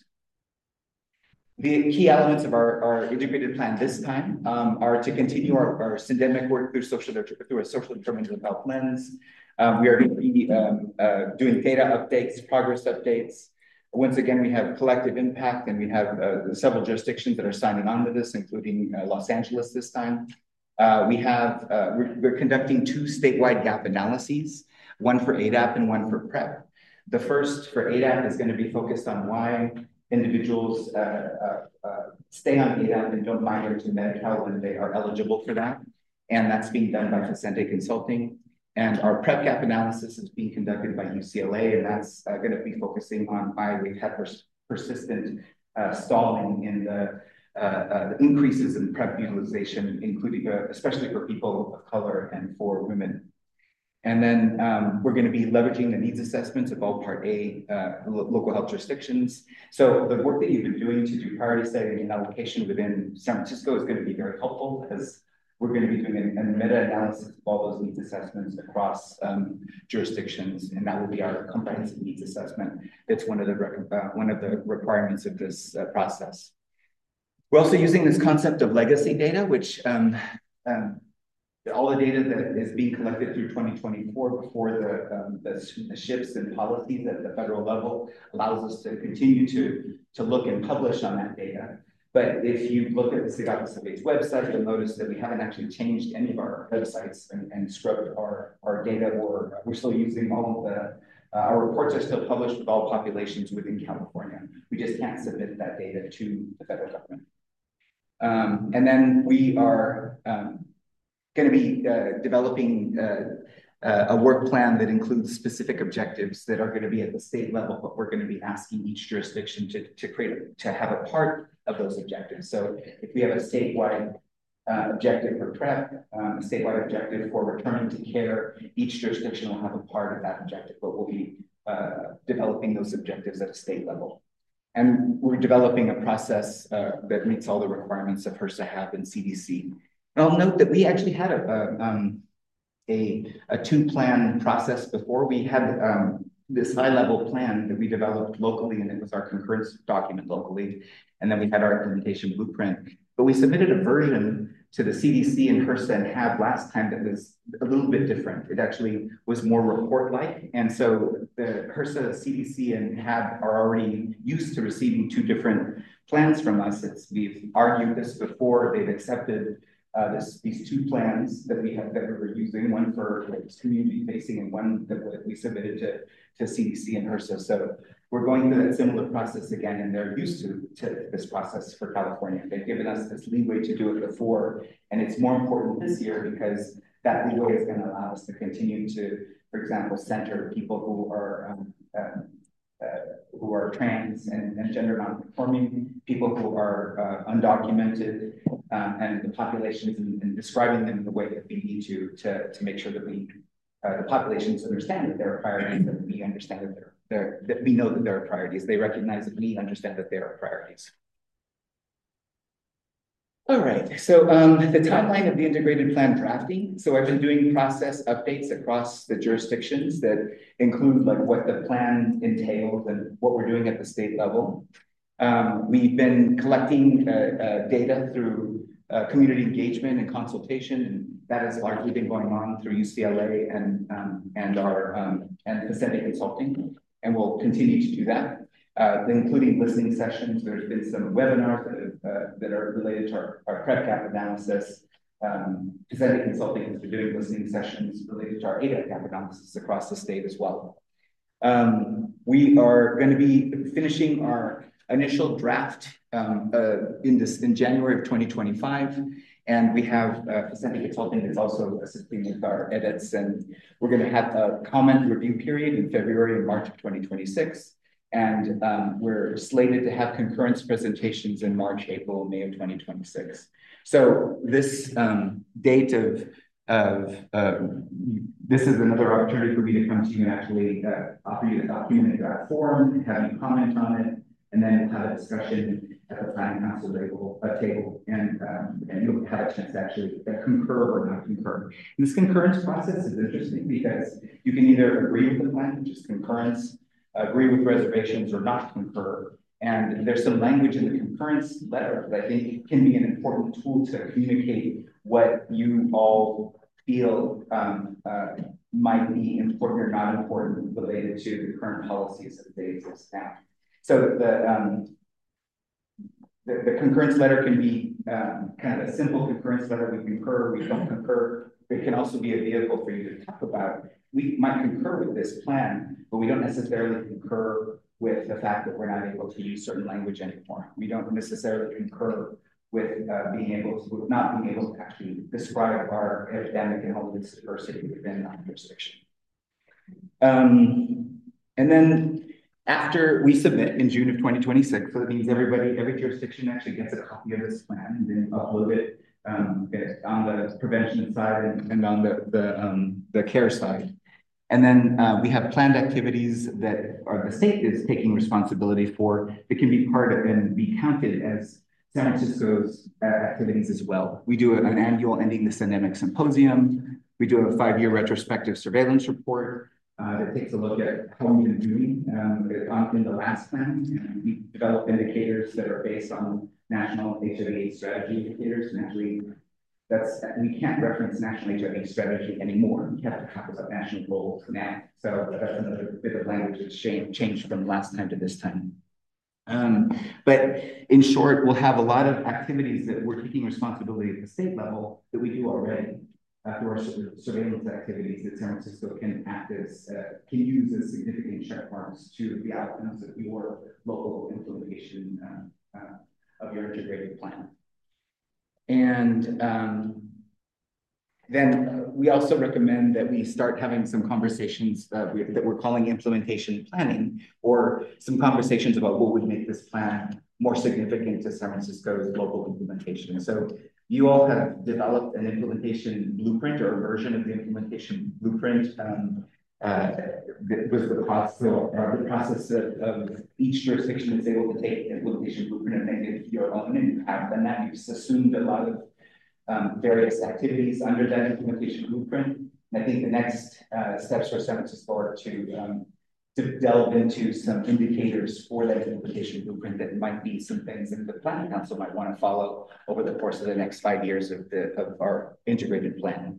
The key elements of our, our integrated plan this time um, are to continue our, our syndemic work through social through a social determinants of health lens. Um, we are going to be um, uh, doing data updates, progress updates. Once again, we have collective impact, and we have uh, several jurisdictions that are signing on to this, including uh, Los Angeles this time. Uh, we have, uh, we're, we're conducting two statewide gap analyses, one for A D A P and one for PrEP. The first for A D A P is going to be focused on why individuals uh, uh, uh, stay on A D A P and don't migrate to Medi-Cal when they are eligible for that. And that's being done by Facente Consulting. And our PrEP gap analysis is being conducted by U C L A, and that's uh, going to be focusing on why we've had pers persistent uh, stalling in the Uh, uh, the increases in PrEP utilization, including uh, especially for people of color and for women. And then um, we're going to be leveraging the needs assessments of all Part A uh, lo local health jurisdictions. So the work that you've been doing to do priority setting and allocation within San Francisco is going to be very helpful, because we're going to be doing a, a meta-analysis of all those needs assessments across um, jurisdictions, and that will be our comprehensive needs assessment. It's one of the uh, one of the requirements of this uh, process. We're also using this concept of legacy data, which um, um, all the data that is being collected through twenty twenty-four before the, um, the, the shifts in policies at the federal level allows us to continue to, to look and publish on that data. But if you look at the State Office of AIDS website, you'll notice that we haven't actually changed any of our websites and, and scrubbed our, our data, or we're still using all of the Uh, our reports are still published with all populations within California. We just can't submit that data to the federal government. Um, and then we are um, going to be uh, developing uh, uh, a work plan that includes specific objectives that are going to be at the state level, but we're going to be asking each jurisdiction to, to create, a, to have a part of those objectives. So if we have a statewide Uh, objective for PrEP, um, a statewide objective for returning to care, each jurisdiction will have a part of that objective, but we'll be uh, developing those objectives at a state level. And we're developing a process uh, that meets all the requirements of HRSA, H A P, and C D C. And I'll note that we actually had a, a, um, a, a two-plan process before. We had um, this high-level plan that we developed locally, and it was our concurrence document locally. And then we had our implementation blueprint. But we submitted a version to the C D C and HRSA and H A B last time that was a little bit different. It actually was more report-like. And so the HRSA, C D C, and H A B are already used to receiving two different plans from us. It's, we've argued this before. They've accepted uh, this, these two plans that we have that we were using, one for like, community-facing and one that we submitted to, to C D C and HRSA. So we're going through that similar process again, and they're used to, to this process for California. They've given us this leeway to do it before, and it's more important this year because that leeway is going to allow us to continue to, for example, center people who are um, uh, uh, who are trans and, and gender non-conforming, people who are uh, undocumented, um, and the populations, and, and describing them in the way that we need to, to, to make sure that we, uh, the populations understand that there are priorities, that we understand that they're, they're, that we know that there are priorities. They recognize that we understand that there are priorities. All right, so um, the timeline of the integrated plan drafting. So I've been doing process updates across the jurisdictions that include like what the plan entails and what we're doing at the state level. Um, we've been collecting uh, uh, data through uh, community engagement and consultation, and that has largely been going on through U C L A and um, and our um, and Vicente Consulting, and we'll continue to do that. Uh, including listening sessions. There's been some webinars that, uh, that are related to our, our prep gap analysis. Um, Vicente Consulting has been doing listening sessions related to our A D A C gap analysis across the state as well. Um, we are going to be finishing our initial draft um, uh, in this in January of twenty twenty-five. And we have uh, Vicente Consulting that's also assisting with our edits. And we're going to have a comment review period in February and March of twenty twenty-six. And um, we're slated to have concurrence presentations in March, April, May of twenty twenty-six. So this um, date of, of uh, this is another opportunity for me to come to you and actually uh, offer you the document in draft form, have you comment on it, and then have a discussion at the planning council table, uh, table and, um, and you'll have a chance to actually uh, concur or not concur. And this concurrence process is interesting because you can either agree with the plan, which is concurrence, agree with reservations, or not concur. And there's some language in the concurrence letter that I think can be an important tool to communicate what you all feel um, uh, might be important or not important related to the current policies that they exist now. So the, um, the, the concurrence letter can be um, kind of a simple concurrence letter. We concur, we don't concur. It can also be a vehicle for you to talk about. We might concur with this plan, but we don't necessarily concur with the fact that we're not able to use certain language anymore. We don't necessarily concur with uh, being able to, with not being able to actually describe our epidemic and homeless diversity within our jurisdiction. Um, and then after we submit in June of twenty twenty-six, so that means everybody, every jurisdiction actually gets a copy of this plan and then upload it um, on the prevention side and, and on the, the, um, the care side. And then uh, we have planned activities that are the state is taking responsibility for that can be part of and be counted as San Francisco's uh, activities as well. We do an annual Ending the Syndemic Symposium. We do a five-year retrospective surveillance report uh, that takes a look at how we've been doing um, in the last plan. And we develop indicators that are based on national H I V AIDS strategy indicators. And actually, that's, we can't reference national H I V strategy anymore. We have to talk about national goals now. So that's another bit of language that's changed from last time to this time. Um, but in short, we'll have a lot of activities that we're taking responsibility at the state level that we do already uh, through our surveillance activities that San Francisco can act as, uh, can use as significant check marks to the outcomes of your local implementation uh, uh, of your integrated plan. And um, then uh, we also recommend that we start having some conversations uh, we, that we're calling implementation planning, or some conversations about what would make this plan more significant to San Francisco's local implementation. So you all have developed an implementation blueprint or a version of the implementation blueprint. Um, uh, that was the process, uh, the process of, of each jurisdiction is able to take the implementation blueprint and make it your own, and you have done that. You've assumed a lot of um, various activities under that implementation blueprint. And I think the next uh, steps for San Francisco are to, um, to delve into some indicators for that implementation blueprint that might be some things that the Planning Council might want to follow over the course of the next five years of, the, of our integrated plan.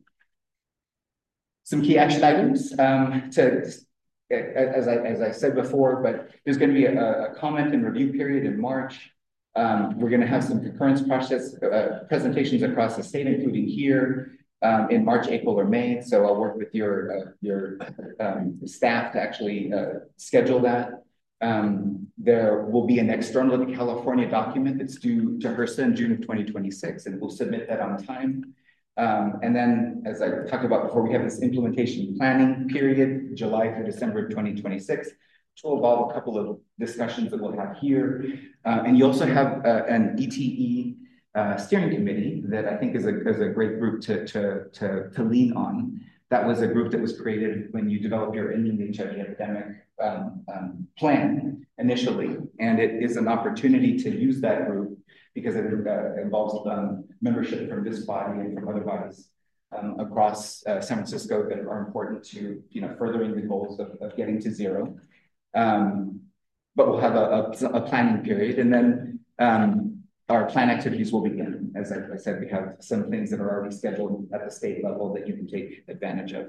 Some key action items um, to, as I, as I said before, but there's going to be a, a comment and review period in March. Um, we're going to have some concurrence process uh, presentations across the state, including here um, in March, April, or May. So I'll work with your uh, your um, staff to actually uh, schedule that. Um, there will be an external to California document that's due to HRSA in June of twenty twenty-six, and we'll submit that on time. Um, and then, as I talked about before, we have this implementation planning period, July through December of twenty twenty-six. to evolve a couple of discussions that we'll have here. Uh, and you also have uh, an E T E uh, steering committee that I think is a, is a great group to, to, to, to lean on. That was a group that was created when you develop your Indian H I V epidemic um, um, plan initially. And it is an opportunity to use that group because it uh, involves um, membership from this body and from other bodies um, across uh, San Francisco that are important to, you know, furthering the goals of, of getting to zero. Um, but we'll have a, a, a planning period, and then um, our plan activities will begin. As I, I said, we have some things that are already scheduled at the state level that you can take advantage of.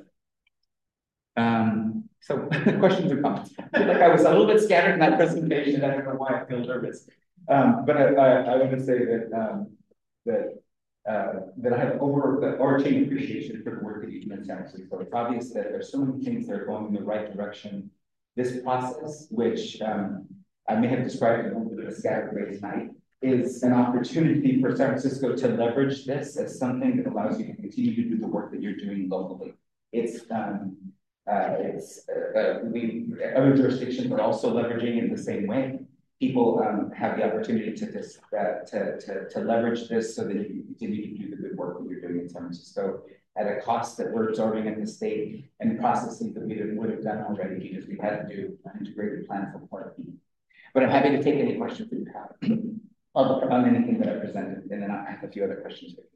Um, so questions or comments? I feel like I was a little bit scattered in that presentation. I don't know why I feel nervous. Um, but I, I, I want to say that um, that uh, that I have over the overarching appreciation for the work that you do in San Francisco. It's obvious that there's so many things that are going in the right direction. This process, which um, I may have described in a little bit of a scattered way tonight, is an opportunity for San Francisco to leverage this as something that allows you to continue to do the work that you're doing locally. It's um, uh, it's uh, uh, we other jurisdictions are also leveraging it in the same way. People um, have the opportunity to, this, uh, to, to, to leverage this so that you can continue to do the good work that you're doing in San Francisco at a cost that we're absorbing at the state and processes that we would have done already because we had to do an integrated plan for Part B. But I'm happy to take any questions that you have on, on anything that I presented, and then I have a few other questions for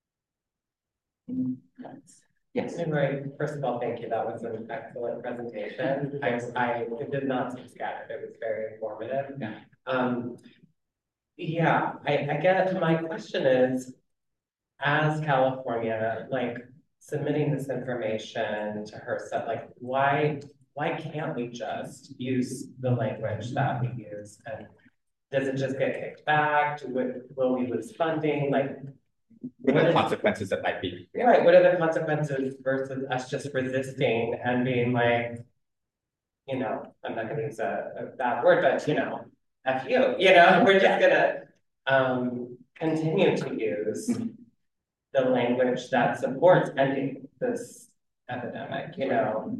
you. Yes. Right. First of all, thank you. That was an excellent presentation. I, I did not seem scattered. It was very informative. Yeah. Um, yeah, I, I guess my question is, as California, like submitting this information to H R S A, like why why can't we just use the language that we use? And does it just get kicked back? Do we, will we lose funding? Like, what are the consequences that might be? Yeah. Right. What are the consequences versus us just resisting and being like, you know, I'm not going to use a, a bad word, but you know, F you, you know, we're just gonna um, continue to use the language that supports ending this epidemic, you know.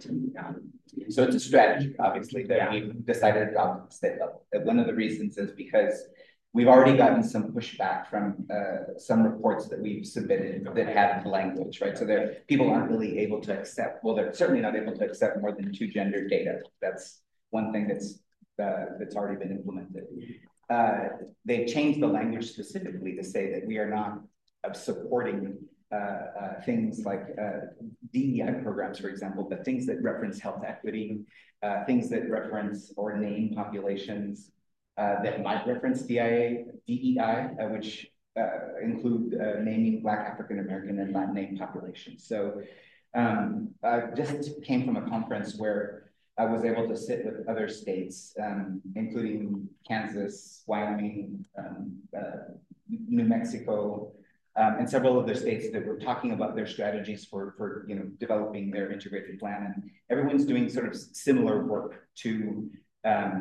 So it's a strategy, obviously, that yeah. we've decided to adopt at the state level. And one of the reasons is because we've already gotten some pushback from uh, some reports that we've submitted that have language, right? So there, people aren't really able to accept, well, they're certainly not able to accept more than two gender data. That's one thing that's uh, that's already been implemented. Uh, they've changed the language specifically to say that we are not uh, supporting uh, uh, things like uh, D E I programs, for example, but things that reference health equity, uh, things that reference or name populations, Uh, that might reference D I A, D E I, uh, which uh, include uh, naming Black, African American, and Latin name populations. So um, I just came from a conference where I was able to sit with other states, um, including Kansas, Wyoming, um, uh, New Mexico, um, and several other states that were talking about their strategies for, for you know, developing their integrated plan. And everyone's doing sort of similar work to um,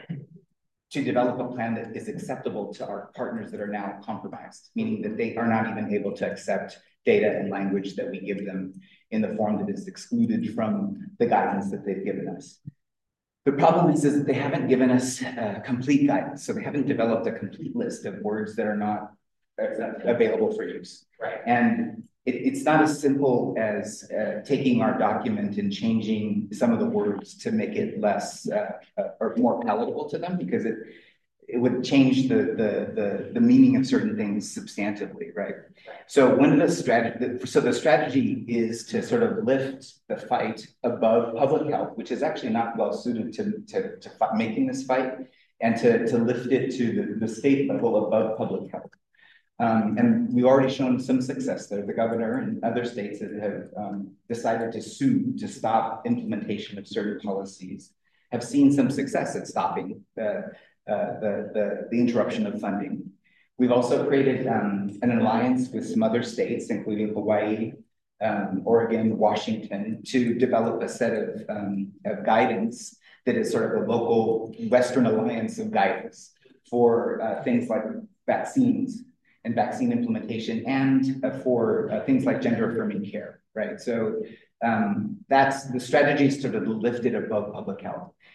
to develop a plan that is acceptable to our partners that are now compromised, meaning that they are not even able to accept data and language that we give them in the form that is excluded from the guidance that they've given us. The problem is, is that they haven't given us uh, complete guidance. So they haven't developed a complete list of words that are not uh, available for use. Right. And it, it's not as simple as uh, taking our document and changing some of the words to make it less uh, uh, or more palatable to them, because it it would change the the the, the meaning of certain things substantively, right? So one of the strategy, so the strategy is to sort of lift the fight above public health, which is actually not well suited to to, to making this fight, and to to lift it to the, the state level above public health. Um, and we've already shown some success there. The governor and other states that have um, decided to sue to stop implementation of certain policies have seen some success at stopping the, uh, the, the, the interruption of funding. We've also created um, an alliance with some other states, including Hawaii, um, Oregon, Washington, to develop a set of, um, of guidance that is sort of a local Western alliance of guidance for uh, things like vaccines and vaccine implementation, and uh, for uh, things like gender affirming care, right? So um, that's the strategy is sort of lifted above public health.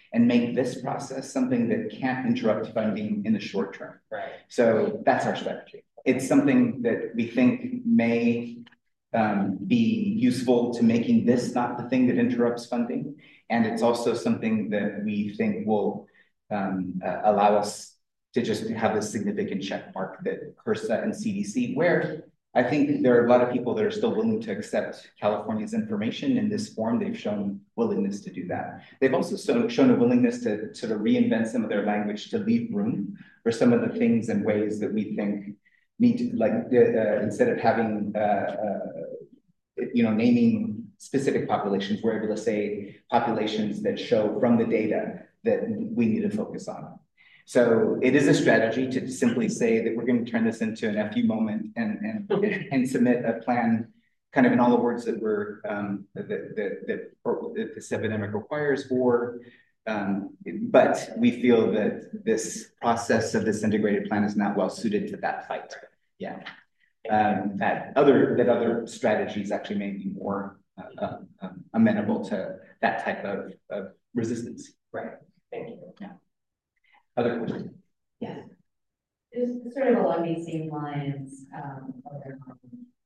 and make this process something that can't interrupt funding in the short term. Right. So that's our strategy. It's something that we think may um, be useful to making this not the thing that interrupts funding. And it's also something that we think will um, uh, allow us to just have this significant check mark that HRSA and C D C, where I think there are a lot of people that are still willing to accept California's information in this form. They've shown willingness to do that. They've also so, shown a willingness to sort of reinvent some of their language to leave room for some of the things and ways that we think need to, like, uh, instead of having, uh, uh, you know, naming specific populations, we're able to say populations that show from the data that we need to focus on. So it is a strategy to simply say that we're going to turn this into an F U moment and and and submit a plan, kind of in all the words that we're um, that that that, that this epidemic requires. Or, um, but we feel that this process of this integrated plan is not well suited to that fight. Yeah, um, that other that other strategies actually may be more uh, uh, amenable to that type of, of resistance. Right. Thank you. Yeah. Other questions? Yeah. Just sort of along these same lines, um, around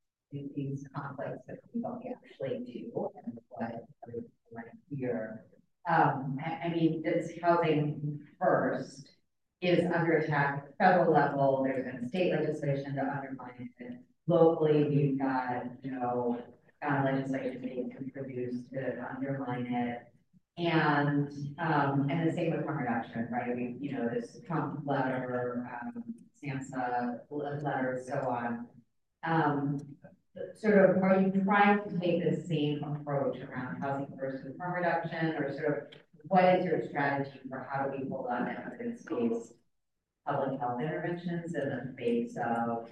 these conflicts that we don't actually do and what we want to hear. Um, I, I mean, this housing first is under attack at the federal level. There's been state legislation to undermine it. Locally, we've got, you know, uh, legislation being introduced to undermine it. And um, and the same with harm reduction, right? We, you know, this Trump letter, um, SAMHSA letter, so on. Um, sort of, are you trying to take the same approach around housing versus harm reduction, or sort of what is your strategy for how do we hold on to evidence-based public health interventions in the face of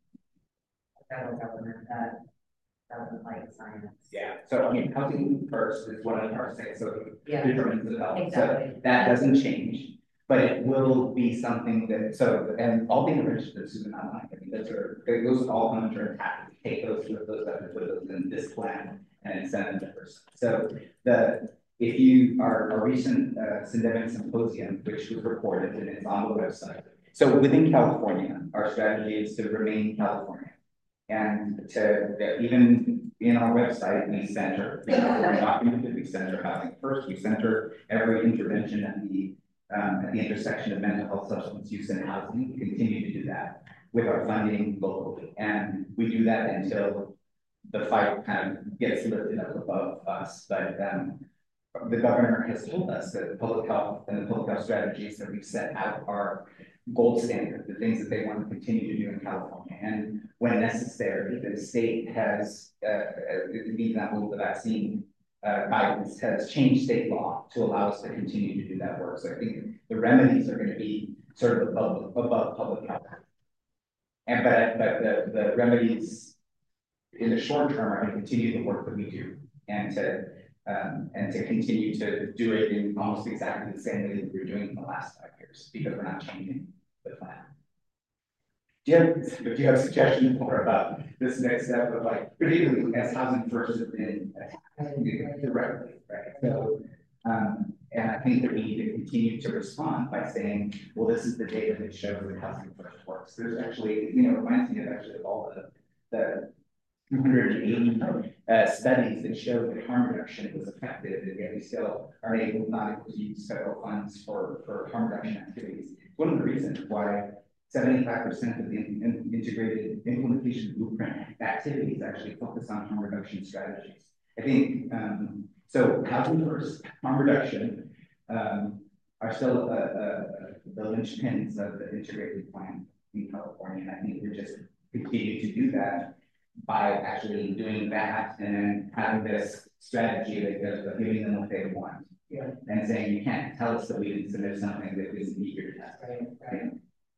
a federal government that doesn't like science? Yeah, so I mean, housing first is what I'm trying to say, so Yeah, determines the health. exactly. So that doesn't change, but it will be something that, so, and all the interventions that Susan outlined, I mean, those are, those all come under attack. Take those, with those, that put those in this plan and send them to HRSA. So the, if you, our, our recent uh, Syndemic Symposium, which was recorded and it's on the website. So within California, our strategy is to remain California. And to even in our website, we center, we documented, we center housing first, we center every intervention at the um, at the intersection of mental health, substance use, and housing. We continue to do that with our funding locally. And we do that until the fight kind of gets lifted up above us. But um, the governor has told us that public health and the public health strategies that we've set out are gold standard, the things that they want to continue to do in California. And when necessary, the state has, uh, the example of the vaccine uh, guidance has changed state law to allow us to continue to do that work. So I think the remedies are going to be sort of above, above public health. And but, but the, the remedies in the short term are going to continue the work that we do and to um, and to continue to do it in almost exactly the same way that we were doing in the last five years because we're not changing the plan. Do you have, do you have suggestions more about this next step of, like, particularly as housing first has been attacked directly, right? So, um, and I think that we need to continue to respond by saying, well, this is the data that shows that housing first works. There's actually, you know, it reminds me of actually of all the, the two hundred eighty uh, studies that show that harm reduction was effective, and yet we still are able not able to use federal funds for, for harm reduction activities. One of the reasons why seventy-five percent of the in, in integrated implementation blueprint activities actually focus on harm reduction strategies. I think, um, so housing first, harm reduction um, are still uh, uh, the linchpins of the integrated plan in California. And I think we just continue to do that by actually doing that and then having this strategy that goes of giving them what they want. Yeah. And saying you can't tell us that we didn't submit something that isn't meet your test. Right. Right.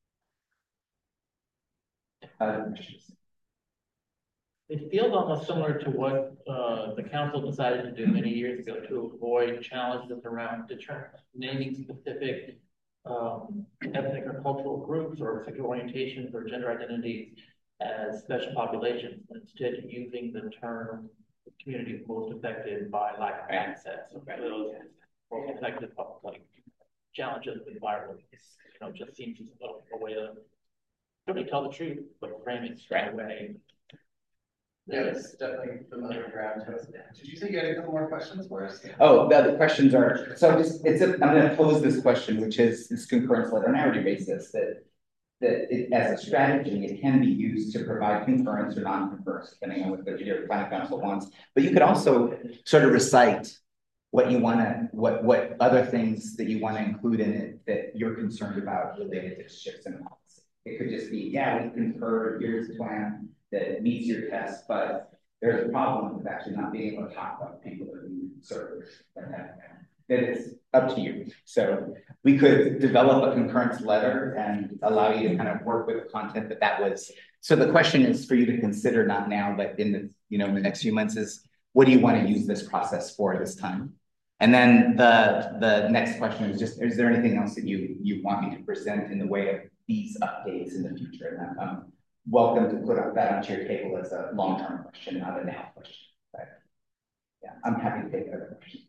Other questions? It feels almost similar to what uh, the council decided to do many years ago to avoid challenges around naming specific um, ethnic or cultural groups or sexual orientations or gender identities as special populations, instead using the term communities most affected by lack of access. Okay. Those or connected public, like challenges with environment, you know, just seems a, a way to really tell the truth, but frame it straight away. Yeah, it's definitely familiar ground to us. Did you say you had a couple more questions for us? Oh, the other questions are, so just, it's a, I'm gonna pose this question, which is this concurrence letter on an hourly basis, that that it, as a strategy, it can be used to provide concurrence or non-concurrence, depending on what the your planning council wants. But you could also sort of recite what you wanna, what what other things that you wanna include in it that you're concerned about related to shifts in policy. It could just be, yeah, we concur, here's a plan that meets your test, but there's a problem with actually not being able to talk about people that we serve. That is up to you. So we could develop a concurrence letter and allow you to kind of work with the content that that was. So the question is for you to consider, not now, but in the, you know, in the next few months, is what do you want to use this process for this time? And then the the next question is just, is there anything else that you you want me to present in the way of these updates in the future? And I'm welcome to put up that onto your table as a long-term question, not a now question. But yeah, I'm happy to take other questions.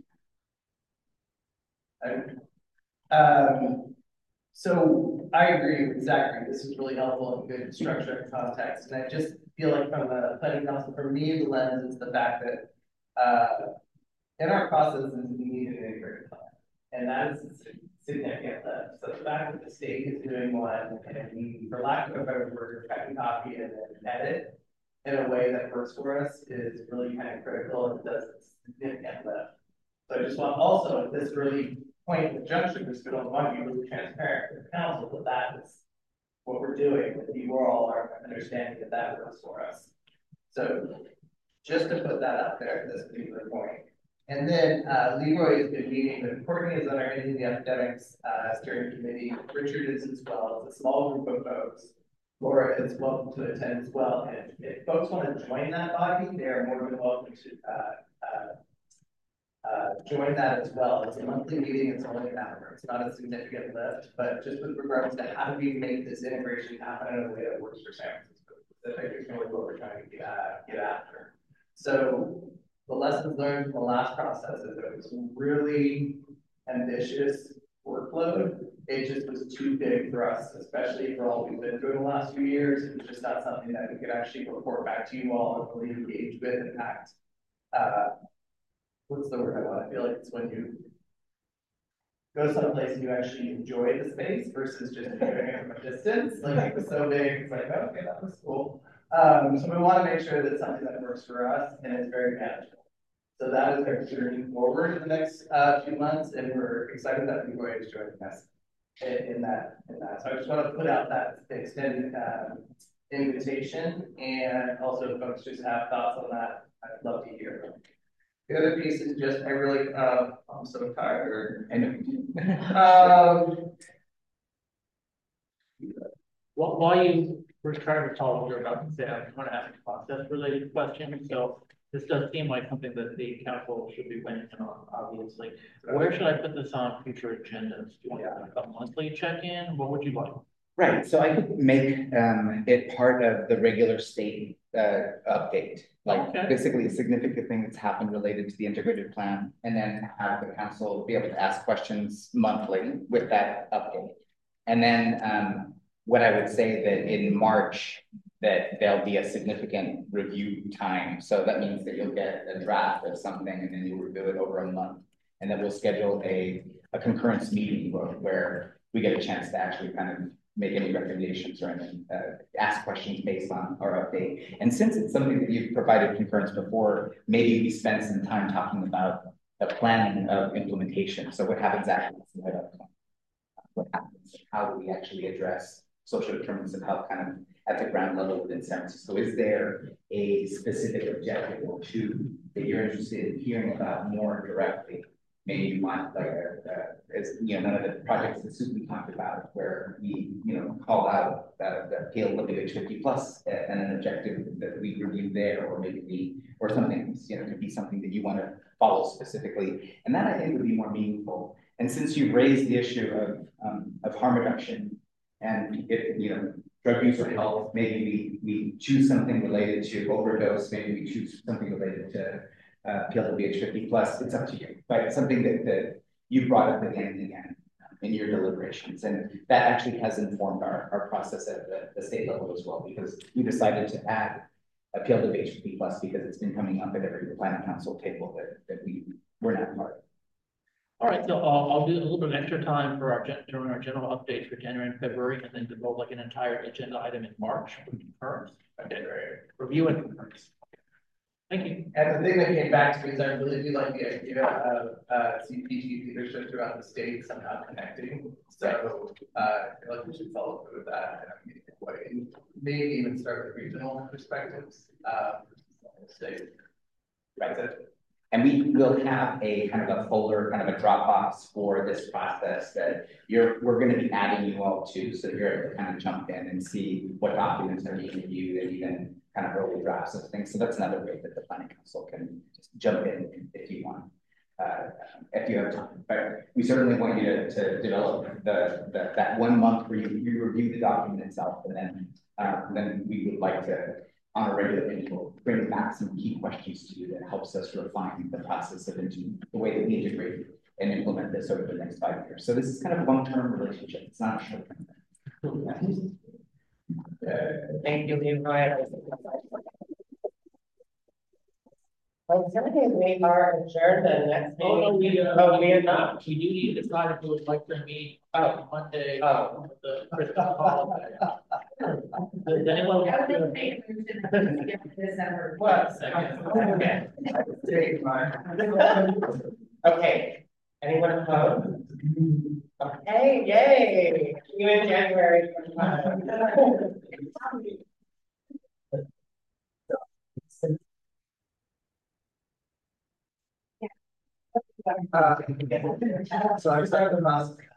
Um, so I agree with Zachary. This is really helpful and good structure and context. And I just feel like from the planning council, for me, the lens is the fact that uh, in our processes, we need an integrated plan. And that is significant lift. So the fact that the state is doing one, and we, for lack of a better word, try to copy and then edit in a way that works for us is really kind of critical and does significant lift. So I just want also at this early point in the junction, just to don't want to be really transparent with the council that that is what we're doing, that you all are understanding that that works for us. So just to put that out there at this particular point. And then uh, Leroy has been meeting, but Courtney is on our Ending the Epidemics uh, steering committee. Richard is as well. It's a small group of folks. Laura is welcome to attend as well. And if folks want to join that body, they are more than welcome to uh, uh, uh, join that as well. It's a monthly meeting. It's only an hour. It's not a significant lift, but just with regards to how do we make this integration happen in a way that works for San Francisco. That's I think really what we're trying to get, uh, get after. So the lessons learned from the last process is that it was really ambitious workload. It just was too big for us, especially for all we've been through in the last few years. It was just not something that we could actually report back to you all and really engage with and act. Uh, what's the word I want? I feel like it's when you go someplace and you actually enjoy the space versus just enjoying it from a distance. Like it was so big, it's like, okay, that was cool. Um, so we want to make sure that it's something that works for us and it's very manageable. So that is our journey forward in the next uh, few months, and we're excited that Leroy is joining us in, in that. In that, so I just want to put out that extended um, invitation, and also if folks just have thoughts on that, I'd love to hear them. The other piece is just I really uh, I'm so tired. I know. um, Well, while you were trying to talk, we were about to say I'm going to ask a process-related question, so. This does seem like something that the council should be weighing in on, obviously. Where should I put this on future agendas? Do you want like a monthly check-in? What would you like? Right, so I could make um, it part of the regular state uh, update. Like okay. Basically a significant thing that's happened related to the integrated plan, and then have the council be able to ask questions monthly with that update. And then um, what I would say that in March, that there'll be a significant review time. So that means that you'll get a draft of something and then you'll review it over a month. And then we'll schedule a, a concurrence meeting where we get a chance to actually kind of make any recommendations or any, uh, ask questions based on our update. And since it's something that you've provided concurrence before, maybe we spend some time talking about the planning of implementation. So what happens actually? What happens? How do we actually address social determinants of health kind of at the ground level within San Francisco? Is there a specific objective or two that you're interested in hearing about more directly? Maybe you want like a, a as you know, none of the projects that Susan talked about where we, you know, call out uh, the P L W H fifty plus and an objective that we review there, or maybe we, or something, you know, could be something that you want to follow specifically. And that I think would be more meaningful. And since you've raised the issue of, um, of harm reduction, and if, you know, drug use or health, maybe we, we choose something related to overdose, maybe we choose something related to uh, P L W H fifty plus, it's up to you. But something that, that you brought up again and again in your deliberations. And that actually has informed our, our process at the, the state level as well, because we decided to add appeal to H P plus because it's been coming up at every planning council table that, that we were not part of. All right, so I'll, I'll do a little bit of extra time for our, gen- during our general updates for January and February, and then devote like an entire agenda item in March for concurrence. Okay, great. Review and concurrence. Thank you. And the thing that came back to me is I really do like the idea of, uh, C P G leadership throughout the state somehow connecting. So, uh, I feel like we should follow through with that. And I mean, what- maybe even start with regional perspectives, um, state. Right. And we will have a kind of a folder, kind of a Dropbox for this process that you're, we're going to be adding you all to, so you're able to kind of jump in and see what documents are being reviewed and even kind of early drafts of things. So that's another way that the planning council can just jump in if you want, uh, if you have time. But we certainly want you to, to develop the, the that one month where you, you review the document itself, and then uh, then we would like to, on a regular interval, bring back some key questions to you that helps us refine the process of into the way that we integrate and implement this over the next five years. So this is kind of a long-term relationship. It's not a short-term thing. Uh, thank you, Leroy. Okay, we are adjourned. The next Oh, no, meeting. we, uh, Oh, we are not. We do need to decide if we would like to meet Oh. on Monday. Oh. with The Christmas holiday. Does anyone I want would to? make a motion that we skip December. What? Okay. Okay, anyone opposed? Okay, yay, see you in January. Uh, so I started the mouse